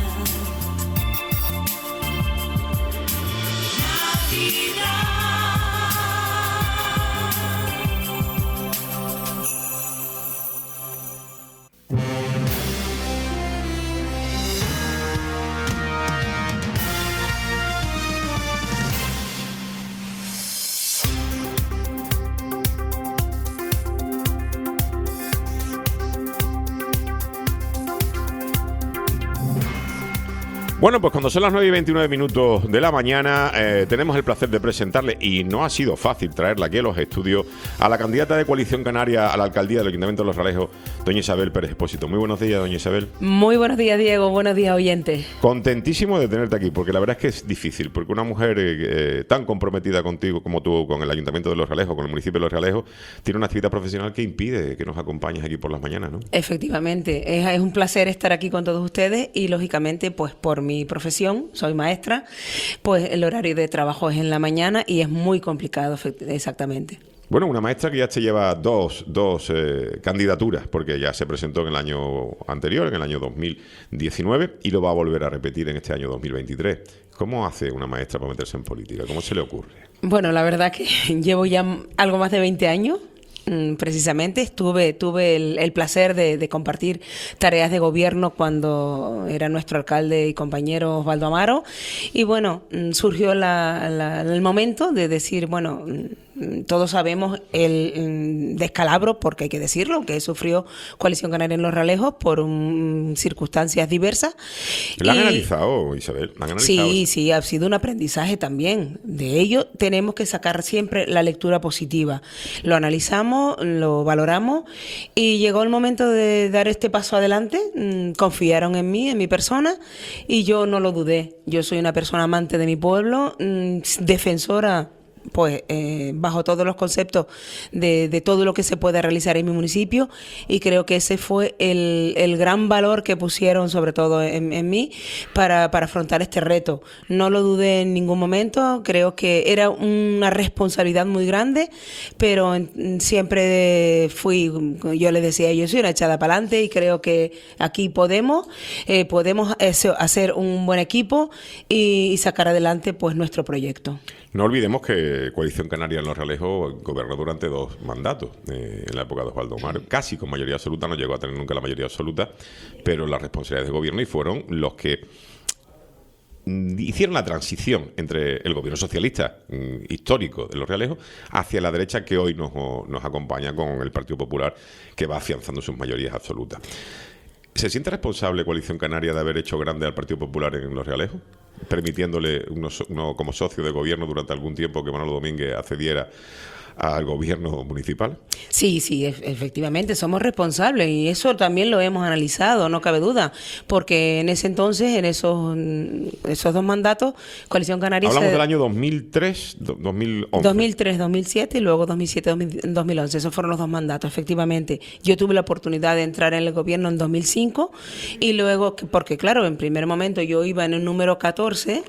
Bueno, pues cuando son las nueve y veintinueve minutos de la mañana, eh, tenemos el placer de presentarle, y no ha sido fácil traerla aquí a los estudios, a la candidata de Coalición Canaria a la alcaldía del Ayuntamiento de Los Realejos, doña Isabel Pérez Expósito. Muy buenos días, doña Isabel. Muy buenos días, Diego. Buenos días, oyentes. Contentísimo de tenerte aquí, porque la verdad es que es difícil, porque una mujer eh, eh, tan comprometida contigo como tú, con el Ayuntamiento de Los Realejos, con el municipio de Los Realejos, tiene una actividad profesional que impide que nos acompañes aquí por las mañanas, ¿no? Efectivamente, es, es un placer estar aquí con todos ustedes y, lógicamente, pues por mi profesión, soy maestra, pues el horario de trabajo es en la mañana y es muy complicado, efect- exactamente. Bueno, una maestra que ya te lleva dos, dos eh, candidaturas, porque ya se presentó en el año anterior, en el año dos mil diecinueve, y lo va a volver a repetir en este año dos mil veintitrés. ¿Cómo hace una maestra para meterse en política? ¿Cómo se le ocurre? Bueno, la verdad que llevo ya algo más de veinte años. mm, Precisamente estuve, tuve el, el placer de, de compartir tareas de gobierno cuando era nuestro alcalde y compañero Osvaldo Amaro, y bueno, mm, surgió la- la- el momento de decir, bueno, mm, todos sabemos el mm, descalabro, porque hay que decirlo, que sufrió Coalición Canaria en Los Realejos por mm, circunstancias diversas. ¿La han Y- analizado, Isabel? ¿La han analizado? Sí, sí, ha sido un aprendizaje también. De ello tenemos que sacar siempre la lectura positiva. Lo analizamos, lo valoramos y llegó el momento de dar este paso adelante. Mm, Confiaron en mí, en mi persona, y yo no lo dudé. Yo soy una persona amante de mi pueblo, mm, defensora, pues eh, bajo todos los conceptos de, de todo lo que se puede realizar en mi municipio, y creo que ese fue el, el gran valor que pusieron sobre todo en, en mí para, para afrontar este reto. No lo dudé en ningún momento, creo que era una responsabilidad muy grande, pero en- siempre fui, yo le decía, yo soy una echada para adelante y creo que aquí podemos, eh, podemos eso, hacer un buen equipo y, y sacar adelante pues nuestro proyecto. No olvidemos que Coalición Canaria en Los Realejos gobernó durante dos mandatos, eh, en la época de Osvaldo Amaro, casi con mayoría absoluta, no llegó a tener nunca la mayoría absoluta, pero las responsabilidades de gobierno, y fueron los que hicieron la transición entre el gobierno socialista mm, histórico de Los Realejos hacia la derecha que hoy nos, nos acompaña con el Partido Popular, que va afianzando sus mayorías absolutas. ¿Se siente responsable Coalición Canaria de haber hecho grande al Partido Popular en Los Realejos, permitiéndole uno, uno como socio de gobierno durante algún tiempo que Manolo Domínguez accediera al gobierno municipal? Sí, sí, efectivamente, somos responsables y eso también lo hemos analizado, no cabe duda, porque en ese entonces, en esos esos dos mandatos, Coalición Canaria... Hablamos se... del año dos mil tres, dos mil once. dos mil tres, dos mil siete y luego dos mil siete, dos mil once, esos fueron los dos mandatos, efectivamente. Yo tuve la oportunidad de entrar en el gobierno en dos mil cinco y luego, porque claro, en primer momento yo iba en el número catorce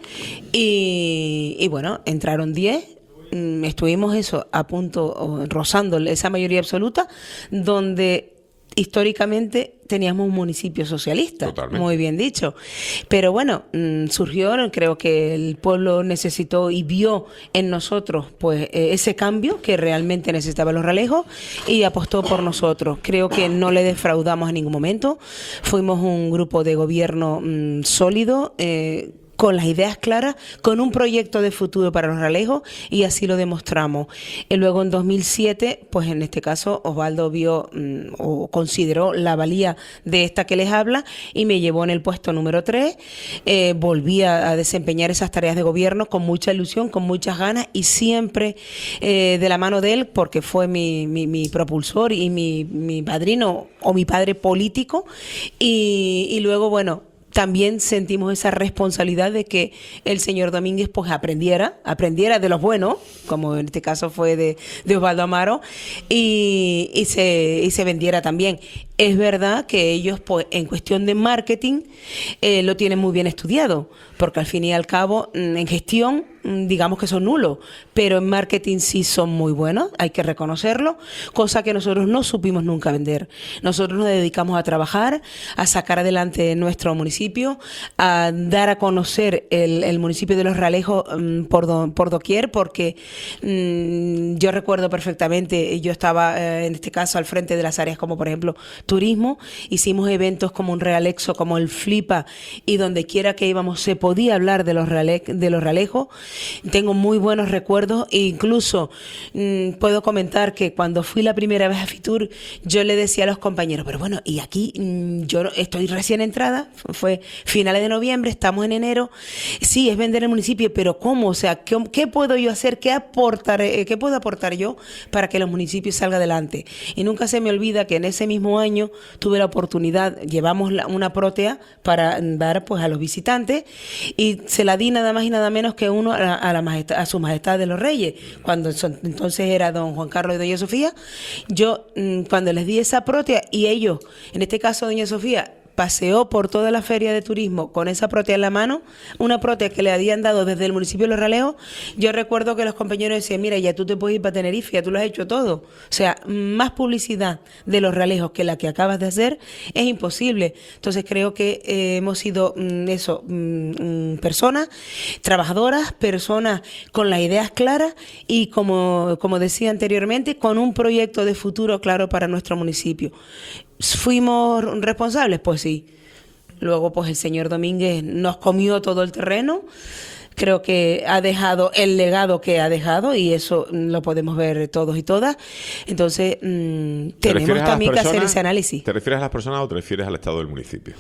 y, y bueno, entraron diez. Estuvimos eso a punto, rozando esa mayoría absoluta, donde históricamente teníamos un municipio socialista. Totalmente. Muy bien dicho. Pero bueno, surgió, creo que el pueblo necesitó y vio en nosotros pues ese cambio que realmente necesitaba Los Realejos y apostó por nosotros. Creo que no le defraudamos en ningún momento. Fuimos un grupo de gobierno mmm, sólido, eh, con las ideas claras, con un proyecto de futuro para Los Realejos y así lo demostramos. Y luego en dos mil siete, pues en este caso Osvaldo vio mmm, o consideró la valía de esta que les habla y me llevó en el puesto número tres. Eh, volví a, a desempeñar esas tareas de gobierno con mucha ilusión, con muchas ganas y siempre eh, de la mano de él, porque fue mi, mi, mi propulsor y mi, mi padrino o mi padre político. Y, y luego, bueno, también sentimos esa responsabilidad de que el señor Domínguez pues aprendiera, aprendiera de los buenos, como en este caso fue de, de Osvaldo Amaro, y, y, se, y se vendiera también. Es verdad que ellos, pues, en cuestión de marketing, eh, lo tienen muy bien estudiado, porque al fin y al cabo, en gestión, digamos que son nulos, pero en marketing sí son muy buenos, hay que reconocerlo, cosa que nosotros no supimos nunca vender. Nosotros nos dedicamos a trabajar, a sacar adelante nuestro municipio, a dar a conocer el, el municipio de Los Realejos um, por, do, por doquier, porque um, yo recuerdo perfectamente, yo estaba eh, en este caso al frente de las áreas como por ejemplo turismo, hicimos eventos como un Realexo, como el Flipa, y donde quiera que íbamos se podía hablar de los, Reale, de los Realejos. Tengo muy buenos recuerdos e incluso mmm, puedo comentar que cuando fui la primera vez a Fitur, yo le decía a los compañeros, pero bueno, y aquí mmm, yo estoy recién entrada, fue finales de noviembre, estamos en enero, sí, es vender el municipio, pero ¿cómo? O sea, ¿qué, qué puedo yo hacer? ¿Qué aportar, eh, qué puedo aportar yo para que los municipios salgan adelante? Y nunca se me olvida que en ese mismo año tuve la oportunidad, llevamos la, una prótea para dar pues a los visitantes y se la di nada más y nada menos que uno a, a, la majestad, a su majestad de los reyes, cuando son, entonces era don Juan Carlos y doña Sofía. Yo mmm, cuando les di esa prótea y ellos, en este caso doña Sofía, paseó por toda la feria de turismo con esa prótea en la mano, una prótea que le habían dado desde el municipio de Los Realejos. Yo recuerdo que los compañeros decían, mira, ya tú te puedes ir para Tenerife, ya tú lo has hecho todo. O sea, más publicidad de Los Realejos que la que acabas de hacer es imposible. Entonces creo que eh, hemos sido mm, eso, mm, personas trabajadoras, personas con las ideas claras y como, como decía anteriormente, con un proyecto de futuro claro para nuestro municipio. ¿Fuimos responsables? Pues sí. Luego, pues el señor Domínguez nos comió todo el terreno. Creo que ha dejado el legado que ha dejado y eso lo podemos ver todos y todas. Entonces, mmm, tenemos también que hacer ese análisis. ¿Te refieres a las personas o te refieres al estado del municipio?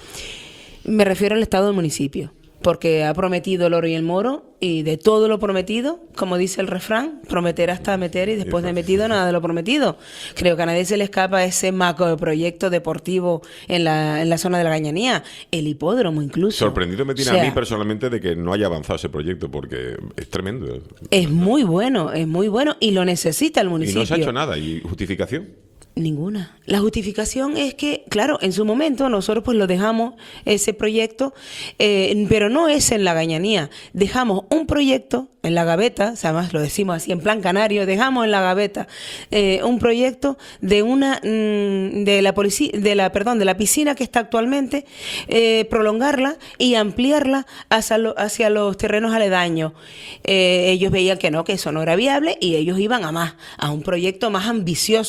Me refiero al estado del municipio, porque ha prometido el oro y el moro, y de todo lo prometido, como dice el refrán, prometer hasta meter y después de metido nada de lo prometido. Creo que a nadie se le escapa ese macroproyecto deportivo en la, en la zona de la Gañanía, el hipódromo incluso. Sorprendido me tiene o sea, a mí personalmente de que no haya avanzado ese proyecto, porque es tremendo. Es muy bueno, es muy bueno y lo necesita el municipio. Y no se ha hecho nada. ¿Y justificación? Ninguna. La justificación es que, claro, en su momento nosotros pues lo dejamos, ese proyecto, eh, pero no es en la Gañanía. Dejamos un proyecto en la gaveta, o sea, además lo decimos así en plan canario, dejamos en la gaveta eh, un proyecto de una mmm, de la policía, de la perdón, de la piscina que está actualmente, eh, prolongarla y ampliarla hacia, lo, hacia los terrenos aledaños. Eh, ellos veían que no, que eso no era viable y ellos iban a más, a un proyecto más ambicioso.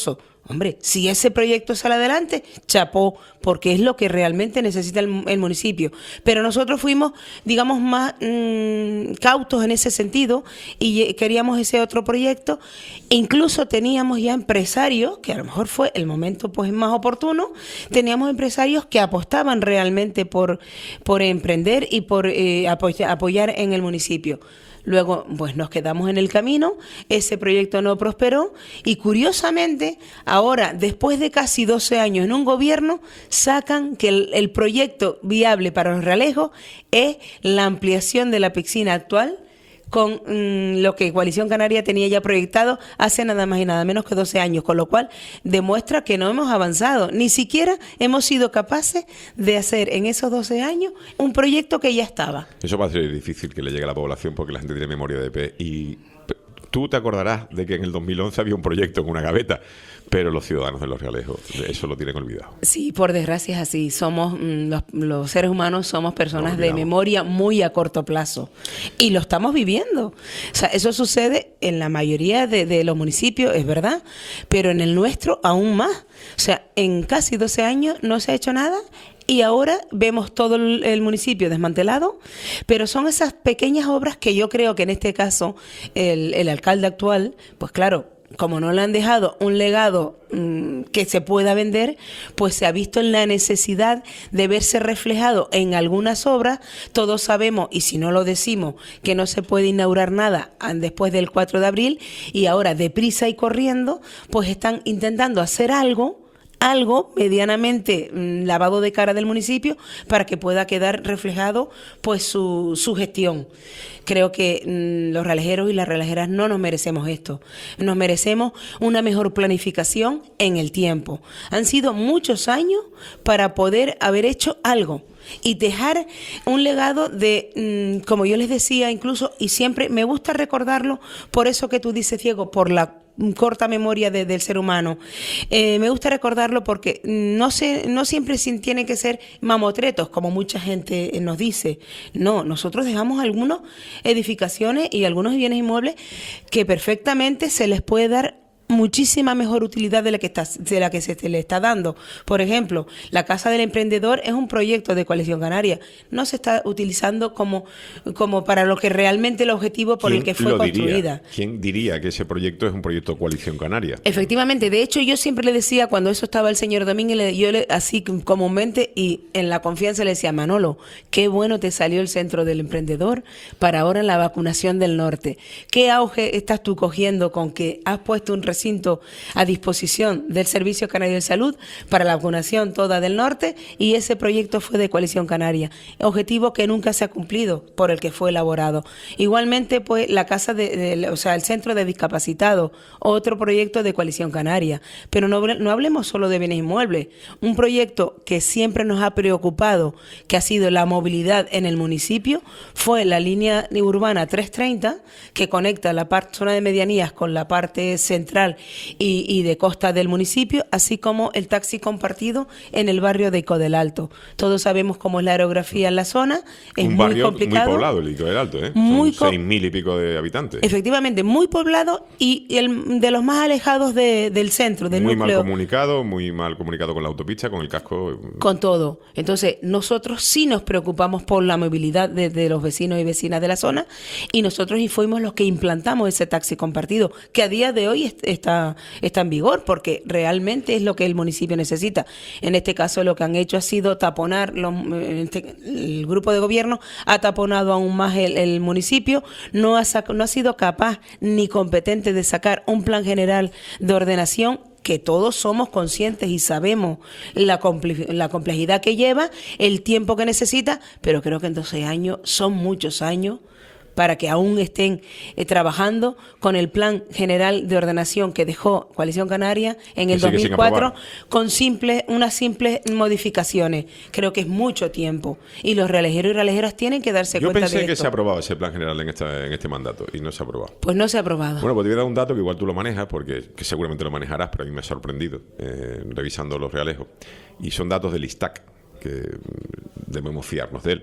Hombre, si ese proyecto sale adelante, chapó, porque es lo que realmente necesita el, el municipio. Pero nosotros fuimos, digamos, más mmm, cautos en ese sentido y queríamos ese otro proyecto. E incluso teníamos ya empresarios, que a lo mejor fue el momento pues más oportuno, teníamos empresarios que apostaban realmente por, por emprender y por eh, apoy- apoyar en el municipio. Luego, pues nos quedamos en el camino, ese proyecto no prosperó y curiosamente, ahora, después de casi doce años en un gobierno, sacan que el, el proyecto viable para los Realejos es la ampliación de la piscina actual con mmm, lo que Coalición Canaria tenía ya proyectado hace nada más y nada menos que doce años, con lo cual demuestra que no hemos avanzado, ni siquiera hemos sido capaces de hacer en esos doce años un proyecto que ya estaba. Eso va a ser difícil que le llegue a la población porque la gente tiene memoria de pez y tú te acordarás de que en el dos mil once había un proyecto en una gaveta, pero los ciudadanos de Los Realejos eso lo tienen olvidado. Sí, por desgracia es así. Somos mmm, los, los seres humanos somos personas de memoria muy a corto plazo y lo estamos viviendo. O sea, eso sucede en la mayoría de, de los municipios, es verdad, pero en el nuestro aún más. O sea, en casi doce años no se ha hecho nada. Y ahora vemos todo el, el municipio desmantelado, pero son esas pequeñas obras que yo creo que en este caso el, el alcalde actual, pues claro, como no le han dejado un legado mmm, que se pueda vender, pues se ha visto en la necesidad de verse reflejado en algunas obras. Todos sabemos, y si no lo decimos, que no se puede inaugurar nada después del cuatro de abril, y ahora deprisa y corriendo, pues están intentando hacer algo algo medianamente mmm, lavado de cara del municipio para que pueda quedar reflejado pues su, su gestión. Creo que mmm, los realejeros y las realejeras no nos merecemos esto. Nos merecemos una mejor planificación en el tiempo. Han sido muchos años para poder haber hecho algo y dejar un legado de, mmm, como yo les decía incluso, y siempre me gusta recordarlo, por eso que tú dices, Diego, por la corta memoria de, del ser humano. Eh, me gusta recordarlo porque no se, no siempre tienen que ser mamotretos, como mucha gente nos dice. No, nosotros dejamos algunas edificaciones y algunos bienes inmuebles que perfectamente se les puede dar muchísima mejor utilidad de la que está, de la que se le está dando. Por ejemplo, la Casa del Emprendedor es un proyecto de Coalición Canaria. No se está utilizando como, como para lo que realmente el objetivo por el que fue construida. Diría? ¿Quién diría que ese proyecto es un proyecto de Coalición Canaria? Efectivamente, de hecho yo siempre le decía, cuando eso estaba el señor Domínguez, yo le, así comúnmente y en la confianza le decía, Manolo, qué bueno te salió el Centro del Emprendedor para ahora en la vacunación del norte. ¿Qué auge estás tú cogiendo con que has puesto un recinto a disposición del Servicio Canario de Salud para la vacunación toda del norte? Y ese proyecto fue de Coalición Canaria, objetivo que nunca se ha cumplido por el que fue elaborado. Igualmente, pues la casa de, de o sea, el Centro de Discapacitados, otro proyecto de Coalición Canaria. Pero no, no hablemos solo de bienes inmuebles, un proyecto que siempre nos ha preocupado, que ha sido la movilidad en el municipio, fue la línea urbana trescientos treinta, que conecta la parte, zona de medianías con la parte central Y, y de costa del municipio, así como el taxi compartido en el barrio de Ico del Alto. Todos sabemos cómo es la aerografía en la zona, es un muy barrio complicado. Muy poblado, el Ico del Alto, ¿eh? Muy Son seis mil y pico de habitantes. Efectivamente, muy poblado y el, de los más alejados de, del centro, del muy núcleo. Muy mal comunicado, muy mal comunicado con la autopista, con el casco. Con todo. Entonces, nosotros sí nos preocupamos por la movilidad de, de los vecinos y vecinas de la zona y nosotros fuimos los que implantamos ese taxi compartido, que a día de hoy es, Está, está en vigor porque realmente es lo que el municipio necesita. En este caso lo que han hecho ha sido taponar, los, este, el grupo de gobierno ha taponado aún más el, el municipio, no ha, sac, no ha sido capaz ni competente de sacar un plan general de ordenación que todos somos conscientes y sabemos la, comple- la complejidad que lleva, el tiempo que necesita, pero creo que en doce años son muchos años para que aún estén eh, trabajando con el Plan General de Ordenación que dejó Coalición Canaria en el dos mil cuatro con simples, unas simples modificaciones. Creo que es mucho tiempo y los realejeros y realejeras tienen que darse Yo cuenta de pensé esto. que se ha aprobado ese Plan General en, esta, en este mandato y no se ha aprobado. Pues no se ha aprobado. Bueno, pues te voy a dar un dato que igual tú lo manejas, porque que seguramente lo manejarás, pero a mí me ha sorprendido eh, revisando los realejos. Y son datos del ISTAC, que debemos fiarnos de él.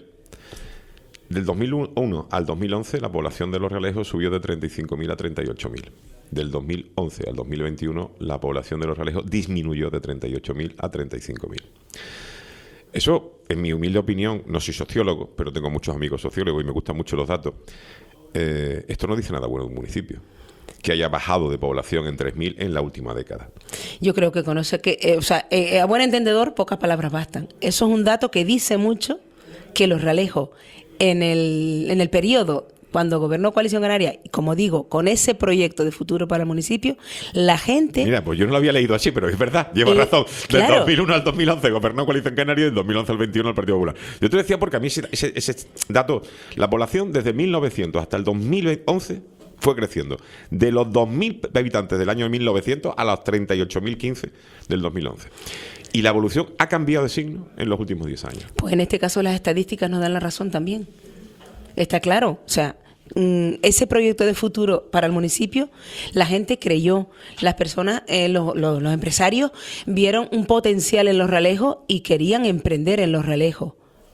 Del dos mil uno al dos mil once la población de Los Realejos subió de treinta y cinco mil a treinta y ocho mil. Del dos mil once al dos mil veintiuno, la población de Los Realejos disminuyó de treinta y ocho mil a treinta y cinco mil. Eso, en mi humilde opinión, no soy sociólogo, pero tengo muchos amigos sociólogos y me gustan mucho los datos. Eh, esto no dice nada bueno de un municipio que haya bajado de población en tres mil en la última década. Yo creo que conoce que, eh, o sea, eh, a buen entendedor, pocas palabras bastan. Eso es un dato que dice mucho que Los Realejos, en el, en el periodo cuando gobernó Coalición Canaria, y como digo, con ese proyecto de futuro para el municipio, la gente... Mira, pues yo no lo había leído así, pero es verdad, llevas eh, razón. Del claro. dos mil uno al dos mil once gobernó Coalición Canaria y del dos mil once al veintiuno el Partido Popular. Yo te decía porque a mí ese, ese, ese dato, la población desde mil novecientos hasta el dos mil once fue creciendo. De los dos mil habitantes del año mil novecientos a los treinta y ocho mil quince del dos mil once. Y la evolución ha cambiado de signo en los últimos diez años. Pues en este caso las estadísticas nos dan la razón también. Está claro, o sea, ese proyecto de futuro para el municipio, la gente creyó, las personas, eh, los, los, los empresarios vieron un potencial en Los Realejos y querían emprender en Los Realejos.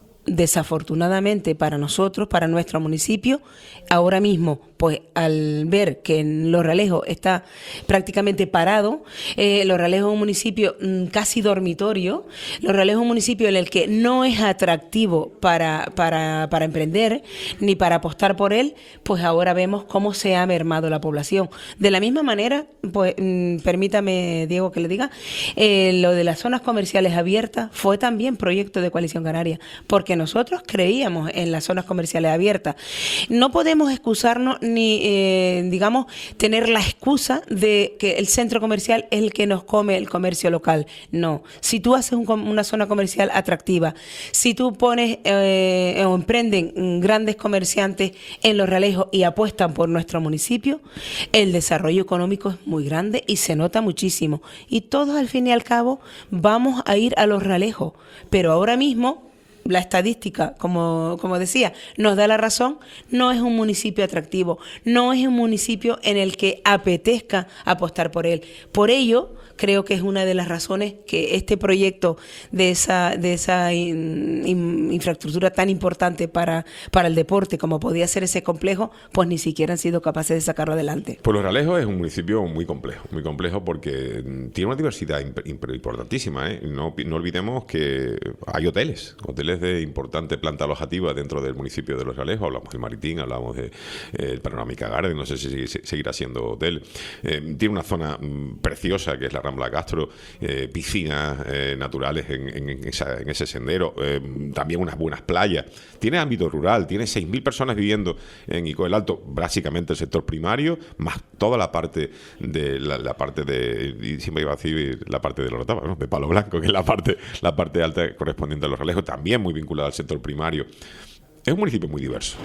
Desafortunadamente para nosotros, para nuestro municipio, ahora mismo, pues al ver que en Los Realejos está prácticamente parado, eh, Los Realejos es un municipio mm, casi dormitorio, Los Realejos es un municipio en el que no es atractivo para, para, para emprender ni para apostar por él, pues ahora vemos cómo se ha mermado la población. De la misma manera, pues mm, permítame, Diego, que le diga, eh, lo de las zonas comerciales abiertas fue también proyecto de Coalición Canaria, porque nosotros creíamos en las zonas comerciales abiertas. No podemos excusarnos ni, eh, digamos, tener la excusa de que el centro comercial es el que nos come el comercio local. No. Si tú haces un, una zona comercial atractiva, si tú pones eh, o emprenden grandes comerciantes en Los Realejos y apuestan por nuestro municipio, el desarrollo económico es muy grande y se nota muchísimo. Y todos, al fin y al cabo, vamos a ir a Los Realejos. Pero ahora mismo, la estadística, como, como decía, nos da la razón, no es un municipio atractivo, no es un municipio en el que apetezca apostar por él. Por ello, creo que es una de las razones que este proyecto de esa, de esa in, in, infraestructura tan importante para, para el deporte, como podía ser ese complejo, pues ni siquiera han sido capaces de sacarlo adelante. Pues Los Realejos es un municipio muy complejo, muy complejo porque tiene una diversidad imp importantísima, ¿eh? No, no olvidemos que hay hoteles, hoteles de importante planta alojativa dentro del municipio de Los Realejos. Hablamos del Maritín, hablamos del de, eh, Panoramica Garden, no sé si, si seguirá siendo hotel. Eh, tiene una zona mm, preciosa que es la Rambla Castro, eh, piscinas eh, naturales en, en, en, esa, en ese sendero, eh, también unas buenas playas. Tiene ámbito rural, tiene seis mil personas viviendo en Ico del Alto, básicamente el sector primario, más toda la parte de la, la parte de, y siempre iba a decir la parte de la Orotava, ¿no? De Palo Blanco, que es la parte, la parte alta correspondiente a Los Realejos, también muy vinculada al sector primario. Es un municipio muy diverso.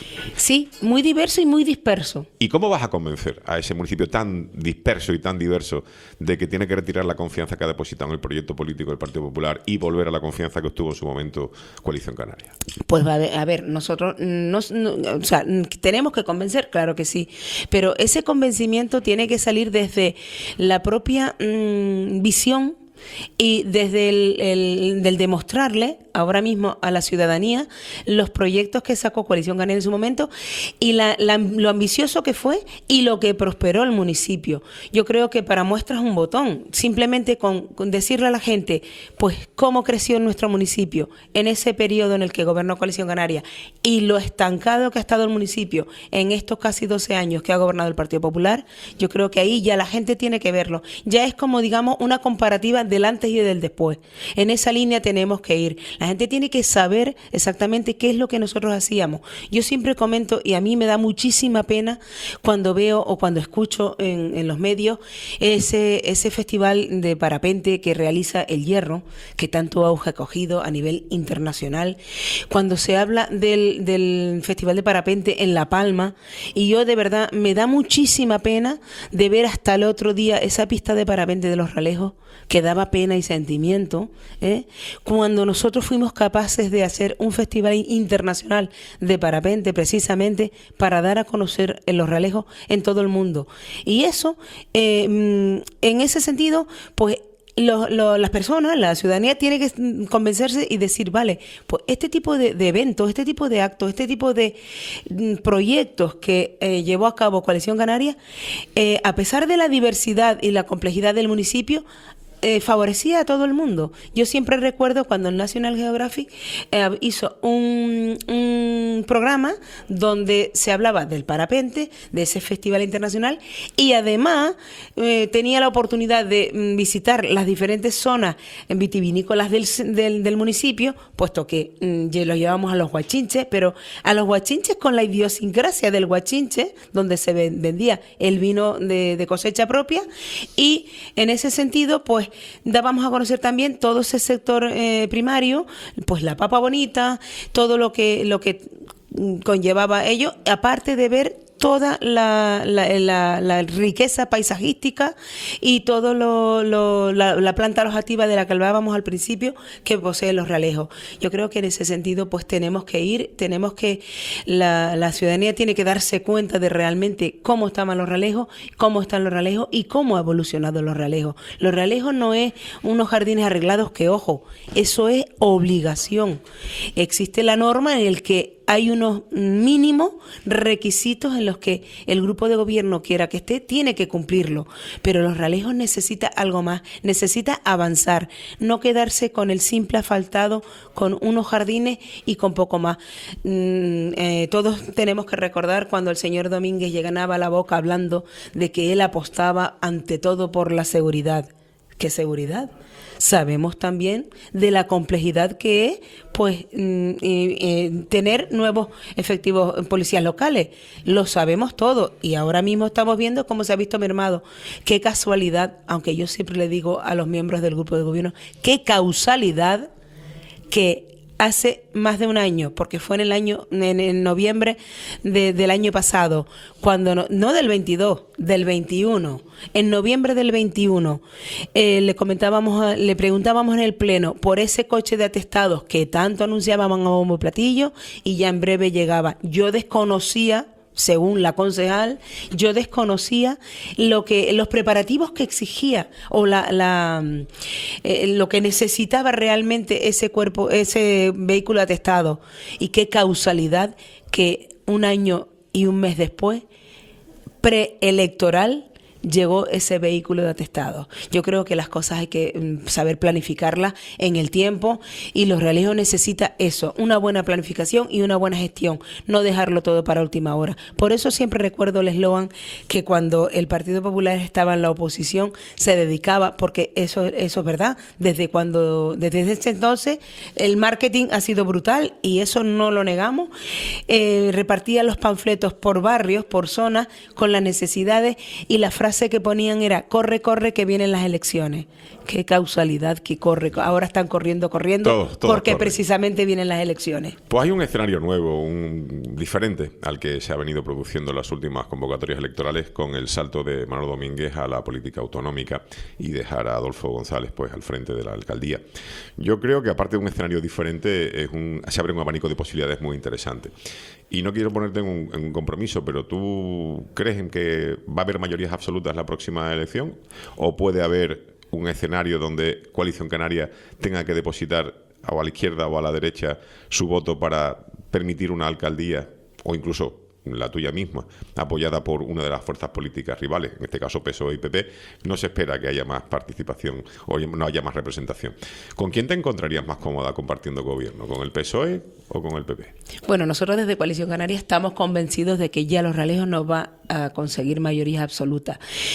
Sí, muy diverso y muy disperso. ¿Y cómo vas a convencer a ese municipio tan disperso y tan diverso de que tiene que retirar la confianza que ha depositado en el proyecto político del Partido Popular y volver a la confianza que obtuvo en su momento Coalición Canaria? Pues a ver, a ver nosotros no, no, o sea, tenemos que convencer, claro que sí, pero ese convencimiento tiene que salir desde la propia mmm, visión y desde el, el del demostrarle ahora mismo a la ciudadanía los proyectos que sacó Coalición Canaria en su momento y la, la, lo ambicioso que fue y lo que prosperó el municipio. Yo creo que para muestras un botón, simplemente con, con decirle a la gente pues cómo creció nuestro municipio en ese periodo en el que gobernó Coalición Canaria y lo estancado que ha estado el municipio en estos casi doce años que ha gobernado el Partido Popular. Yo creo que ahí ya la gente tiene que verlo. Ya es como, digamos, una comparativa del antes y del después. En esa línea tenemos que ir. La gente tiene que saber exactamente qué es lo que nosotros hacíamos. Yo siempre comento, y a mí me da muchísima pena cuando veo o cuando escucho en, en los medios ese, ese festival de parapente que realiza El Hierro, que tanto auge ha cogido a nivel internacional. Cuando se habla del, del festival de parapente en La Palma, y yo de verdad me da muchísima pena de ver hasta el otro día esa pista de parapente de Los Realejos, que daba pena y sentimiento, ¿eh? Cuando nosotros fuimos capaces de hacer un festival internacional de parapente precisamente para dar a conocer en Los Realejos en todo el mundo. Y eso, eh, en ese sentido, pues Lo, lo, las personas, la ciudadanía tiene que convencerse y decir, vale, pues este tipo de, de eventos, este tipo de actos, este tipo de mm, proyectos que eh, llevó a cabo Coalición Canaria, eh, a pesar de la diversidad y la complejidad del municipio, Eh, favorecía a todo el mundo. Yo siempre recuerdo cuando el National Geographic eh, hizo un, un programa donde se hablaba del parapente, de ese festival internacional, y además eh, tenía la oportunidad de mm, visitar las diferentes zonas vitivinícolas del, del, del municipio, puesto que mm, los llevamos a los guachinches, pero a los guachinches con la idiosincrasia del guachinche, donde se vendía el vino de, de cosecha propia, y en ese sentido, pues dábamos a conocer también todo ese sector eh, primario, pues la papa bonita, todo lo que lo que conllevaba ello, aparte de ver toda la, la, la, la riqueza paisajística y todo lo, lo la, la planta alojativa de la que hablábamos al principio que posee los Realejos. Yo creo que en ese sentido pues tenemos que ir, tenemos que la, la ciudadanía tiene que darse cuenta de realmente cómo estaban los Realejos, cómo están los Realejos y cómo ha evolucionado los Realejos. Los Realejos no es unos jardines arreglados que, ojo, eso es obligación. Existe la norma en el que hay unos mínimos requisitos en los que el grupo de gobierno quiera que esté, tiene que cumplirlo. Pero los Realejos necesita algo más, necesita avanzar, no quedarse con el simple asfaltado, con unos jardines y con poco más. Mm, eh, todos tenemos que recordar cuando el señor Domínguez llenaba la boca hablando de que él apostaba ante todo por la seguridad. ¿Qué seguridad? Sabemos también de la complejidad que es pues eh, eh, tener nuevos efectivos policías locales. Lo sabemos todo y ahora mismo estamos viendo cómo se ha visto mermado. Qué casualidad, aunque yo siempre le digo a los miembros del grupo de gobierno, qué causalidad que hace más de un año, porque fue en el año, en, en noviembre de, del año pasado, cuando no, no del veintidós, del veintiuno, en noviembre del veintiuno, eh, le comentábamos, a, le preguntábamos en el pleno por ese coche de atestados que tanto anunciábamos a bombo y platillo y ya en breve llegaba. Yo desconocía, según la concejal, yo desconocía lo que los preparativos que exigía o la, la eh, lo que necesitaba realmente ese cuerpo, ese vehículo atestado. Y qué causalidad que un año y un mes después, preelectoral, llegó ese vehículo de atestado. Yo creo que las cosas hay que mm, saber planificarlas en el tiempo y los Realejos necesita eso, una buena planificación y una buena gestión, no dejarlo todo para última hora. Por eso siempre recuerdo el eslogan que cuando el Partido Popular estaba en la oposición se dedicaba, porque eso, eso es verdad, desde cuando, desde ese entonces el marketing ha sido brutal y eso no lo negamos. Eh, repartía los panfletos por barrios, por zonas, con las necesidades y la frase que ponían era corre, corre que vienen las elecciones. Qué causalidad que corre, ahora están corriendo, corriendo todos, todos porque corren. Precisamente vienen las elecciones. Pues hay un escenario nuevo, un diferente al que se ha venido produciendo en las últimas convocatorias electorales con el salto de Manolo Domínguez a la política autonómica y dejar a Adolfo González pues al frente de la alcaldía. Yo creo que aparte de un escenario diferente es un, se abre un abanico de posibilidades muy interesante. Y no quiero ponerte en un, en un compromiso, pero ¿tú crees en que va a haber mayorías absolutas la próxima elección? ¿O puede haber un escenario donde Coalición Canaria tenga que depositar o a la izquierda o a la derecha su voto para permitir una alcaldía o incluso la tuya misma, apoyada por una de las fuerzas políticas rivales, en este caso P S O E y P P, no se espera que haya más participación o no haya más representación? ¿Con quién te encontrarías más cómoda compartiendo gobierno? ¿Con el P S O E o con el P P? Bueno, nosotros desde Coalición Canaria estamos convencidos de que ya los Realejos no va a conseguir mayoría absoluta.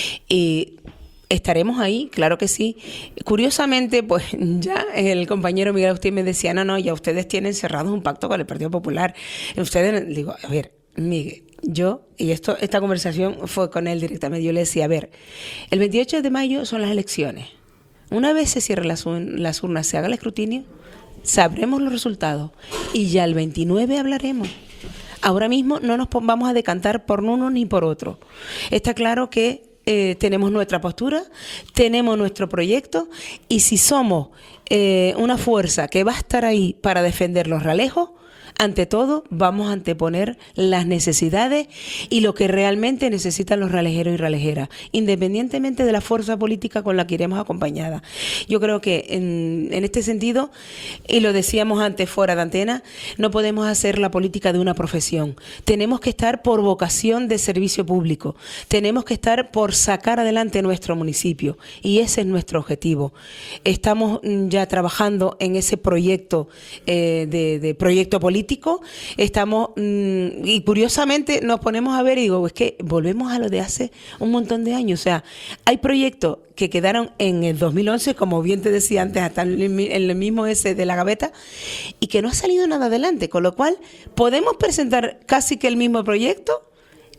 Y estaremos ahí, claro que sí. Curiosamente, pues ya el compañero Miguel Agustín me decía, no, no, ya ustedes tienen cerrados un pacto con el Partido Popular. Ustedes, digo, a ver, Miguel, yo, y esto esta conversación fue con él directamente, yo le decía, a ver, el veintiocho de mayo son las elecciones. Una vez se cierren las, las urnas, se haga el escrutinio, sabremos los resultados y ya el veintinueve hablaremos. Ahora mismo no nos vamos a decantar por uno ni por otro. Está claro que eh, tenemos nuestra postura, tenemos nuestro proyecto y si somos eh, una fuerza que va a estar ahí para defender los Realejos, ante todo vamos a anteponer las necesidades y lo que realmente necesitan los ralejeros y ralejeras, independientemente de la fuerza política con la que iremos acompañada. Yo creo que en, en este sentido, y lo decíamos antes fuera de antena, no podemos hacer la política de una profesión. Tenemos que estar por vocación de servicio público, tenemos que estar por sacar adelante nuestro municipio y ese es nuestro objetivo. Estamos ya trabajando en ese proyecto eh, de, de proyecto político. Estamos, mmm, y curiosamente nos ponemos a ver y digo, es que volvemos a lo de hace un montón de años. O sea, hay proyectos que quedaron en el dos mil once, como bien te decía antes, hasta en el mismo ese de la gaveta, y que no ha salido nada adelante, con lo cual podemos presentar casi que el mismo proyecto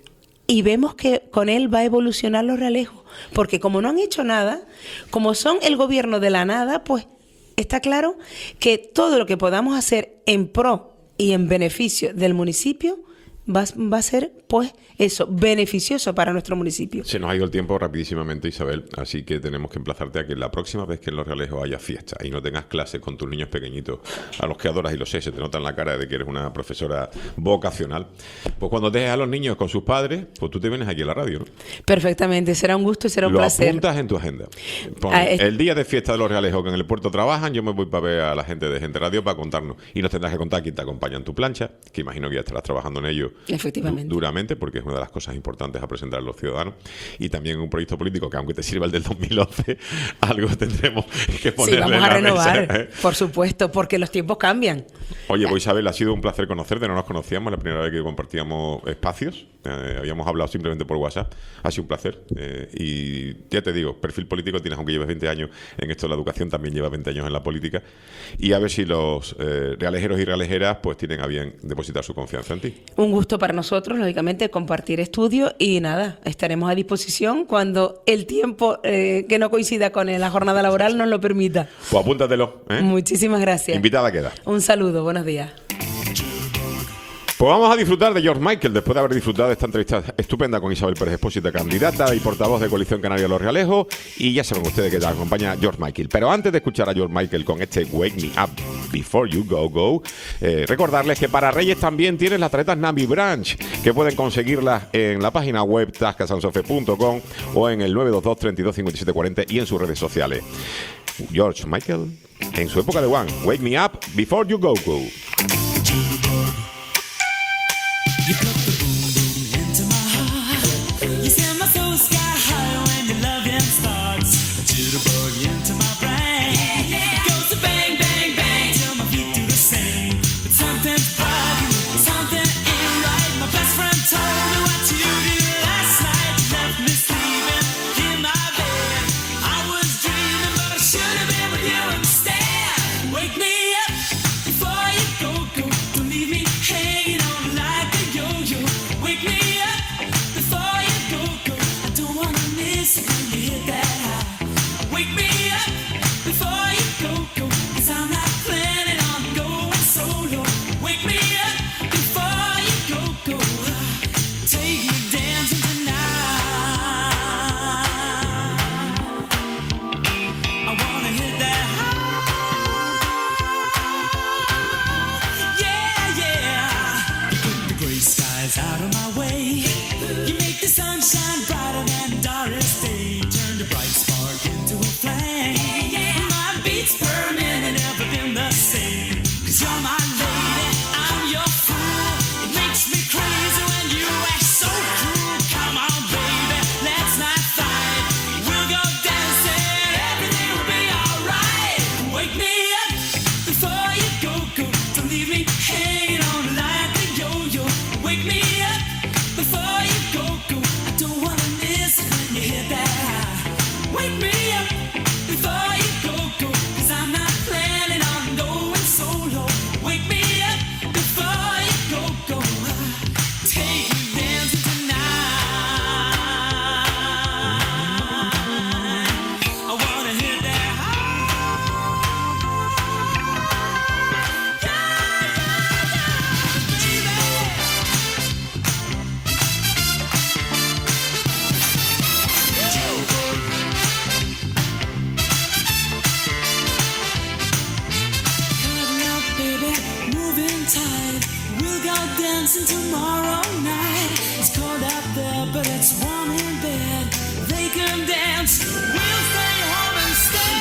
y vemos que con él va a evolucionar los realejos, porque como no han hecho nada, como son el gobierno de la nada, pues está claro que todo lo que podamos hacer en pro y en beneficio del municipio va, va a ser, pues, eso, beneficioso para nuestro municipio. Se nos ha ido el tiempo rapidísimamente, Isabel, así que tenemos que emplazarte a que la próxima vez que en Los Realejos haya fiesta y no tengas clases con tus niños pequeñitos, a los que adoras y lo sé, se te nota en la cara de que eres una profesora vocacional, pues cuando dejes a los niños con sus padres, pues tú te vienes aquí a la radio, ¿no? Perfectamente, será un gusto y será un lo placer. Lo apuntas en tu agenda. Pon, ah, es... El día de fiesta de Los Realejos que en el puerto trabajan, yo me voy para ver a la gente de Gente Radio para contarnos. Y nos tendrás que contar quién te acompaña en tu plancha, que imagino que ya estarás trabajando en ello efectivamente. Du- duramente, porque es una de las cosas importantes a presentar a los ciudadanos, y también un proyecto político que aunque te sirva el del dos mil once, algo tendremos que ponerle sí, vamos a en la renovar, mesa, ¿eh? Por supuesto, porque los tiempos cambian. Oye, pues Isabel, ha sido un placer conocerte, no nos conocíamos, la primera vez que compartíamos espacios, eh, habíamos hablado simplemente por WhatsApp, ha sido un placer, eh, y ya te digo, perfil político tienes, aunque lleves veinte años en esto de la educación, también llevas veinte años en la política, y a ver si los eh, realejeros y realejeras pues tienen a bien depositar su confianza en ti. Un gusto para nosotros, lógicamente, compartir estudios y nada, estaremos a disposición cuando el tiempo eh, que no coincida con la jornada laboral nos lo permita. Pues apúntatelo, ¿eh? Muchísimas gracias. Invitada queda. Un saludo, buenos días. Pues vamos a disfrutar de George Michael después de haber disfrutado de esta entrevista estupenda con Isabel Pérez Expósito, candidata y portavoz de Coalición Canaria Los Realejos, y ya saben ustedes que la acompaña George Michael. Pero antes de escuchar a George Michael con este Wake Me Up Before You Go Go, eh, recordarles que para Reyes también tienen las tarjetas Navi Branch, que pueden conseguirlas en la página web tasca sansofe punto com o en el nueve dos dos, treinta y dos, cincuenta y siete cuarenta y en sus redes sociales. George Michael, en su época de One, Wake Me Up Before You Go Go. You put the boom boom into my heart. You send my soul sky high when your loving starts. A jitterbug into my brain. Yeah, yeah. Goes to bang bang bang till my feet do the same. But something's bugging, something ain't right. My best friend told me what you did last night. You left me sleeping in my bed. I was dreaming, but I should have been with you instead. Wake me up before you go go. Don't leave me hanging on. Wake me up before you go, go. I don't wanna miss it when you hit that high. Wake me up before you go, go. Cause I'm not planning on going solo. Wake me up before you go, go. Take me dancing tonight. I wanna hit that high. Yeah, yeah. You put the gray skies out of my way. You make the sunshine brighter than Doris Day. Turn the bright spark into a flame. My beats per minute never been the same. Cause you're my lady, I'm your fool. It makes me crazy when you act so cruel. Come on baby, let's not fight. We'll go dancing, everything will be alright. Wake me up before you go, go. Don't leave me hanging on like a yo-yo. Wake me up before you go, go. I don't wanna miss it when you hit that high. Wake me up before you go, go. Cause I'm not planning on going solo. Wake me up before you go, go. Take me dancing tonight. I wanna hit that high. Yeah, yeah, yeah. dancing tomorrow night. It's cold out there, but it's warm in bed. They can dance, we'll stay home instead.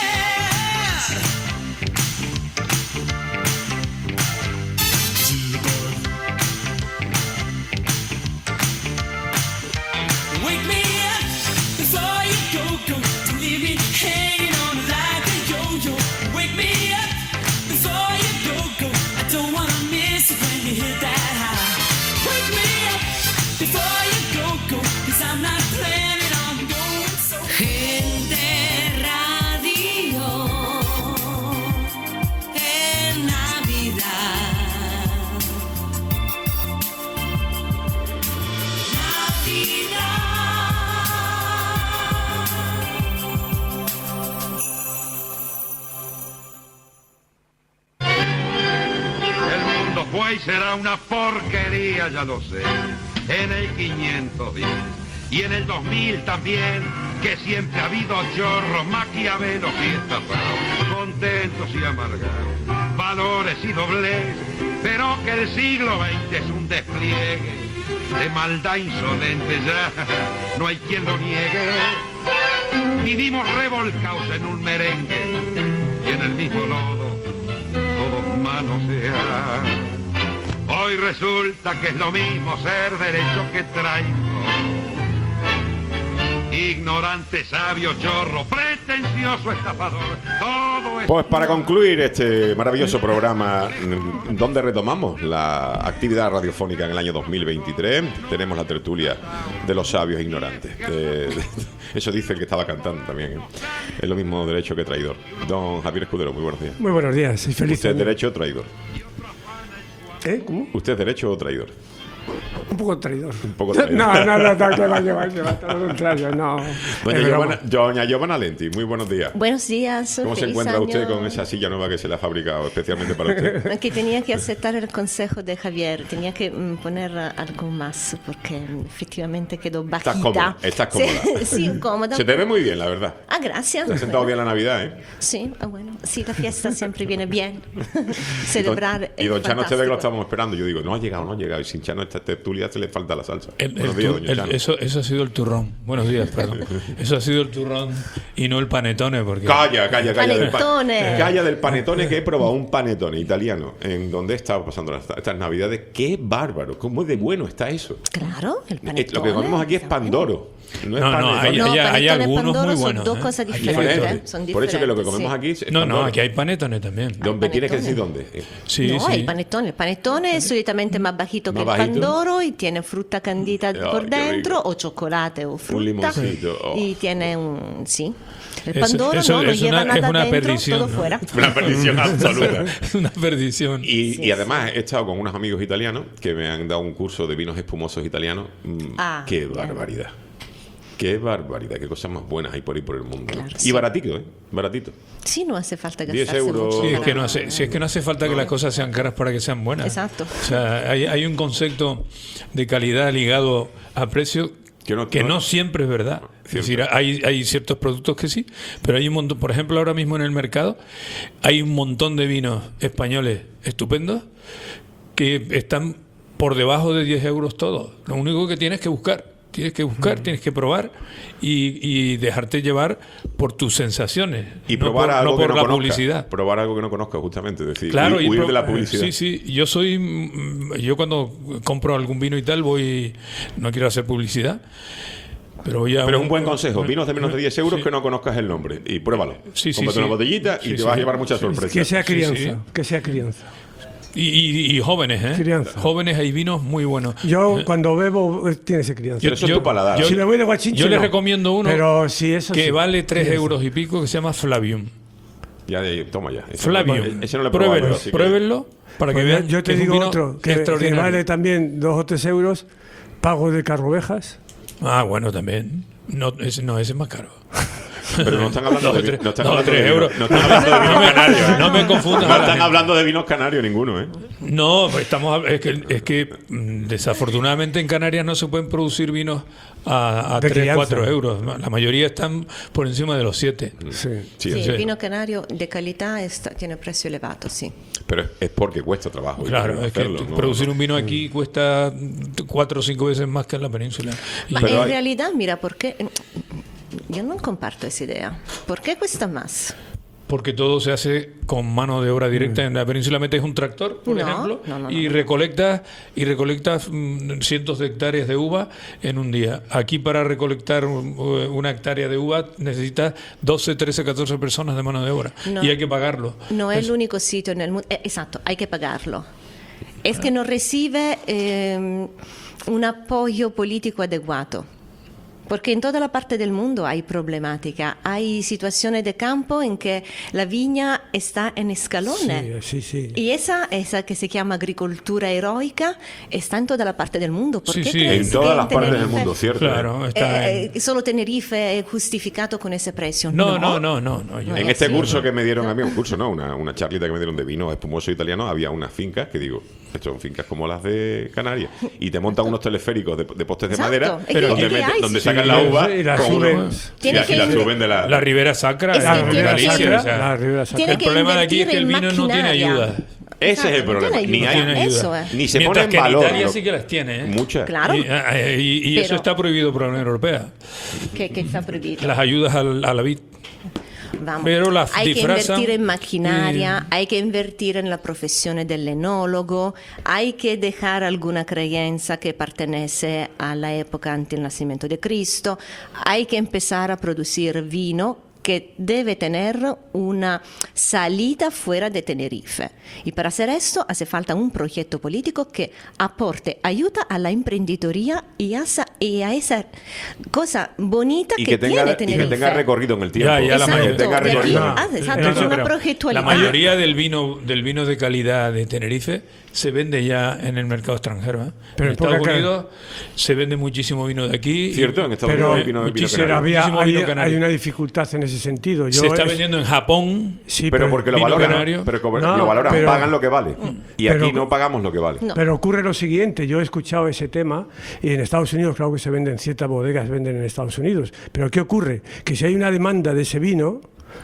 Wake me up before you go, go. Don't leave me hanging on like a yo-yo. Wake me up before you go, go. I don't wanna miss it when you hit that high. Wake me up before you go, go. Cause I'm not planning on going so. Gente Radio en Navidad. Fue y será una porquería, ya lo sé, en el quinientos diez y en el dos mil también, que siempre ha habido chorros, maquiavelos y estafados, contentos y amargados, valores y doblez, pero que el siglo veinte es un despliegue de maldad insolente, ya no hay quien lo niegue. Vivimos revolcados en un merengue y en el mismo lodo todos manosean. Hoy resulta que es lo mismo ser derecho que traigo. Ignorante, sabio, chorro, pretencioso, estafador, todo es... Pues para concluir este maravilloso programa, donde retomamos la actividad radiofónica en el año dos mil veintitrés, tenemos la tertulia de los sabios e ignorantes. Eh, eso dice el que estaba cantando también, ¿eh? Es lo mismo derecho que traidor. Don Javier Escudero, muy buenos días. Muy buenos días y feliz ¿Usted es año. derecho o traidor? ¿Eh? ¿Cómo? ¿Usted es derecho o traidor? Un poco traidor. Un poco traidor. No, no, no, no, que va, que va, que va, todo lo contrario, no. Doña Es Giovanna, broma. doña Giovanna Lenti, muy buenos días. Buenos días. ¿Cómo se feliz encuentra año. usted con esa silla nueva que se le ha fabricado especialmente para usted? Que tenía que aceptar el consejo de Javier, tenía que mm, poner uh, algo más porque mm, efectivamente quedó bajita. Estás cómoda, estás cómoda. Sí, sí, cómoda. Se te ve muy bien, la verdad. Ah, gracias. Te has sentado Bueno, bien la Navidad, ¿eh? Sí, ah, bueno, sí, la fiesta siempre viene bien. Celebrar. Y don es Chano, usted ve que lo fantástico. estábamos esperando. Yo digo, no ha llegado, no ha llegado. Y sin Chano, esta tertulia se le falta la salsa. El- Buenos el días, tur- doña el- Chano. eso, eso ha sido el turrón. Buenos días, perdón. Eso ha sido el turrón y no el panetone. Porque... Calla, calla, calla. Del, pa- Panetone. calla del panetone, que he probado un panetone italiano en donde he estado pasando las- estas navidades. ¡Qué bárbaro! ¿Cómo de bueno está eso? Claro, el Eh, panetone. Lo que comemos aquí es pandoro. No, es No, no, panetone. hay- No, hay- hay panetone y algunos pandoro muy son buenos, dos ¿eh? cosas Hay diferentes. Diferente. Son Por eso que lo que diferentes, comemos sí. aquí es No, no, pandoro. aquí hay panetone también. ¿Dónde tienes que decir panetone. dónde? Eh, Sí, no, sí. el panetone. El panetone es solitamente más bajito Más que el bajito. pandoro y tiene fruta candida Ay, por qué dentro rico. o chocolate o fruta. limoncito, oh. Y tiene un... Sí. El Eso- pandoro eso no, no es lleva una- es nada una dentro, perdición, todo ¿no? fuera. Una perdición absoluta. Es una perdición. Y, Sí, y además he estado con unos amigos italianos que me han dado un curso de vinos espumosos italianos. Mm, Ah, ¡Qué bien. barbaridad! ¡Qué barbaridad! ¡Qué cosas más buenas hay por ahí por el mundo! Claro, y sí. baratito, ¿eh? Baratito. Sí, no hace falta diez gastarse euros. mucho. Sí, es para- que no hace, si es que no hace falta que las cosas sean caras para que sean buenas. Exacto. O sea, hay, hay un concepto de calidad ligado a precio Que no- que no- no siempre es verdad. Es decir, hay, hay ciertos productos que sí, pero hay un montón, por ejemplo, ahora mismo en el mercado hay un montón de vinos españoles estupendos que están por debajo de diez euros todos. Lo único que tienes que buscar, tienes que buscar, tienes que probar y, y dejarte llevar por tus sensaciones. Y no probar por, algo no que por no la conozca. publicidad. Probar algo que no conozca, justamente. Es decir, Claro, huir, y huir pro- de la publicidad. Sí, sí. Yo soy. mm, Yo cuando compro algún vino y tal, voy. No quiero hacer publicidad. Pero voy a. Pero es un buen consejo. Vinos de menos de diez euros que no conozcas el nombre. Y pruébalo. Sí, sí, Cómprate sí. una botellita y Sí, te sí. vas a llevar muchas sorpresas. Que sea Sí, crianza, sí. que sea crianza. Y, y- y jóvenes, ¿eh? Crianza. Jóvenes, hay vinos muy buenos. Yo Eh, cuando bebo eh, tiene que ser crianza. Pero eso es tu paladar. yo- si me voy de guachinche, yo les no. recomiendo uno Pero si eso que sí, vale tres crianza. euros y pico, que se llama Flavium. Ya, de- toma ya. Ese Flavium. no- ese no lo he probado yo, Pruébenlo, así que- pruébenlo para que Pues vean. yo, yo te que es un digo vino otro, que, que extraordinario. vale también dos o tres euros, pago de carrovejas. Ah, bueno, también. No, ese, no, ese es más caro. Pero no están hablando Dos o de, tres- no están dos o hablando de tres vino- euros. no están hablando de vinos No me- canarios. ¿eh? no me confundas No a la están gente. hablando de vinos canarios ninguno, ¿eh? No, pues estamos hab- es que, es que mm, desafortunadamente en Canarias no se pueden producir vinos a, a De tres, crianza. cuatro euros. La mayoría están por encima de los siete. Sí. Sí, Sí, sí. el vino canario de calidad está, tiene precio elevado, sí. Pero es, es porque cuesta trabajo. Claro, es que hacerlo, ¿no? producir un vino aquí cuesta cuatro o cinco veces más que en la península. Y- Ma Pero in hay- realidad, mira, perché io non comparto esa idea. ¿Por qué cuesta más? Porque todo se hace con mano de obra directa. En la península metes un tractor, por No, ejemplo, no, no, y no. recolectas y recolectas mm, cientos de hectáreas de uva en un día. Aquí para recolectar un- una hectárea de uva necesitas doce, trece, catorce personas de mano de obra No. y hay que pagarlo. No es el único sitio en el mundo. Exacto, hay que pagarlo. Es que no recibe eh, un apoyo político adecuado. Porque en toda la parte del mundo hay problemática, hay situaciones de campo en que la viña está en escalones. Sí, sí, sí. Y esa, esa que se llama agricultura heroica está en toda la parte del mundo. ¿Por Sí, qué sí. crees En todas que las partes del Tenerife, mundo, ¿cierto? Claro, está eh, en- eh, solo Tenerife es justificado con ese precio? No, no, no, no. no, yo- En este Sí. curso que me dieron a mí, un curso, ¿no? Una, una charlita que me dieron de vino espumoso italiano, había unas fincas que digo, estas son fincas como las de Canarias, y te montan unos teleféricos de, de postes de Exacto. madera, Es que- donde, es que meten- hay, donde sí. sacan Sí, la uva y la con- suben. Tiene y la- que y la ir- suben de la... La Ribera Sacra, Es la que Ribera tiene que- Líquida, o sea, La Ribera Sacra. Tiene el que problema de aquí es que el invertir vino en no tiene maquinaria. ayuda. Ese es el Exacto, no problema. tiene Ni ayuda. hay, Tiene ayuda. Eso es. ni se Mientras pone en que en valor. Italia lo- sí que las tiene, ¿eh? Muchas. Claro. Y, eh, y- y eso Pero- está prohibido por la Unión Europea. que, que está prohibido. Las ayudas al- a la vid. Vamos. Pero las hay que disfrazan invertir en maquinaria, y- hay que invertir en la profesión del enólogo, hay que dejar alguna creencia que pertenece a la época antes del nacimiento de Cristo, hay que empezar a producir vino que debe tener una salida fuera de Tenerife. Y para hacer esto hace falta un proyecto político que aporte ayuda a la emprenditoría y a esa, y a esa cosa bonita Y que, que, tenga, tiene y que Tenerife. tenga recorrido en el tiempo. Ya, ya la Que mayoría. tenga Exacto, y aquí- recorrido. ah, exacto, No, es no, una pero proyectualidad. La mayoría del vino del vino de calidad de Tenerife se vende ya en el mercado extranjero. ¿eh? Pero en en poca Estados ca- Unidos se vende muchísimo vino de aquí. ¿Cierto? En Estados Pero, Unidos hay vino, vino muchísimo. pero canario. había, Muchísimo hay, vino canario. hay una dificultad en ese sentido. Yo Se está es- vendiendo en Japón. Sí, Pero porque lo vino valoran, canario. pero como No, lo valoran, pero- pagan lo que vale. Y pero- aquí no pagamos lo que vale. No. Pero ocurre lo siguiente, yo he escuchado ese tema y en Estados Unidos, claro que se venden, ciertas bodegas venden en Estados Unidos, pero ¿qué ocurre? Que si hay una demanda de ese vino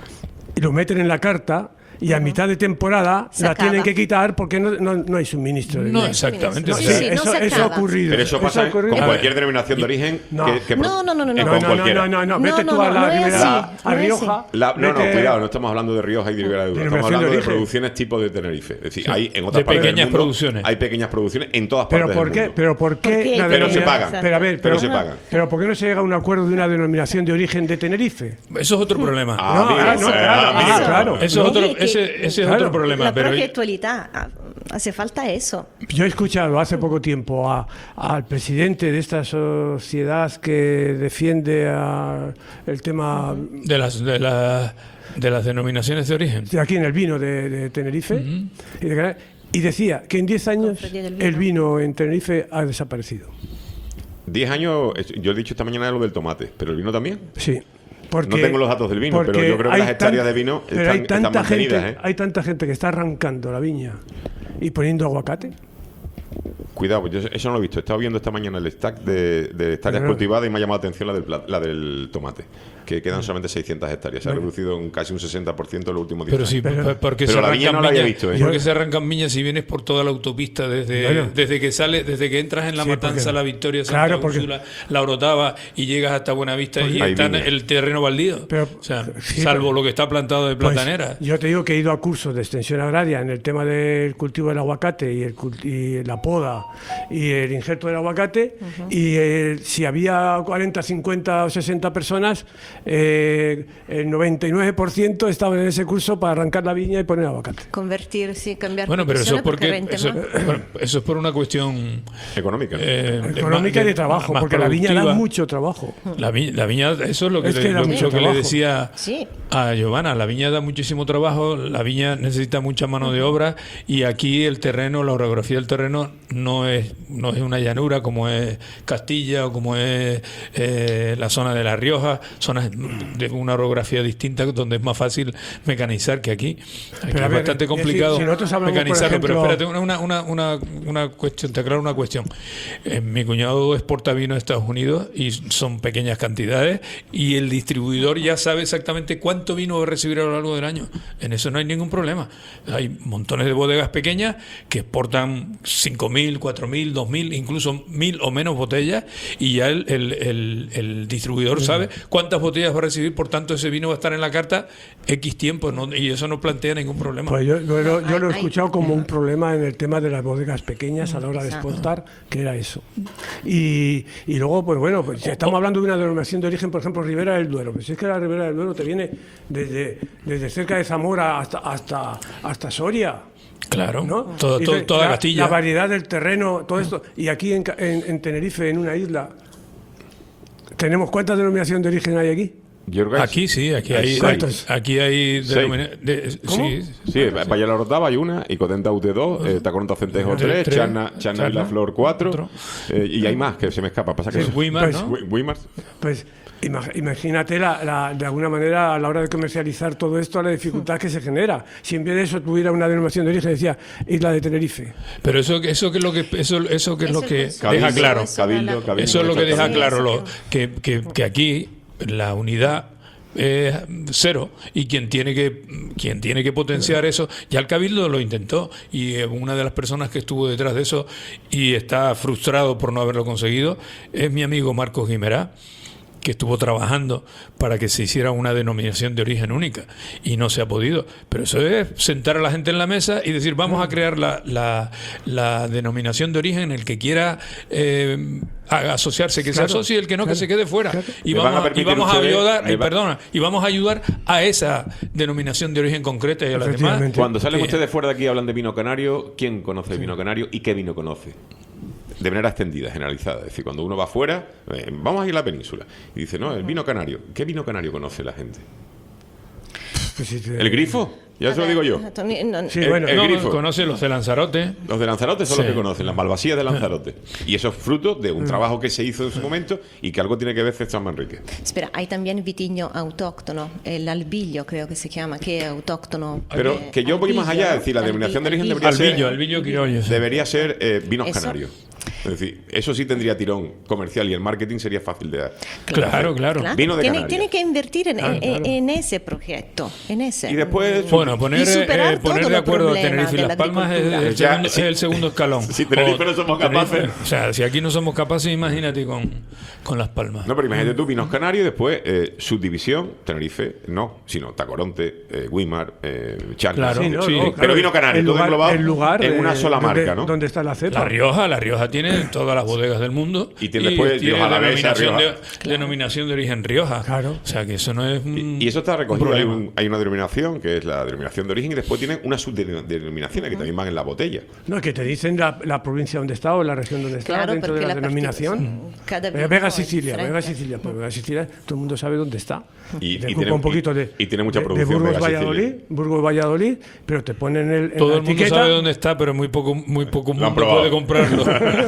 y lo meten en la carta y a mitad de temporada Se la acaba. tienen que quitar porque no, no, no hay suministro de No, vino. exactamente. No, Sí, sí, sí, no eso, se eso ha acaba. ocurrido. Pero eso pasa ha con ocurrido. cualquier denominación de origen. No. que, que- No, no, no, no, eh, no. con No, no, cualquiera. no, no, no, No, vete no, tú a no, la no es Ribera, así, a no es Rioja. La- no, no, vete- cuidado, no estamos hablando de Rioja y de Ribera de Duero. Denominación Estamos hablando de de, origen. producciones tipo de Tenerife. Es decir, Sí. hay en otras De partes del pequeñas mundo, producciones. Hay pequeñas producciones en todas Pero partes ¿por del qué? mundo. Pero ¿por qué? Porque- la Pero se denomina- pagan. Pero a ver, Pero pero, se pagan. pero ¿por qué no se llega a un acuerdo de una denominación de origen de Tenerife? Eso es otro problema. Ah, No, amigo, ah, no, eh, claro, amigo. ah, claro. Eso es No, otro, oye, que- ese, ese es Claro. otro problema. La pero proyectualidad, ah, hace falta eso. Yo he escuchado hace poco tiempo a- al presidente de esta sociedad que defiende a- el tema de las de las de las denominaciones de origen. de aquí en el vino de, de Tenerife y, de Canarias, y decía que en diez años Confredía del vino. el vino en Tenerife ha desaparecido. Diez años, yo he dicho esta mañana lo del tomate, pero el vino también. Sí. Porque, No tengo los datos del vino, pero porque yo creo que hay las hectáreas tan- de vino pero están- hay tanta están mantenidas, gente, ¿eh? hay tanta gente que está arrancando la viña y poniendo aguacate. Cuidado, pues yo eso no lo he visto. He estado viendo esta mañana el stack de, de hectáreas Pero- cultivadas y me ha llamado la atención la del, pla- la del tomate, que quedan solamente seiscientas hectáreas. Se ha reducido un casi un sesenta por ciento en los últimos diez Pero sí, años. p- porque Pero se la viña arrancan no la había viñas, visto, ¿eh? porque se arrancan viñas si vienes por toda la autopista desde, Bueno. desde que sale, desde que entras en la Sí, Matanza, porque- la Victoria, Santa claro, porque- Úrsula, la Orotava y llegas hasta Buenavista y Hay está en viñas. el terreno baldío. Pero- o sea, sí, salvo pero- lo que está plantado de Pues, platanera. yo te digo que he ido a cursos de extensión agraria en el tema del cultivo del aguacate y, el, cult- y la poda y el injerto del aguacate y eh, si había cuarenta, cincuenta o sesenta personas, eh, el noventa y nueve por ciento estaban en ese curso para arrancar la viña y poner aguacate. Convertir, sí, cambiar Bueno, pero eso es producciones porque rente eso, más. bueno, eso es por una cuestión Económica. ¿no? eh, de Económica ma- y de trabajo, más porque la viña da productiva. mucho trabajo. La, vi- la viña, eso es lo que, Es le, que da lo- mucho lo que le trabajo. decía Sí. a Giovanna. La viña da muchísimo trabajo, la viña necesita mucha mano de obra y aquí el terreno, la orografía del terreno no no es no es una llanura como es Castilla o como es eh, la zona de La Rioja, zonas de una orografía distinta donde es más fácil mecanizar que aquí. Aquí Pero, es ver, bastante si- complicado si nosotros hablamos, por mecanizarlo, ejemplo- pero espérate, una, una, una, una cuestión, te aclaro una cuestión. Eh, mi cuñado exporta vino a Estados Unidos y son pequeñas cantidades y el distribuidor ya sabe exactamente cuánto vino va a recibir a lo largo del año. En eso no hay ningún problema. Hay montones de bodegas pequeñas que exportan cinco mil, cuatro mil, dos mil, incluso mil o menos botellas y ya el, el, el, el distribuidor sabe cuántas botellas va a recibir, por tanto ese vino va a estar en la carta X tiempo, ¿no? Y eso no plantea ningún problema. Pues yo, yo lo- yo lo he escuchado como un problema en el tema de las bodegas pequeñas a la hora de exportar, que era eso. Y, y luego, pues bueno, pues si estamos hablando de una denominación de origen, por ejemplo, Ribera del Duero. Pues si es que la Ribera del Duero te viene desde, desde cerca de Zamora hasta, hasta, hasta Soria. Claro, ¿no? todo- Y todo- de- toda la, Castilla. la variedad del terreno, todo esto. Y aquí en, Ca- en, en Tenerife, en una isla, tenemos ¿cuántas denominaciones de origen hay aquí? Aquí sí, aquí hay, hay- ¿Cuántos? aquí hay Seis. denomina- de- ¿Cómo? sí, Sí, Valle de la Rotava hay una, y Codenta U T dos, eh, Tacoronta Centejo Tres, tres, tres, Chana, Chana y Chana, la Flor cuatro, eh, y hay más que se me escapa. Pasa que Sí, Weimar, ¿no? Wi- Weimar. Pues ima- imagínate la, la- de alguna manera a la hora de comercializar todo esto, la dificultad que se genera. Si en vez de eso tuviera una denominación de origen, decía Isla de Tenerife. Pero eso, eso que es lo que eso, eso que es lo que Cabildo, deja claro. Cabildo, Cabildo, Eso es lo que deja exactamente. claro lo, que, que, que aquí la unidad es cero y quien tiene que quien tiene que potenciar eso, ya el Cabildo lo intentó y eh, una de las personas que estuvo detrás de eso y está frustrado por no haberlo conseguido es mi amigo Marcos Guimerá, que estuvo trabajando para que se hiciera una denominación de origen única y no se ha podido. Pero eso es sentar a la gente en la mesa y decir, vamos a crear la, la, la denominación de origen, el que quiera eh, a- asociarse, que se Claro, asocie, el que no, claro, que se quede fuera. Y Me van a vamos, a, y permitir vamos a ustedes- ayudar, me y va- perdona, y vamos a ayudar a esa denominación de origen concreta y a las demás. Efectivamente. Cuando salen que- ustedes fuera de aquí y hablan de vino canario, ¿quién conoce el vino canario y qué vino conoce? De manera extendida, generalizada. Es decir, cuando uno va fuera, eh, vamos a ir a la península, y dice, no, el vino canario. ¿Qué vino canario conoce la gente? Pues si te- ¿El grifo? Ya se lo digo yo. Tony, no- Sí, El- bueno, el no, grifo. conoce los de Lanzarote. Los de Lanzarote son Sí. los que conocen, las malvasías de Lanzarote. Y eso es fruto de un trabajo que se hizo en su momento y que algo tiene que ver con San Manrique. Espera, hay también vitiño autóctono, el albillo creo que se llama, que es autóctono. Pero eh, que yo voy más albillo, allá, es decir, la albi- denominación de origen albillo. debería ser... Albillo, albillo criollo. sí. Debería ser eh, vinos Eso. canarios. Es decir, eso sí tendría tirón comercial y el marketing sería fácil de dar. Claro, claro. Claro, Vino de tiene, Canarias. tiene que invertir en, Ah, en- claro. en ese proyecto, en ese. Y después... Bueno, poner, Y superar eh, poner todos de los acuerdo a problemas Tenerife y de Las la Palmas es, agricultura. el Ya, segundo, sí. es el segundo escalón. Si Tenerife O no somos Tenerife- capaces. O sea, si aquí no somos capaces, imagínate con, con Las Palmas. No, pero imagínate tú, vinos canarios y después eh, subdivisión, Tenerife, no, sino Tacoronte, eh, Weimar, eh, Charla. Claro, Sí, no, sí. no, Pero claro, vino canario, el todo lugar- englobado el lugar en una de- sola donde- marca, ¿no? Donde está la cepa. La Rioja, La Rioja tiene todas las bodegas del mundo Y tiene después Rioja Alavesa, denominación, Rioja. de, denominación de origen Rioja. Claro. O sea que eso no es un, Y, y eso está un recogido. Hay, problema. un- hay una denominación que es la denominación de origen y después tienen unas subdenominaciones que también van en la botella. No, que te dicen la, la provincia donde está o la región donde está Claro, dentro de porque la, la denominación. participación, cada Eh, vino Vega es Sicilia, Vega diferente. Sicilia, pues Vega Sicilia, todo el mundo sabe dónde está. Y- Te y ocupa tiene- un poquito de, y- y tiene mucha de- producción de Burgos Vega Sicilia. Valladolid, Burgos Valladolid, pero te ponen el, en Todo la el mundo etiqueta. sabe dónde está, pero muy poco, muy poco Lo han mundo probado. puede comprarlo.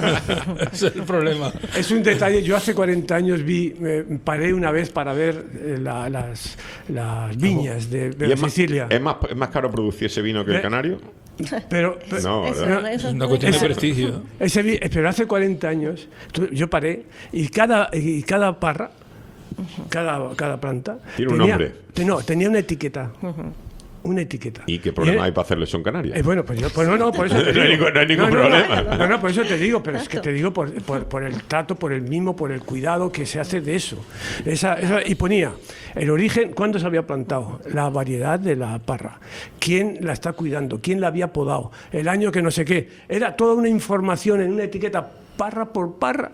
Ese es el problema. Es un detalle. Yo hace cuarenta años vi, eh, paré una vez para ver eh, la- las, las viñas de Y Vega es más, Sicilia. es, más, es más caro producir ese vino que el Eh, canario. Pero, pero- No, Eso- ¿verdad? eso- Es una cuestión de Ese- prestigio. ese vi- pero hace cuarenta años tu- yo paré y cada, y cada parra, cada, cada planta, Tiene un tenía, nombre. te- no, tenía una etiqueta. Una etiqueta. ¿Y qué problema era- hay para hacerlo eso en Canarias? Eh, bueno, pues yo, pues no, no, por eso te No hay digo. ningún- no hay ningún no, problema. No, no, por eso te digo, pero es que te digo por, por, por el trato, por el mimo, por el cuidado que se hace de eso. Esa, esa- y ponía el origen, cuándo se había plantado, la variedad de la parra, quién la está cuidando, quién la había podado, el año que no sé qué. Era toda una información en una etiqueta, parra por parra.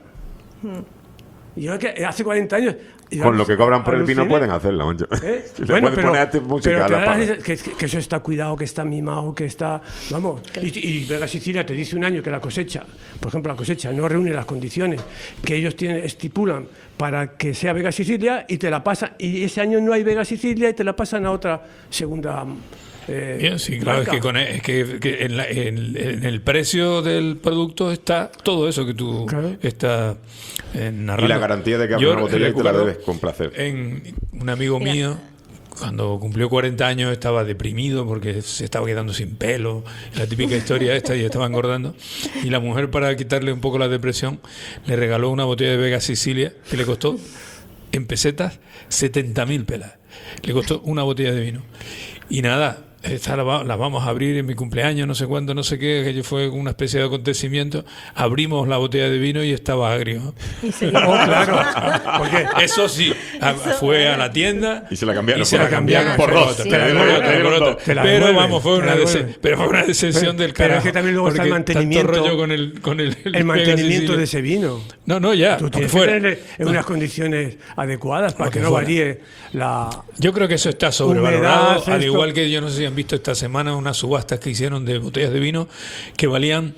Y yo que hace cuarenta años. y Con lo que cobran por el vino aluciné. pueden hacerlo, mancho. ¿Eh? Le Bueno, pueden pero, poner arte música pero a te la da la parra. sensación que, que eso está cuidado, que está mimado, que está... Vamos, y, y Vega Sicilia te dice un año que la cosecha, por ejemplo, la cosecha no reúne las condiciones que ellos tienen, estipulan para que sea Vega Sicilia y te la pasan, y ese año no hay Vega Sicilia y te la pasan a otra segunda eh, Bien, sí, claro, es que, con, es que, que en, la- en- en el precio del producto está todo eso que tú estás eh, narrando. Y la garantía de que abres Yo una botella y te la recuerdo bebes con placer. En un amigo Mira. mío, cuando cumplió cuarenta años, estaba deprimido porque se estaba quedando sin pelo, la típica historia esta, y estaba engordando. Y la mujer, para quitarle un poco la depresión, le regaló una botella de Vega Sicilia que le costó, en pesetas, setenta mil pelas. Le costó una botella de vino. Y nada, esta la, va- la vamos a abrir en mi cumpleaños, no sé cuándo, no sé qué, que fue una especie de acontecimiento. Abrimos la botella de vino y estaba agrio. Oh, claro. Porque Eso sí, a- fue a la tienda Y se la cambiaron y se por- la cambiaron por por dos. otra, Sí. por otra, por otra. Te la Pero devuelven, vamos, fue te una la dece- devuelven. pero fue una decepción Pero- del pero carajo. es que también luego está el porque mantenimiento- tanto rollo con el con el, el mantenimiento Sicilia. de ese vino. No, no, ya, Tú porque tienes que fuera. tenerle en unas condiciones adecuadas para Porque que no fuera. varíe la... Yo creo que eso está sobrevalorado, Humedad, al esto- igual que yo no sé si han visto esta semana unas subastas que hicieron de botellas de vino que valían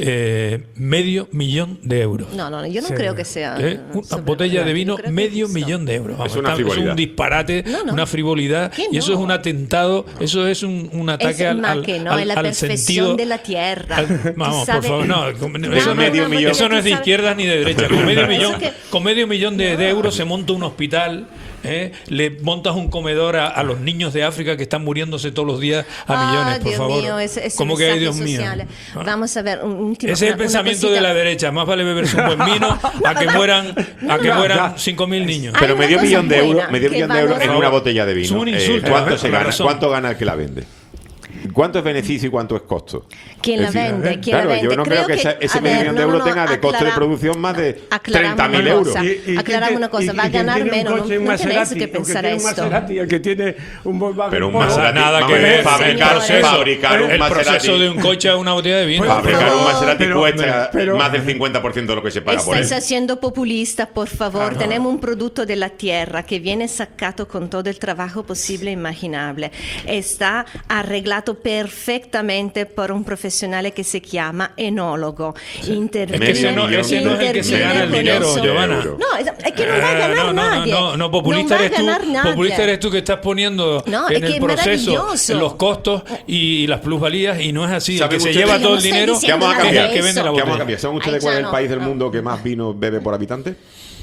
eh, medio millón de euros. No, no, yo no Sí. creo que sea. ¿Eh? Una sobre- botella de yo vino, creo que medio eso. millón de euros. Vamos, Es una está- frivolidad. un disparate, No, no. una frivolidad. ¿Qué Y eso no? es un atentado, eso es un, un ataque Es al, más al, que no, al- es la al perfección sentido. de la tierra. al- Tú vamos, por sabes- favor, no. con- Dame Eso, no, medio una millón. eso no es de tú sabes- izquierda ni de derecha. Con medio Eso millón, que- con medio millón de, de euros se monta un hospital. ¿eh? Le montas un comedor a, a los niños de África que están muriéndose todos los días a Ah, millones, por Dios favor. mío, ese, ese ¿Cómo que hay, mensaje Dios mío? social. Ah. Vamos a ver, un último. Ese es el una- una pensamiento cosita. de la derecha. Más vale beberse un buen vino a que mueran, a que no, mueran ya. cinco mil niños. Hay Pero una medio cosa millón de buena, euros, medio que millón de euros en valora- una botella de Es vino. un Eh, insulto, ¿Cuánto ¿eh? se Con gana? razón. ¿Cuánto gana el que la vende? ¿Cuánto es beneficio y cuánto es costo? ¿Quién Es la decir, vende? ¿Quién claro, la vende? yo no creo, que, esa- ese a medio ver, millón de no, euros no, tenga de coste de aclara- producción más de aclaramos treinta mil una euros. cosa. Aclaramos una cosa, va a ganar tiene un menos, coche, no- un no tenéis Maserati, que el pensar tiene un esto. Maserati, el que tiene un Volkswagen Pero un Polo. Maserati, Nada vamos que a ver, ver, fabricar, señores. fabricar un el Maserati. proceso de un coche a una botella de vino. Fabricar un favor. Maserati Pero- cuesta pero- más del cincuenta por ciento de lo que se paga por él. Estáis haciendo populista, por favor. Tenemos un producto de la tierra que viene sacado con todo el trabajo posible e imaginable. Está arreglato perfectamente por un profesional que se llama enólogo. Interviene, Ese no, ese no es el que se interviene gana el con dinero, eso. Giovanna. No, es, es que no va a Eh, ganar no, no, nadie. No, no, no, populista No va a eres tú. ganar nadie. Populista eres tú que estás poniendo No, en es que el es proceso maravilloso. los costos y las plusvalías, y no es así. El ¿Saben que se ustedes- lleva Yo todo no el estoy dinero ¿Qué vamos a nada de es el cambiar? que vende eso. la ¿Qué vamos a botella. cambiar? ¿Saben ustedes Ay, cuál es ya el no, país del no. mundo que más vino bebe por habitante?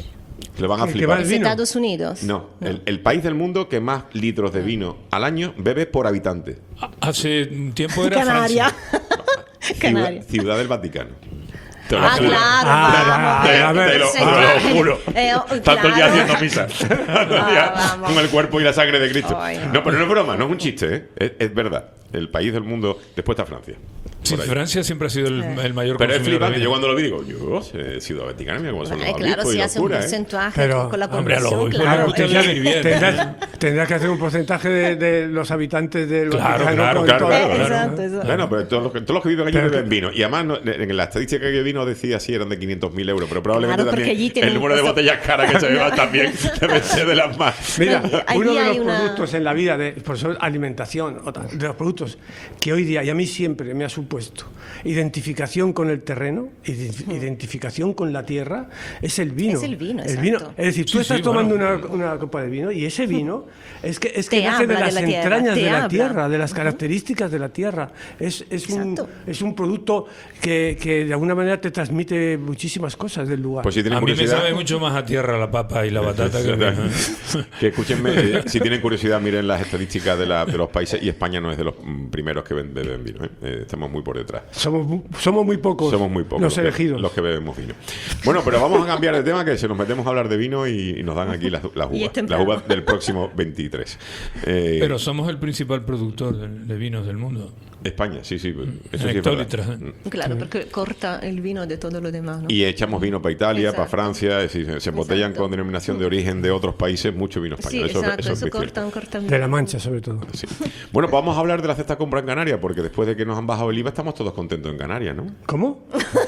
Le van a ¿Que flipar. va ¿Es vino? Estados Unidos? No, El, el país del mundo que más litros de vino al año bebe por habitante. Hace un tiempo era Canaria. Ciudad, Canaria. Ciudad del Vaticano. Te lo Ah, juro. claro, Ah, vamos. a ver, a ver. Te lo, Sí, te lo claro. juro. Eh, oh, Tanto el día claro. haciendo misa. Tanto el día vamos. con el cuerpo y la sangre de Cristo. Ay, No, pero no es broma, no es un chiste, ¿eh? es, es verdad. El país del mundo, después está Francia. Sí, por ahí. Francia siempre ha sido el, el mayor Pero es consumidor de flipante. vino. Yo cuando lo vi digo, yo, eh, Ciudad Vaticana, mira cómo son los Ay, claro, obispos y si hace un locura, ¿eh? porcentaje Pero, con la hombre, a los población, obispos claro. les gusta Tendrás- vivir bien. tendrás, tendrás que hacer un porcentaje de, de los habitantes del Claro, Vaticano claro, con claro, todo- claro, Exacto, exacto. Bueno, pero todos los, que- todos los que viven allí Pero- beben vino. Y además, no- en la estadística que yo vi no decía si eran de quinientos mil euros, pero probablemente Claro, porque también allí tienen el número de eso- botellas caras que se beban también debe ser de las más. Mira, Allí uno de hay los una- productos en la vida, de, por eso alimentación, otra, de los productos que hoy día, y a mí siempre me ha supuesto, identificación con el terreno, ident- identificación con la tierra, es el vino. Es el vino, el vino. exacto. Es decir, tú Sí, estás sí, tomando bueno. una, una copa de vino y ese vino es que, es que Te nace de habla las de la tierra, entrañas te de la habla. tierra, de las características de la tierra. Es, es, un, Exacto. es un producto que, que de alguna manera te transmite muchísimas cosas del lugar. Pues si tienen A mí me curiosidad, sabe mucho más a tierra la papa y la batata que el vino. que escúchenme, eh, si tienen curiosidad, miren las estadísticas de, la- de los países, y España no es de los mm, primeros que ven- beben vino, ¿eh? Eh, estamos muy por detrás. somos, mu- somos muy pocos, Somos muy pocos los que- elegidos. los que bebemos vino. Bueno, pero vamos a cambiar de tema, que se nos metemos a hablar de vino y, y nos dan aquí las, las Y es uvas, temprano. las uvas del próximo veintitrés. Eh, Pero somos el principal productor de, de vinos del mundo. España, sí, sí, eso En sí es verdad. hectolitros. Claro, porque corta el vino de todo lo demás, ¿no? Y echamos vino para Italia, Exacto. para Francia, es decir, se, se embotellan con denominación de origen de otros países mucho vino Sí, español. eso, exacto, eso es eso muy cierto. corta, corta De la Mancha, sobre todo. Sí. Bueno, pues vamos a hablar de la cesta compra en Canarias, porque después de que nos han bajado el I V A estamos todos contentos en Canarias, ¿no? ¿Cómo?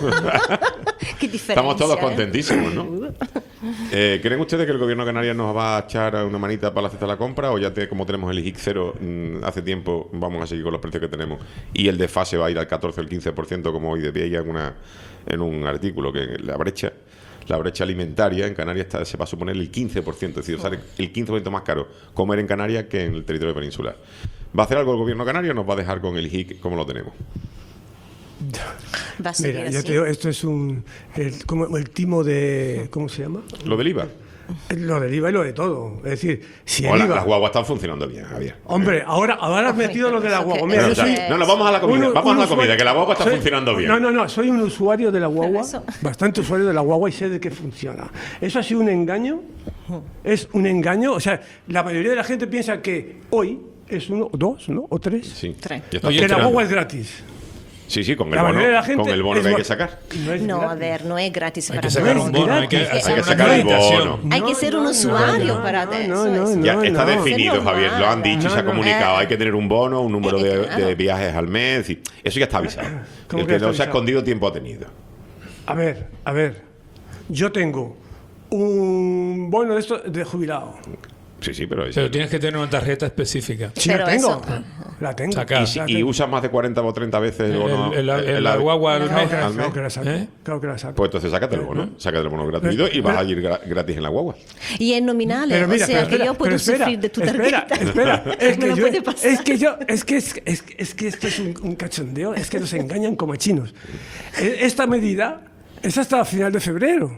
Qué diferencia. Estamos todos ¿eh? contentísimos, ¿no? Eh, ¿Creen ustedes que el gobierno de Canarias nos va a echar una manita para la cesta de la compra, o ya te- como tenemos el I G I C cero mm, hace tiempo, vamos a seguir con los precios que tenemos y el desfase va a ir al catorce o el quince por ciento, como hoy veía en, una, en un artículo, que la brecha la brecha alimentaria en Canarias está, se va a suponer el quince por ciento, es decir, sale el quince por ciento más caro comer en Canarias que en el territorio peninsular. ¿Va a hacer algo el gobierno canario o nos va a dejar con el H I C como lo tenemos? Va a seguir Mira, ya así. te digo, esto es un el, como el timo de ¿cómo se llama? ¿Lo del I V A? Lo del I V A y lo de todo. Es decir, si O el la- I V A, las guaguas están funcionando bien, Javier. hombre, ahora ahora has metido lo de la guagua. Mira, Pero, yo soy- no, no, vamos a la comida. un- Vamos un a la comida, usuario- que la guagua está soy- funcionando bien. No, no, no, soy un usuario de la guagua, eso- bastante usuario de la guagua y sé de qué funciona. Eso ha sido un engaño, es un engaño. O sea, la mayoría de la gente piensa que hoy es uno, o dos, ¿no? O tres. Sí. Tres. Ya está Que la funcionando. guagua es gratis. Sí, sí, con el La bono, mayoría de la gente con el bono es que hay gua- que sacar. No, es No, a gratis. ver, no es gratis Hay para que sacar todos. un bono, hay que Hay Hay hacer que una sacar el acreditación. bono. Hay que ser un usuario para no, eso. no, no, eso. no. Ya está definido, Eso es Javier. Lo han normal. dicho y se ha No, no. comunicado. Eh. Hay que tener un bono, un número Eh, de, claro. de viajes al mes. Y eso ya está avisado. ¿Cómo El que que está no se ha avisado? escondido tiempo ha tenido. A ver, a ver. Yo tengo un bono de esto de jubilado. Sí, sí, pero... Pero tienes que tener una tarjeta específica. Sí, Pero la tengo. eso- La tengo. Saca. Y, si- La y tengo. usas más de cuarenta o treinta veces el bono... El- el- el- el- la guagua al Claro mes. que la- al claro mes. que la saco. ¿Eh? Claro que la saco. Pues entonces sácate el bono. Sácate el bono gratuito y vas a ir gra- gratis en la guagua. Y es nominal, Pero mira, o sea pero espera, que yo puedo pero espera, sufrir de tu espera, tarjeta. espera, es Me que lo yo, puede pasar. es que yo, es que es, es, es que esto es un, un cachondeo, es que nos engañan como chinos. E- Esta medida es hasta final de febrero.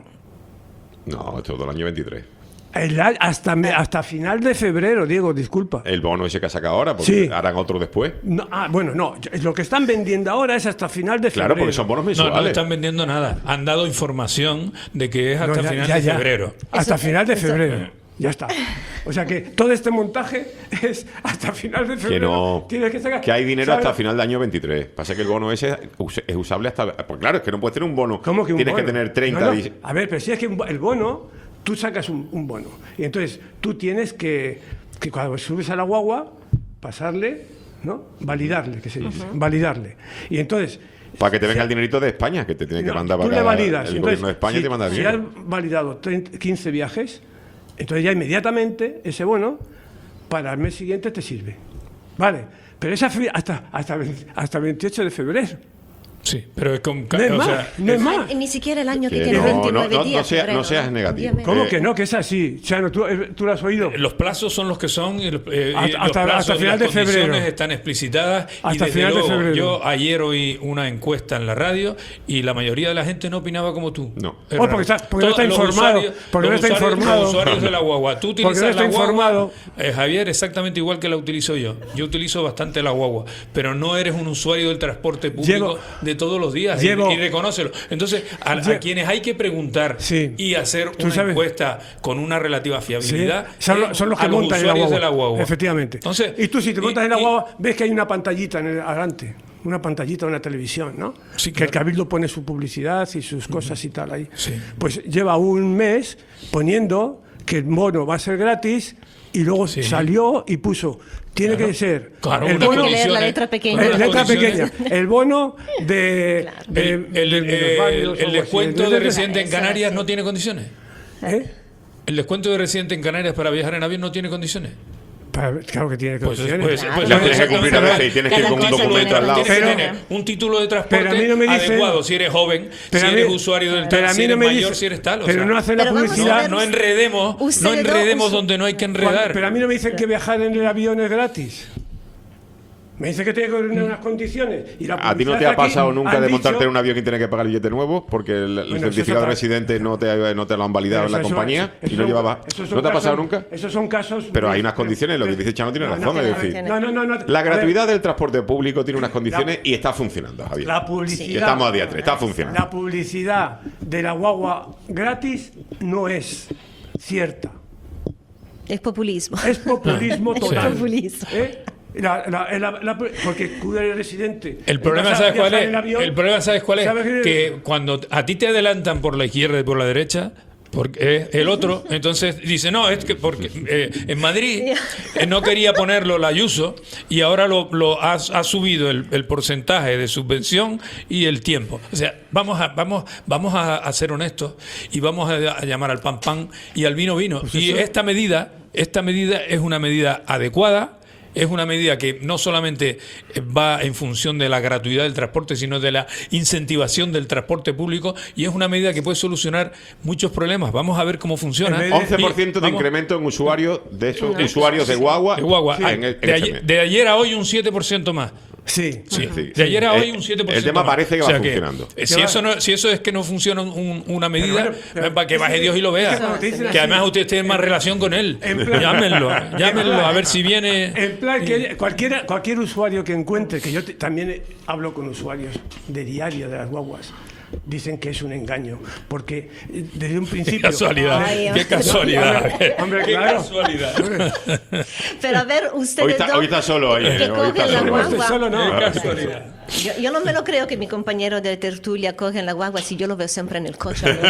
No, esto es todo el año veintitrés. El a- hasta, me- hasta final de febrero, Diego, disculpa. El bono ese que ha sacado ahora, porque Sí. harán otro después. No, ah, bueno, no, yo- lo que están vendiendo ahora es hasta final de febrero. Claro, porque son bonos No, mensuales. no están vendiendo nada. Han dado información de que es hasta No, ya- final ya, de ya. febrero. Hasta Eso- final de eso- febrero. Ya está. O sea que todo este montaje es hasta final de Que febrero. no. Tienes que sacar. Que hay dinero ¿sabes? hasta final de año veintitrés. Pasa que el bono ese us- es usable hasta. Pues claro, es que no puedes tener un bono. ¿Cómo que un Tienes bono? que tener treinta. No, no. di- A ver, pero si es que un bo- el bono, tú sacas un, un bono. Y entonces tú tienes que, que cuando subes a la guagua, pasarle, ¿no? Validarle, que se dice. Validarle. Y entonces. Para que te venga el dinerito de España, que te tiene que no, mandar tú para le acá validas. el Entonces, gobierno de España si, te manda si dinero. has validado treinta, quince viajes, entonces ya inmediatamente ese bono para el mes siguiente te sirve. Vale. Pero esa fue hasta, hasta, veinte hasta veintiocho de febrero. Sí, pero es con... No es o más, sea, no es más. Y ni siquiera el año que, Que tiene no, veintinueve no, no, días. no sea- febrero, no seas negativo. Obviamente. ¿Cómo Eh, que no? Que es así. Chano, ¿tú, eh, tú lo has oído? los plazos son los que son y, los- eh, y Hasta- los hasta- plazos hasta y final las de febrero. condiciones están explicitadas y Hasta desde final de luego, febrero. yo ayer oí una encuesta en la radio y la mayoría de la gente no opinaba como tú. No. Es Oh, porque raro. está- porque no está Todos los informado, usuarios- porque no los está usuarios- informado. Los usuarios de la guagua. Tú Porque no utilizas está la guagua, informado. eh, Javier, exactamente igual que la utilizo yo. Yo utilizo bastante la guagua, pero no eres un usuario del transporte público Llevo- de todos los días y- llevo- y, reconócelo. Entonces, a, a Lle- quienes hay que preguntar Sí. y hacer Tú una sabes- encuesta con una relativa Sí, fiabilidad son, lo- es son los que a los montan en la usuarios guagua. de la guagua. Efectivamente. Entonces, y tú, si te y- montas en la y- guagua, ves que hay una pantallita en el, adelante. Una pantallita, una televisión, ¿no? Sí, que el claro. Cabildo pone su publicidad y sus cosas y tal ahí. Sí. Pues lleva un mes poniendo que el bono va a ser gratis y luego Sí. salió y puso, tiene Claro. que ser Claro, el unas bono, Hay que leer la condiciones- letra pequeña. con eh, unas letra condiciones- pequeña, el bono de, de- El, el- de el- minusválidos o el algo así. descuento de Entonces, residente en Eso, Canarias sí. no tiene condiciones. ¿eh? El descuento de residente en Canarias para viajar en avión no tiene condiciones. Para- claro que tiene Pues, condiciones. pues, Claro. pues, Ya Pero- tienes que cumplir a veces y tienes que ir con un Cada documento quince al lado. Tienes Pero- que tener un título de transporte pero a mí no me dicen- adecuado si eres joven, Pero si a mí- eres usuario del pero tal, a si mí eres no me mayor, dicen- si eres tal. O pero sea, no hacen la Pero vamos a publicidad. ver, no enredemos, no Ustedes dos- enredemos us- donde no hay que Cuando- enredar. pero a mí no me dicen que viajar en el avión es gratis. Me dicen que tiene que tener unas condiciones. Y la ¿A ti no te publicidad ha pasado aquí nunca han de dicho- montarte en un avión y tener que pagar el billete nuevo? Porque el, el Bueno, eso es certificado de otra- residente no te, no te lo han validado en la Pero eso- compañía eso y no son- llevaba. esos son ¿No te ha pasado casos- nunca? Esos son casos. Pero de- hay unas condiciones, lo que dice Chano tiene No, razón, no, es no, decir, no, no, no, no. la A ver, gratuidad del transporte público tiene unas condiciones y está funcionando, Javier. La publicidad. Y estamos a día tres, está funcionando. La publicidad de la guagua gratis no es cierta. Es populismo. Es populismo Es total. populismo. ¿Eh? La- la- la- la- porque tú eres residente. El y problema, vas a ¿sabes cuál viajar es? en avión, El problema, ¿sabes cuál es? ¿sabes qué? Que cuando a ti te adelantan por la izquierda y por la derecha, porque es el otro, entonces dice, no, es que porque eh, en Madrid eh, no quería ponerlo la Ayuso y ahora lo, lo ha, ha subido el, el porcentaje de subvención y el tiempo. O sea, vamos a, vamos, vamos a, a ser honestos y vamos a, a llamar al pan pan y al vino vino. Pues y eso- esta medida, esta medida es una medida adecuada es una medida que no solamente va en función de la gratuidad del transporte, sino de la incentivación del transporte público, y es una medida que puede solucionar muchos problemas. Vamos a ver cómo funciona. once por ciento Y de vamos- incremento en usuarios de esos usuarios de guagua. de guagua. Sí, Ah, en el- en de, este ayer, mes. de ayer a hoy un siete por ciento más. Sí, Sí. Sí, De ayer a sí. hoy El- un siete por ciento el tema más. parece que O va sea funcionando. eh, si, eso no, si eso es que no funciona un- una medida, bueno, pero- para que baje Dios y lo vea. Es que cuando te dicen Que así- además usted tiene más relación con él. En plan- Llámenlo, llámenlo a ver si viene. En plan, que cualquiera, cualquier usuario que encuentre, que yo te- también eh, hablo con usuarios de diario de las guaguas, dicen que es un engaño, porque eh, desde un Qué principio... casualidad, Ay, qué casualidad. Hombre, hombre, Qué claro. casualidad. Pero a ver, ustedes Hoy está, dos hoy está solo ahí. que eh, hoy cogen está la solo. guagua. Estoy solo, no. Qué casualidad. Yo, yo no me lo creo que mi compañero de tertulia coge la guagua si yo lo veo siempre en el coche. ¿no?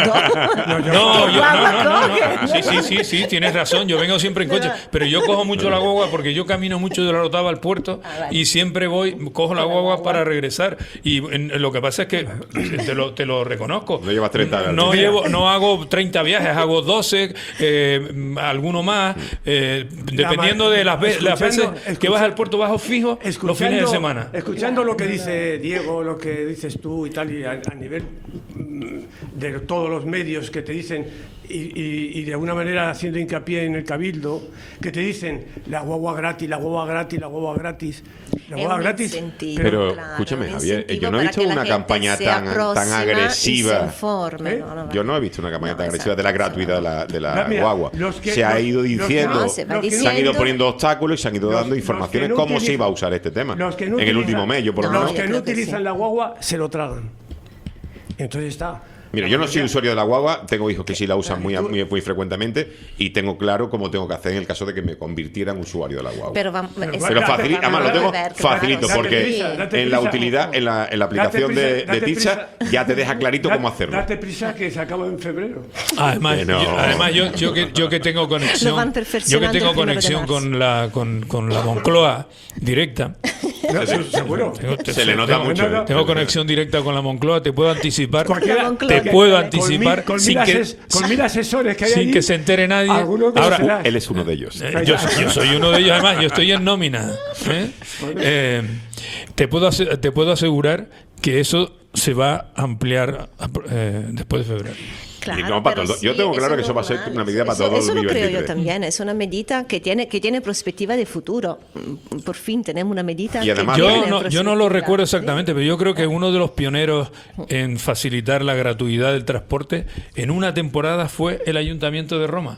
No, yo, Guagua no, no, no, coge. no. Sí, sí, sí, sí, tienes razón. Yo vengo siempre en coche, pero yo cojo mucho la guagua porque yo camino mucho de la Rotava al puerto y siempre voy, cojo la guagua para regresar. Y en- en lo que pasa es que te lo, te lo reconozco. No llevas treinta años. No llevo, no hago treinta viajes, hago doce, eh, alguno más, eh, dependiendo de las, ve- las veces Escuchando- que vas al puerto bajo fijo los fines de semana. Escuchando lo que dice Diego, lo que dices tú y tal, y a, a nivel mm, de todos los medios que te dicen, y, y- y de alguna manera haciendo hincapié en el cabildo, que te dicen la guagua gratis, la guagua gratis, la guagua gratis, la Es guagua un gratis. incentivo, Pero claro, escúchame, un Javier, incentivo yo no he para visto que la una gente campaña se tan, tan aproxima y se agresiva. informe, ¿Eh? no, no, Yo no he visto una campaña No, tan agresiva exacto, de la gratuidad de la, de la Mira, guagua. los que- se ha los- ido los que diciendo, no, se va se han ido diciendo- poniendo obstáculos y se han ido Los- dando los informaciones que no cómo se utilizan- iba a usar este tema. Los que no en el utilizan- último mes, yo por lo No, Los menos. que yo no creo que utilizan sí. la guagua se lo tragan. Entonces está. Mira, yo no soy usuario de la guagua, tengo hijos que sí la usan muy, Tú- muy, muy frecuentemente y tengo claro cómo tengo que hacer en el caso de que me convirtiera en usuario de la guagua. Pero vamos, Pero es- Pero Date- facilito, además lo date- tengo date- facilito date porque prisa, date en la prisa. utilidad, en la, en la Date aplicación de, prisa, de date Ticha prisa. ya te deja clarito Da- cómo hacerlo. Date prisa que se acaba en febrero. Además, Que no. yo, además yo, yo que, yo que tengo Lo conexión, van yo que perfeccionando tengo el primero de conexión marzo. con la con, con la Moncloa directa. Seguro. Tengo- Se le nota tengo- mucho, ¿eh? Tengo conexión directa con la Moncloa, te puedo anticipar. Cualquiera- La Moncloa. Te puedo Con anticipar mil- con sin mil que, ases- con mil asesores que hay sin allí, que se entere nadie. alguno Ahora, conocerá. Él es uno de ellos. Eh, yo, yo soy uno de ellos, además, yo estoy en nómina. ¿eh? Eh, te, puedo ase- te puedo asegurar que eso se va a ampliar eh, después de febrero. Claro, Y como para pero todo- yo sí, tengo claro eso que eso va a ser normal. una medida para Eso- todo el Eso lo creo yo 2023. también, es una medida que tiene, que tiene perspectiva de futuro. Mm, Por fin tenemos una medida Y además- que Yo tiene no, yo no lo perspectiva. recuerdo exactamente, pero yo creo que uno de los pioneros en facilitar la gratuidad del transporte en una temporada fue el Ayuntamiento de Roma.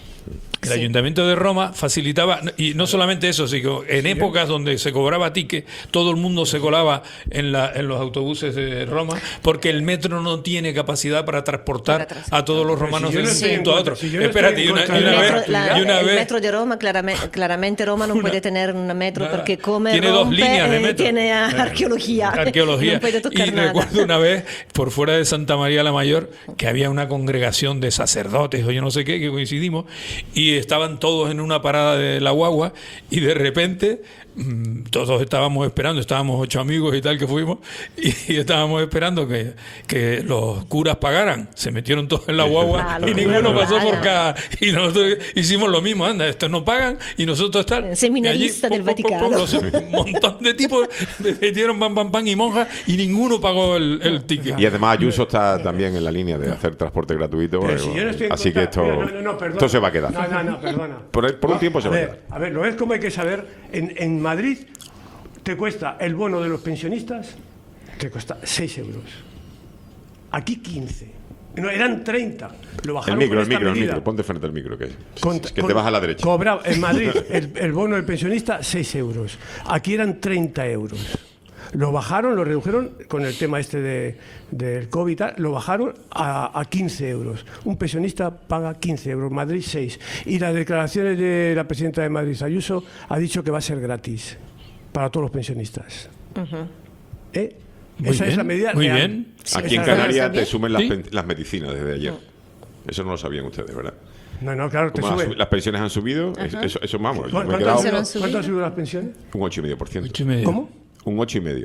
El Sí. Ayuntamiento de Roma facilitaba, y no solamente eso, sino en épocas donde se cobraba ticket, todo el mundo se colaba en, la, en los autobuses de Roma, porque el metro no tiene capacidad para transportar a todos los romanos si yo de no un estoy en punto a contra- otro. si yo no Espérate, estoy y en una, contra y de una El la vez, metro, la- y una el vez metro de Roma, claramente, claramente Roma no puede tener un metro Nada. porque come, Tiene dos rompe, líneas de eh, metro. tiene Eh, arqueología. arqueología. No puede tocar Y nada. recuerdo una vez, por fuera de Santa María la Mayor, que había una congregación de sacerdotes o yo no sé qué, que coincidimos, y estaban todos en una parada de la guagua, y de repente mm, todos estábamos esperando, estábamos ocho amigos y tal que fuimos, y, y estábamos esperando que, que los curas pagaran. Se metieron todos en la guagua Claro, y ninguno claro. pasó por cada. Y nosotros hicimos lo mismo, anda, estos no pagan y nosotros tal. Seminarista Y allí, del pum, pum, pum, Vaticano. los- un montón de tipos se metieron pam, pam, pam y monjas y ninguno pagó el, el ticket. Y además Ayuso está también en la línea de hacer transporte gratuito. Pero eh, si yo no estoy en así que contra- esto, Mira, no, no, no, perdona. esto se va a quedar. No, no, no, perdona. Por, por un tiempo se a va a ver, quedar. a ver, lo es como hay que saber. En, en Madrid te cuesta el bono de los pensionistas, te cuesta seis euros. Aquí quince. No, eran treinta. Lo El bajaron micro, con el esta micro, el medida. micro. Ponte frente al micro, que, Con- que con- te vas a la derecha. Cobraba en Madrid el, el bono del pensionista seis euros. Aquí eran treinta euros. Lo bajaron, lo redujeron con el tema este de, del COVID, y tal, lo bajaron a, a quince euros. Un pensionista paga quince euros, Madrid seis. Y las declaraciones de la presidenta de Madrid, Ayuso, ha dicho que va a ser gratis para todos los pensionistas. ¿Eh? Muy Esa bien, es la medida muy real. bien. Aquí en Esa es la- Canarias te sumen las, Sí. pen- las medicinas desde ayer. Eso no lo sabían ustedes, ¿verdad? No, no, claro, te Como las, sube. las pensiones han subido, es- eso, eso vamos, yo me he ¿Cuánto, quedado han subido, han subido? cuánto han subido las pensiones? un ocho coma cinco por ciento. Ocho y medio. ¿Cómo? Un ocho y medio.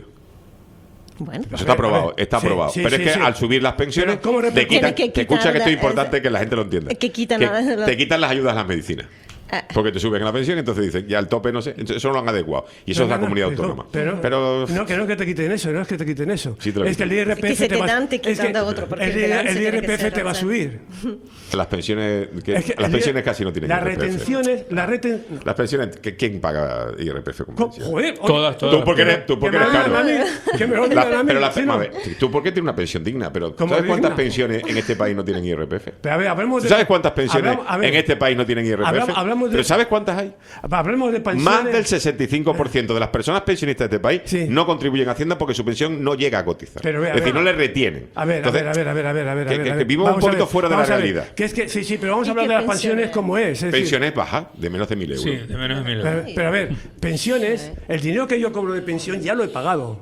Bueno, Eso está aprobado, está Sí, aprobado. sí, Pero sí, es que sí. al subir las pensiones, Pero ¿cómo te repercute? quitan, Tiene que te escucha quitar que esto es la- importante que la gente lo entienda. que quitan Que la- la- te quitan las ayudas a las medicinas. Porque te suben la pensión, entonces dicen, ya el tope no sé, entonces eso no lo han adecuado. Y eso No, es la no, no, comunidad pero- autónoma. Pero, Pero no, que no que te quiten eso, no es que te quiten eso. Sí te lo es que el quitan. I R P F Es que se te te va, dan, te es que quitan de otro, porque el, el balance el tiene que I R P F ser te va a razón. subir. las pensiones, que- Es que las el- pensiones casi no tienen Las I R P F. retenciones, las reten, Las pensiones, ¿que- ¿quién paga I R P F con pensión? joder, oye, Todas, todas. Tú porque eres, tú porque que me eres lo digan caro. a mí, que me lo La- digan a mí, pero la, sí, a no. ver, tú porque tienes una pensión digna, pero ¿Cómo ¿sabes cuántas digna? pensiones en este país no tienen I R P F? Pero a ver, hablemos ¿Tú de- sabes cuántas pensiones hablamos- a ver, en este país no tienen I R P F? hablamos- hablamos de- ¿Pero sabes cuántas hay? hablemos de pensiones. Más del sesenta y cinco por ciento de las personas pensionistas de este país Sí. no contribuyen a Hacienda porque su pensión no llega a cotizar. Pero ve, a es decir, ver. no le retienen. A ver, Entonces, a ver, a ver, a ver, a ver, a ver. que- a ver, que- a que ver. vivimos un Vamos a poquito ver, fuera de la vamos a ver. realidad. Que es que, sí, sí, pero vamos a ¿Y hablar qué de las pensiones? pensiones como es. es decir, pensiones bajas, de menos de mil euros. Sí, de menos de mil pero, euros. pero a ver, pensiones, el dinero que yo cobro de pensión ya lo he pagado.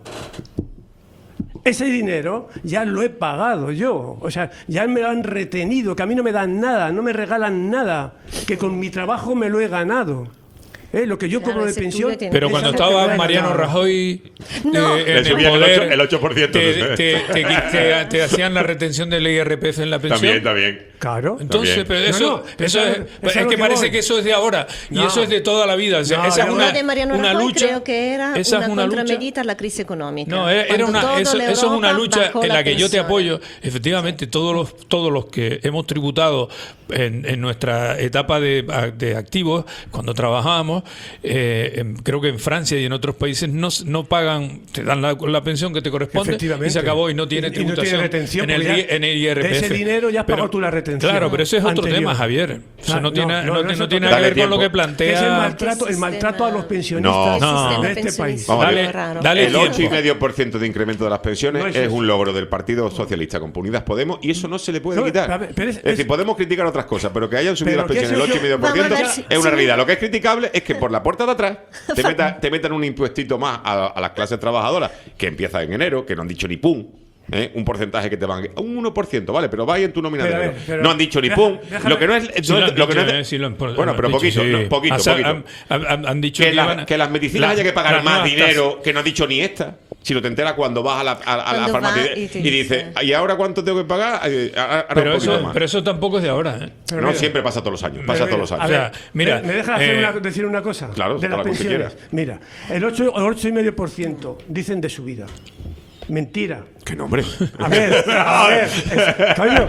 Ese dinero ya lo he pagado yo. O sea, ya me lo han retenido, que a mí no me dan nada, no me regalan nada, que con mi trabajo me lo he ganado. ¿Eh? Lo que yo Claro, cobro de ese pensión. tuyo tiene Pero que cuando ser estaba bueno. Mariano Rajoy No. eh, Le en el subían el poder, ocho- el ocho por ciento, te, ¿no? te- te- te- te hacían la retención del I R P F en la pensión. También, también. Claro. Entonces, También. pero eso, No, no, eso eso- es, eso es es lo que que parece voy. que eso es de ahora y No. eso es de toda la vida. O sea, No, esa es no, una, Lo de Mariano una Rajoy lucha. creo que era esa una, es una lucha. contramedida a la crisis económica. No, era, era Cuando una, toda eso, la eso es una Europa lucha bajó en la que yo te pensión. apoyo. Efectivamente, todos los, todos los que hemos tributado en, en nuestra etapa de, de activos, cuando trabajábamos, eh, en- creo que en Francia y en otros países no, no pagan, te dan la, la pensión que te corresponde y Efectivamente. se acabó y no tiene Y- y no tiene tributación retención, en, el, porque I- ya en el I R P F. de ese dinero ya has Pero- pagado tú la retención Claro, pero ese es otro anterior. tema, Javier. Eso Ah, no tiene, no, no, no eso tiene total- que ver con lo Dale que plantea. Que es el maltrato, el maltrato a los pensionistas No. de este país. Vamos a Dale, ver. raro. dale El ocho tiempo. coma cinco por ciento de incremento de las pensiones No es, es eso. un logro del Partido Socialista con Unidas Podemos y eso no se le puede No, quitar. a ver, pero es- es, decir, es- podemos criticar otras cosas, pero que hayan subido Pero las que pensiones el eso ocho coma cinco por ciento Vamos a ver si- es una sí. realidad. Lo que es criticable es que por la puerta de atrás te, meta- te metan un impuestito más a, a las clases trabajadoras que empieza en enero, que no han dicho ni pum. ¿eh? Un porcentaje que te van un uno por ciento, ¿vale? Pero vaya en tu nómina Pero, de a enero. ver, pero- no han dicho ni deja- pum. déjame- Lo que no es, Sí no lo es- han lo que no dicho, es- eh, sí lo han- bueno, lo han pero dicho, poquito, sí. no, poquito, O sea, poquito. Han, han- han dicho que, que, la- iban a- que las medicinas la- haya que pagar las más nuevas dinero que no ha dicho ni esta. Si lo te enteras cuando vas a la, a, a la Cuando farmacia va y, y te y dices, dice. ¿y ahora cuánto tengo que pagar? Eh, ahora ahora Pero un poquito eso, más. pero eso tampoco es de ahora. ¿eh? Pero no mira, siempre pasa todos los años, pero pasa mira, todos los a años. O sea, ver, mira, ¿me, me dejas hacer eh, una- decir una cosa? claro, de las toda la que pensiones. quieras. Mira, el ocho coma cinco por ciento dicen de subida. Mentira. ¿Qué nombre? A ver, a ver, es- coño,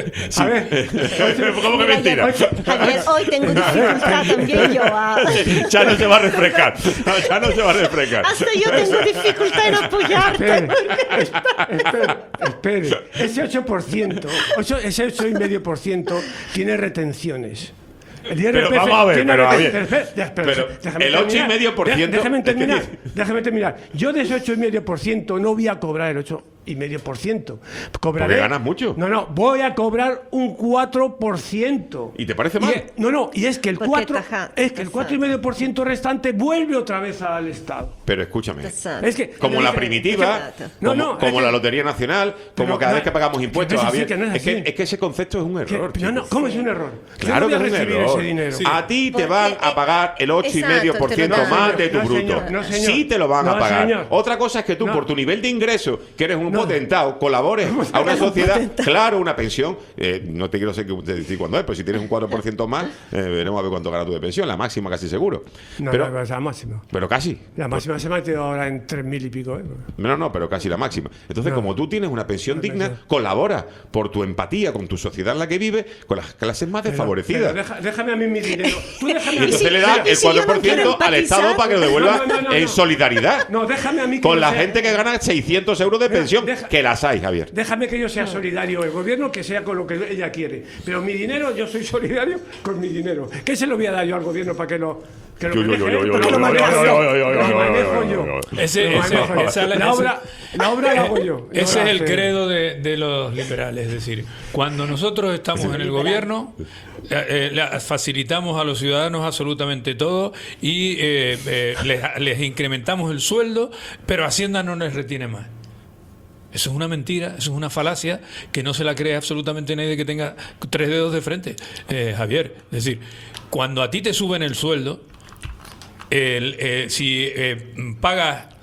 a ver. ¿Cómo que mentira? Javier, hoy tengo dificultad también yo a... Ya no se va a refrescar. No, ya no se va a refrescar. Hasta yo tengo dificultad en apoyarte. Espere, espere, espere. Ese ocho por ciento, ocho, ese ocho coma cinco por ciento tiene retenciones. El I R P F Pero vamos a ver, tiene pero, reten- Javier, espera, espera, espera, pero déjame el ocho coma terminar. cinco por ciento Dé- Déjame es que terminar. dice- Déjame terminar. Yo de ese ocho coma cinco por ciento no voy a cobrar el ocho coma cinco por ciento. Cobraré. Porque ganas mucho. No, no, voy a cobrar un cuatro por ciento. ¿Y te parece Y mal? es- no, no, y es que el Porque cuatro taja- es que el cuatro coma cinco por ciento restante vuelve otra vez al Estado. Pero escúchame. Es que Como la primitiva, No, como, no, como es la que- Lotería Nacional, como Pero cada no- vez que pagamos impuestos, que no es así, Javier. que no es es, que, así. es que ese concepto es un Que- error. no, no, chicos. ¿cómo es un error? Yo Claro no que voy es a un recibir error. ese dinero. A ti te Porque, van a eh, pagar el ocho coma cinco por ciento exacto, te lo más dan. de tu No, bruto. señor, no, señor. Sí te lo van a No, pagar. señor. Otra cosa es que tú, No. por tu nivel de ingreso, que eres un No. potentado, colabores a una sociedad, claro, una pensión. eh, no te quiero sé que- decir cuándo es, pero si tienes un cuatro por ciento más, eh, veremos a ver cuánto ganas tú de pensión. La máxima casi seguro. No, pero, no, es la máxima. pero casi. La máxima se me ha metido ahora en tres mil y pico. ¿eh? No, no, pero casi la máxima. Entonces, No. como tú tienes una pensión Una digna, pensión. colabora por tu empatía con tu sociedad en la que vives, con las clases más Pero- desfavorecidas. pero deja- déjame a mí mi dinero. Tú déjame Y a mí. entonces le si- das y el si yo no cuatro por ciento quiero al Estado empatizar. para que lo devuelva No, no, no, no, en no. solidaridad. No, déjame a mí que Con yo la sea- gente que gana seiscientos euros de pensión, deja- que las hay, Javier. Déjame que yo sea solidario, el gobierno que sea con lo que ella quiere. Pero mi dinero, yo soy solidario con mi dinero. ¿Qué se lo voy a dar yo al gobierno para que lo, que lo Yo, yo, maneje? yo, yo, él? yo, Porque yo, lo yo, manejo yo, yo. yo, yo, yo, Lo yo, manejo yo, yo. yo, Ese- Lo ese- manejo yo. esa- La ese- obra la obra la hago yo. Ese No es la el hace- credo de, de los liberales, es decir, cuando nosotros estamos en el gobierno, eh, eh, le facilitamos a los ciudadanos absolutamente todo y eh, eh, les, les incrementamos el sueldo, pero Hacienda no les retiene más. Eso es una mentira, eso es una falacia que no se la cree absolutamente nadie que tenga tres dedos de frente, eh, Javier. Es decir, cuando a ti te suben el sueldo, el, eh, si eh, pagas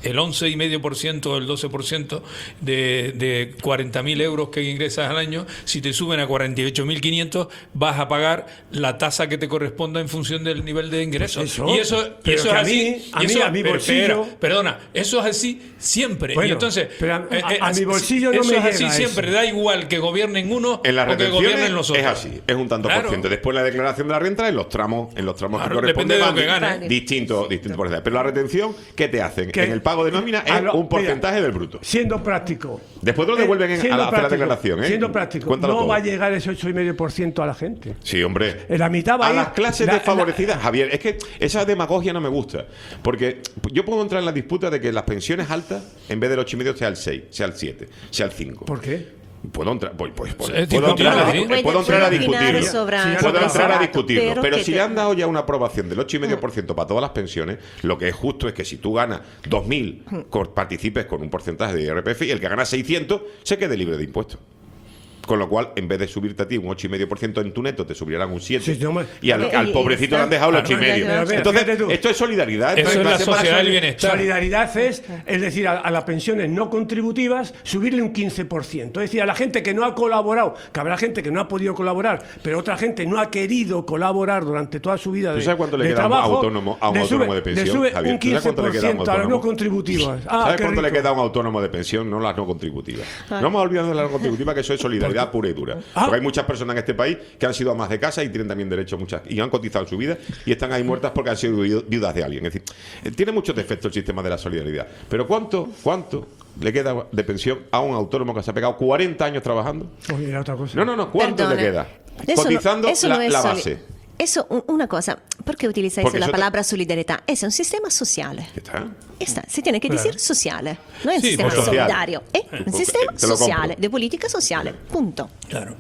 el once coma cinco por ciento o el doce por ciento de, de cuarenta mil euros que ingresas al año, si te suben a cuarenta y ocho mil quinientos, vas a pagar la tasa que te corresponda en función del nivel de ingresos. Pues eso, y eso, pero eso que es a así. mí- a y mí, eso- a mi pero bolsillo- espera, perdona, eso es así siempre. Bueno, y entonces, pero a- eh, eh, a- a mi bolsillo no eso me es así llega siempre. eso. Da igual que gobiernen uno En las o que retenciones gobiernen los otros. es así, es un tanto Claro. por ciento. Después la declaración de la renta en los tramos, en los tramos Claro, que depende corresponden de lo van que di- gane. distinto, distinto porcentaje. Pero la retención, ¿qué te hacen? Que- En el pago de nómina a es lo- un porcentaje del bruto. Siendo práctico. Después te lo devuelven en- Eh, siendo a la- hacer la práctico, declaración, ¿eh? Siendo práctico, Cuéntalo no todo. va a llegar ese ocho coma cinco por ciento a la gente. Sí, hombre. En la mitad va a a ir las clases la- desfavorecidas, Javier, es que esa demagogia no me gusta. Porque yo puedo entrar en la disputa de que las pensiones altas, en vez del ocho coma cinco, sea el seis, sea el siete, sea el cinco. ¿Por qué? Puedo entrar, pues, pues, pues, Es puedo entrar a, discutible, di- ¿sí? puedo entrar a Puede opinar discutirlo. sobre- Sí, Puedo sobre entrar a barato, discutirlo. pero Pero que si te- le han dado ya una aprobación del ocho coma cinco por ciento para todas las pensiones, lo que es justo es que si tú ganas dos mil, cor- participes con un porcentaje de I R P F y el que gana seiscientos se quede libre de impuestos. Con lo cual, en vez de subirte a ti un ocho coma cinco por ciento en tu neto, te subirán un siete. Sí, no me- Y al, Eh, al y- pobrecito y- le han dejado el Claro, ocho coma cinco. mira, mira, Entonces, fíjate tú. esto es solidaridad. esto Eso es la clase más- sociedad del bienestar. Solidaridad es, es decir, a, a las pensiones no contributivas subirle un quince por ciento. Es decir, a la gente que no ha colaborado, que habrá gente que no ha podido colaborar, pero otra gente no ha querido colaborar durante toda su vida de, ¿Tú sabes cuánto le de queda a un trabajo, autónomo, a un le autónomo sube- de pensión, Le sube Javier? un ¿Tú sabes quince cuánto le por queda a un ciento a las no autónomo? contributivas. Ah, ¿Sabes qué cuánto le rico. queda a un autónomo de pensión? No las no contributivas. No vamos a olvidar de las no contributivas, que eso es solidaridad pura y dura. Ah. Porque hay muchas personas en este país que han sido amas de casa y tienen también derecho a muchas, y han cotizado en su vida y están ahí muertas porque han sido viu- viudas de alguien. Es decir, eh, tiene muchos defectos el sistema de la solidaridad. Pero ¿cuánto, cuánto le queda de pensión a un autónomo que se ha pegado cuarenta años trabajando? Oye, era otra cosa. No, no, no. ¿Cuánto Perdona. le queda? Eso no- Cotizando eso la, no es la soli- base. Eso, un- una cosa, ¿por qué utilizáis Porque la eso te- palabra solidaridad? Es un sistema social. ¿Qué está? Está, se tiene que Claro. decir sociale, no es un Sí, sistema pues social. solidario, es Eh, un pues, sistema te lo compro. sociale, de política sociale, punto. Claro.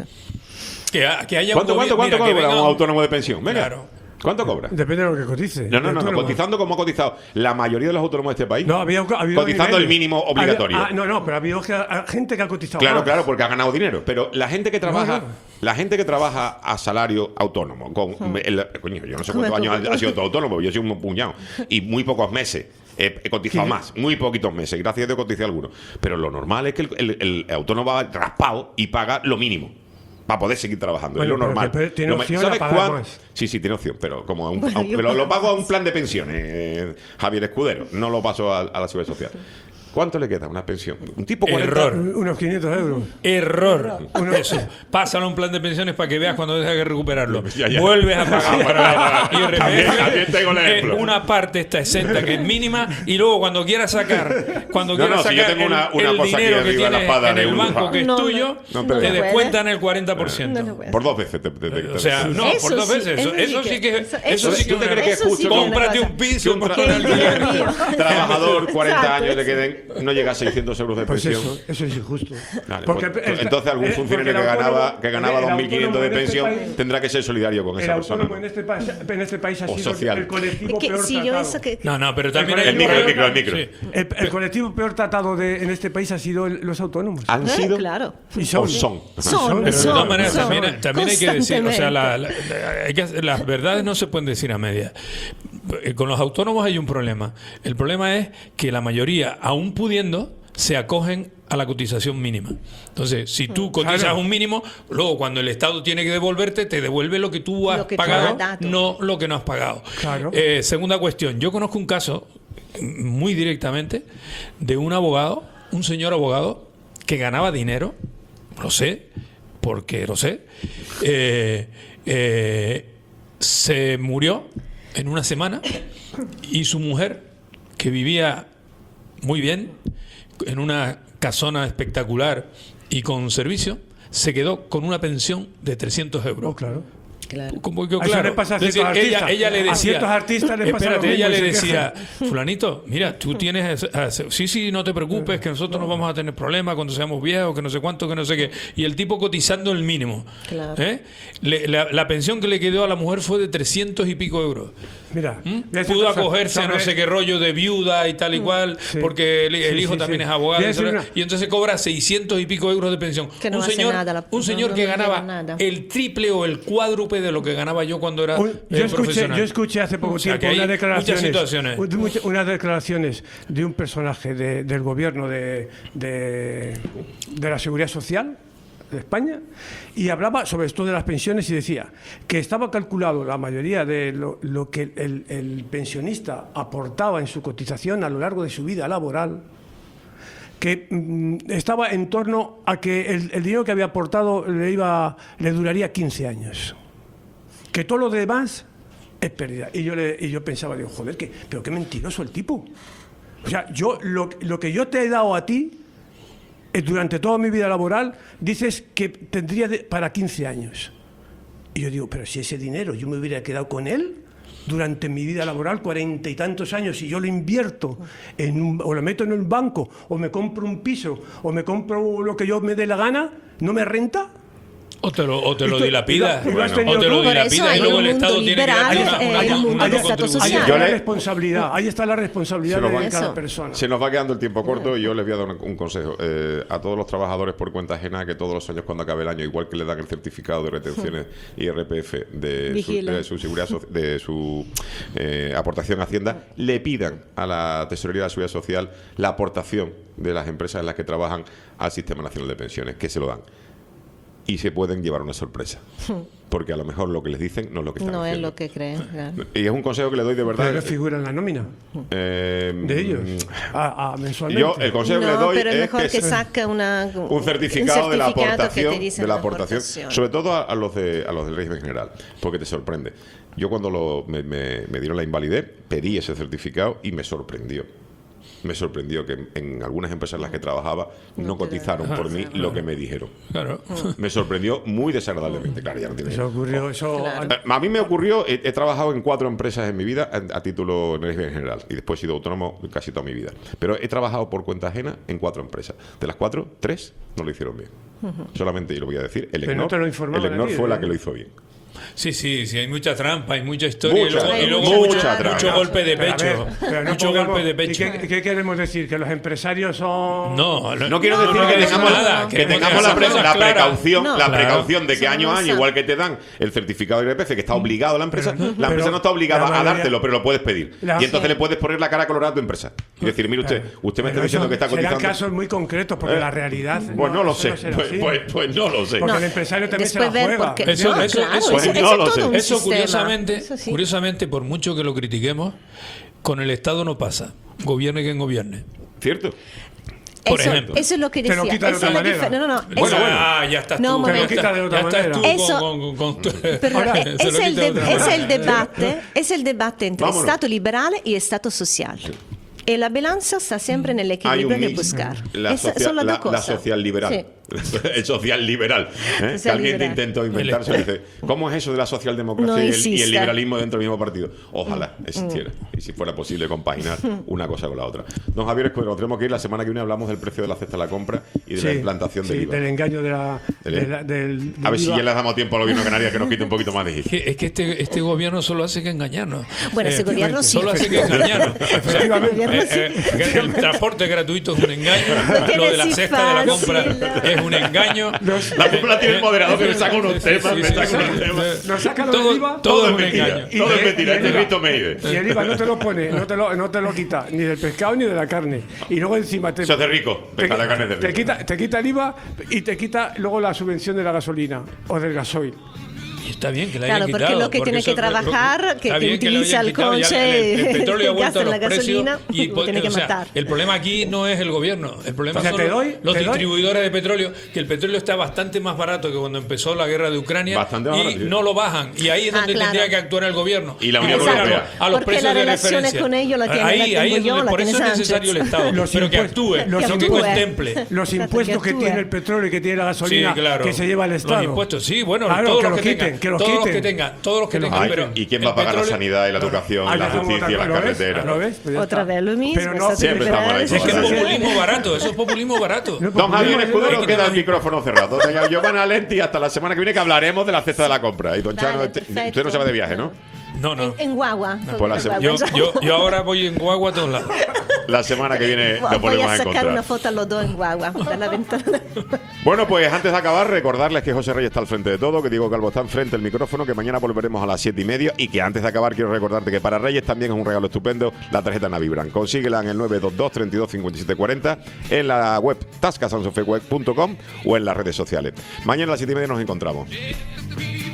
Que, ha- que haya ¿Cuánto, un cuánto, gobi- cuánto mira, que cobra venga un un- autónomo de pensión? Venga. Claro. ¿Cuánto cobra? Depende de lo que cotice. No, no, no, no, Autónomo. cotizando como ha cotizado la mayoría de los autónomos de este país. No, había, ha habido cotizando el niveles. mínimo Había- obligatorio. ah, no, no, pero ha habido que- a- gente que ha cotizado Claro, más. claro, porque ha ganado dinero. Pero la gente que trabaja, no. la gente que trabaja a salario autónomo, con el- coño, yo no sé Como cuántos tú. años ha sido tu autónomo, yo soy un puñado. Y muy pocos meses. He, he cotizado Sí. más, muy poquitos meses. Gracias a Dios coticé algunos. Pero lo normal es que el, el- el autónomo va raspado y paga lo mínimo para poder seguir trabajando. Bueno, es lo pero normal. que pe- tiene Lo me- opción ¿sabes a pagar cuán- más. Sí, sí, tiene opción, pero como a un, Bueno, a un- yo pero lo pago pago a un más. plan de pensiones, eh, Javier Escudero. No lo paso a, a la seguridad social. ¿Cuánto le queda una pensión? Un tipo cuarenta Error. Unos quinientos euros. Error. Eso. Pásalo a un plan de pensiones para que veas cuando dejas que recuperarlo. Ya, ya. Vuelves a pagar Ah, I R P F. también- también tengo el Eh, ejemplo. una parte está exenta, que es mínima, y luego cuando quieras sacar, cuando No, quieras no, si sacar yo tengo el, una- una el cosa aquí dinero que arriba de la tienes espada en de el un- banco que es No, no, tuyo, no te te deja. descuentan el cuarenta por ciento. No, no puede. Por dos veces te, te- te- O sea, te- no, Eso por dos sí, veces. Eso, eso sí eso que- sí que eso- eso sí que ¿Tú te una- crees que es eso sí justo que que es un- una cómprate cosa. un piso un por tra- todo el día. trabajador cuarenta Exacto, años le sí. queden, no llega a seiscientos euros de Pues pensión? eso, eso es injusto. Vale, Porque pues, el- entonces algún eh, funcionario porque que el ganaba, autónomo- que ganaba el dos mil quinientos de autónomo en este pensión país- tendrá que ser solidario con El esa persona. autónomo en este país, en este país ha O sido social. el colectivo Que, peor sí, yo tratado. eso que... No, no, pero también El hay micro, el micro, el micro. Sí. El, el colectivo peor tratado de, en este país ha sido el- los autónomos. ¿Han Eh, sido claro. Y son. o son? Son, Pero de son, todas maneras, son, también, también hay que decir, o sea, la- constantemente. la- la- hay que- las verdades no se pueden decir a medias. Eh, Con los autónomos hay un problema. El problema es que la mayoría, aún pudiendo, se acogen a la cotización mínima. Entonces, si tú cotizas Claro. un mínimo, luego cuando el Estado tiene que devolverte, te devuelve lo que tú has Lo que tú pagado, has dado. no lo que no has pagado. Claro. Eh, segunda cuestión, yo conozco un caso muy directamente de un abogado, un señor abogado que ganaba dinero, lo sé, porque lo sé, eh, eh, se murió en una semana y su mujer, que vivía muy bien, en una casona espectacular y con servicio, se quedó con una pensión de trescientos euros. Oh, claro. Claro. Como que, Eso claro, le pasa a es decir, ciertos ella, artistas. ella le A decía, ciertos artistas les pasa lo espérate, mismo ella y le se decía, fulanito, mira, tú tienes, ah, sí, sí, no te preocupes, que nosotros no vamos a tener problemas cuando seamos viejos, que no sé cuánto, que no sé qué, y el tipo cotizando el mínimo. Claro. ¿Eh? Le- la, la pensión que le quedó a la mujer fue de trescientos y pico euros. Mira, ¿Mm? voy a decir Pudo una cosa acogerse a no sobre- sé qué rollo de viuda y tal y cual, Sí. porque el, el Sí, hijo sí, también sí. es abogado, Voy a y, decir tal, una- y entonces cobra seiscientos y pico euros de pensión. Que no un hace señor, nada la- un señor no, que no le ganaba llega nada. el triple o el cuádruple doble de lo que ganaba yo cuando era Un- eh, yo, escuché, profesional. yo escuché hace poco O sea, tiempo que hay unas muchas declaraciones, situaciones. un- mucha- unas declaraciones de un personaje de- del gobierno de, de, de la Seguridad Social de España, y hablaba sobre esto de las pensiones y decía que estaba calculado la mayoría de lo, lo que el, el pensionista aportaba en su cotización a lo largo de su vida laboral, que mm, estaba en torno a que el, el dinero que había aportado le, iba, le duraría quince años. Que todo lo demás es pérdida. Y yo, le, y yo pensaba, digo, joder, que, pero qué mentiroso el tipo. O sea, yo lo, lo que yo te he dado a ti, eh, durante toda mi vida laboral, dices que tendría de- para quince años. Y yo digo, pero si ese dinero yo me hubiera quedado con él durante mi vida laboral, cuarenta y tantos años, y yo lo invierto, en un- o lo meto en un banco, o me compro un piso, o me compro lo que yo me dé la gana, ¿no me renta? O te lo, o te lo Esto- dilapidas, y lo- y lo has o tenido te tú. lo Por eso dilapidas y hay luego un el Estado mundo tiene que dar liberal, una, eh, una, hay un una mundo de contribución. Ahí está Yo la le- responsabilidad, ahí está la responsabilidad Se nos, de va, cada persona. se nos va quedando el tiempo corto y yo les voy a dar un, un consejo. Eh, a todos los trabajadores por cuenta ajena, que todos los años cuando acabe el año, igual que le dan el certificado de retenciones I R P F de su, Vigila. de su seguridad so- de su eh, aportación a Hacienda, le pidan a la Tesorería de la Seguridad Social la aportación de las empresas en las que trabajan al Sistema Nacional de Pensiones, que se lo dan. Y se pueden llevar una sorpresa. Porque a lo mejor lo que les dicen no es lo que están No es haciendo. lo que creen. claro. Y es un consejo que le doy de verdad. Pero figura en la nómina Eh, de ellos, a, a mensualmente. Yo, el consejo que le No, doy pero es es mejor que que saque una, un certificado, de la certificado que te aportación, dice de la la aportación, aportación. sobre todo a, a los de a los del régimen general, porque te sorprende. Yo cuando lo, me, me- me dieron la invalidez pedí ese certificado y me sorprendió. Me sorprendió que en, en algunas empresas en las que trabajaba no cotizaron por mí lo que me dijeron. Claro. Me sorprendió muy desagradablemente. Claro, ya no tiene. Eso ocurrió, eso... Eh, A mí me ocurrió, he, he trabajado en cuatro empresas en mi vida a, a título en régimen general y después he sido autónomo casi toda mi vida. Pero he trabajado por cuenta ajena en cuatro empresas. De las cuatro, tres no lo hicieron bien. Solamente, y lo voy a decir, el Pero no EGNOR, te lo informaba el EGNOR nadie, fue la ¿eh? que lo hizo bien. Sí, sí, sí, hay mucha trampa, hay mucha historia Mucha, y luego, y luego mucha mucho, trampa. mucho golpe de Pero a pecho. ver, pero no mucho pongamos- golpe de ¿y pecho. qué, qué queremos decir? ¿Que los empresarios son...? No, No quiero decir no que queremos tengamos, nada, que queremos tengamos que la, pre- sean la cosas precaución, claras. la Claro. precaución de que Son año a año, cosas- igual que te dan el certificado de I R P F, que está obligado a la empresa, Pero- la pero empresa no está obligada la a mayoría- dártelo, pero lo puedes pedir. La- y entonces Sí. le puedes poner la cara colorada a tu empresa. Y decir, mire usted, usted me está Pero diciendo eso que está serán cotizando. casos muy concretos, porque ¿Eh? la realidad... Pues no lo eso sé. será Pues, así. pues- pues no lo sé. Porque No, el empresario también se después la ver juega. porque- Eso, No, eso, claro, eso, Pues ese- no ese lo es sé. todo un eso sistema. curiosamente, Eso sí. curiosamente, por mucho que lo critiquemos, con el Estado no pasa. Gobierne quien gobierne. ¿Cierto? Por eso, ejemplo. eso es lo que Te lo decía. quita de Esa otra es la manera. difer- No, no, no. Bueno, eso- ah, ya estás No, tú. un ya momento. estás- de otra ya estás manera. tú Eso- con, con- con tu- Pero Ahora, eh, se es, lo el quita de de- otra es manera. el debate, es el debate entre Vámonos. Estado liberal y Estado social. Y la balanza está siempre en el Hay equilibrio un que mix. buscar. La, Esas social, son las la, dos la cosas. social liberal. Sí. El social liberal. ¿eh? Que Social alguien liberal. intentó inventarse. El- Dice, ¿cómo es eso de la socialdemocracia No y, el, y existe. el liberalismo dentro del mismo partido? Ojalá Mm. existiera. Y si fuera posible compaginar una cosa con la otra. Don Javier Escudero, tenemos que ir la semana que viene. Hablamos del precio de la cesta de la compra y de la Sí, implantación sí, del I V A. del engaño de la, Del- de la- del, A ver del si I V A. ya les damos tiempo al gobierno de Canarias que nos quite un poquito más de Es gil. que, es que este, este gobierno solo hace que engañarnos. Bueno, ese gobierno sí. Solo hace que engañarnos. O sea, Efectivamente. eh, eh, que el transporte gratuito es un engaño. que Lo de no la es cesta de la fácil. compra es un engaño. La cúpula tiene el moderador que me saca unos Sí, temas, sí, me sí, saca sí. unos temas. Nos saca lo Todo, del I V A. todo Todo es es un mentira. engaño. Todo es Y- mentira. y Este el I V A- Risto Meide. Y el I V A no te lo pone, no te lo, no te lo quita, ni del pescado ni de la carne. Y luego encima te, Se hace rico. te, Pesca la carne de te rico. quita, te quita el I V A y te quita luego la subvención de la gasolina o del gasoil. Y está bien que la Claro, hayan porque quitado. lo que tiene eso- que trabajar, que- está que bien lo utiliza hayan el quitado, ya coche el, el petróleo ha y vuelto gasta a en los la precios gasolina, y lo po- tiene que o sea, matar. el problema aquí no es el gobierno, el problema O sea, son te los- doy- los te doy- distribuidores de petróleo, que el petróleo está bastante más barato que cuando empezó la guerra de Ucrania Bastante más y barato, sí. no lo bajan. Y ahí es Ah, donde claro. tendría que actuar el gobierno. Y la Unión Exacto. Europea. A los Porque precios las de relaciones referencia. con ellos la tiene- ahí, la ahí tengo es yo, donde, la por eso tiene es necesario el Sánchez. Estado, Los pero que impuestos- actúe, los no que impuestos- contemple. Los Exacto, impuestos que que actúe. tiene el petróleo y que tiene la gasolina Sí, claro. que se lleva el Estado. Los impuestos, sí, bueno, Claro, todos que los los que quiten, tengan, que los todos los que quiten. tengan, todos los que Que los tengan, Ay, pero ¿y quién el va a pagar la petróleo- sanidad y la educación, Ah, la ya estamos justicia y otra- las ¿lo ves? carreteras? ¿Lo ves? Pues ya Otra está. vez lo mismo. Pero no- Estado Siempre liberal. estamos ahí. Es que es Gracias. populismo barato, eso es populismo barato. No, Don Javier populismo, Escudero, hay que queda el tener- micrófono cerrado. Doña Giovanna Lenti, hasta la semana que viene que hablaremos de la cesta de la compra. Y don Vale, Chano, este- perfecto. usted no se va de viaje, ¿no? No, no. En, en guagua. No, con por la el semana- Yo, guagua. yo, yo ahora voy en guagua a todos lados. La semana que viene Voy nos volvemos a a sacar encontrar. una foto a los dos en guagua de la ventana. Bueno, pues antes de acabar, recordarles que José Reyes está al frente de todo, que Diego Calvo está enfrente del micrófono, que mañana volveremos a las siete y media y que antes de acabar quiero recordarte que para Reyes también es un regalo estupendo la tarjeta Navibran. Consíguela en el nueve dos dos, treinta y dos, cincuenta y siete cuarenta, en la web tasca sansofeweb punto com o en las redes sociales. Mañana a las siete y media nos encontramos.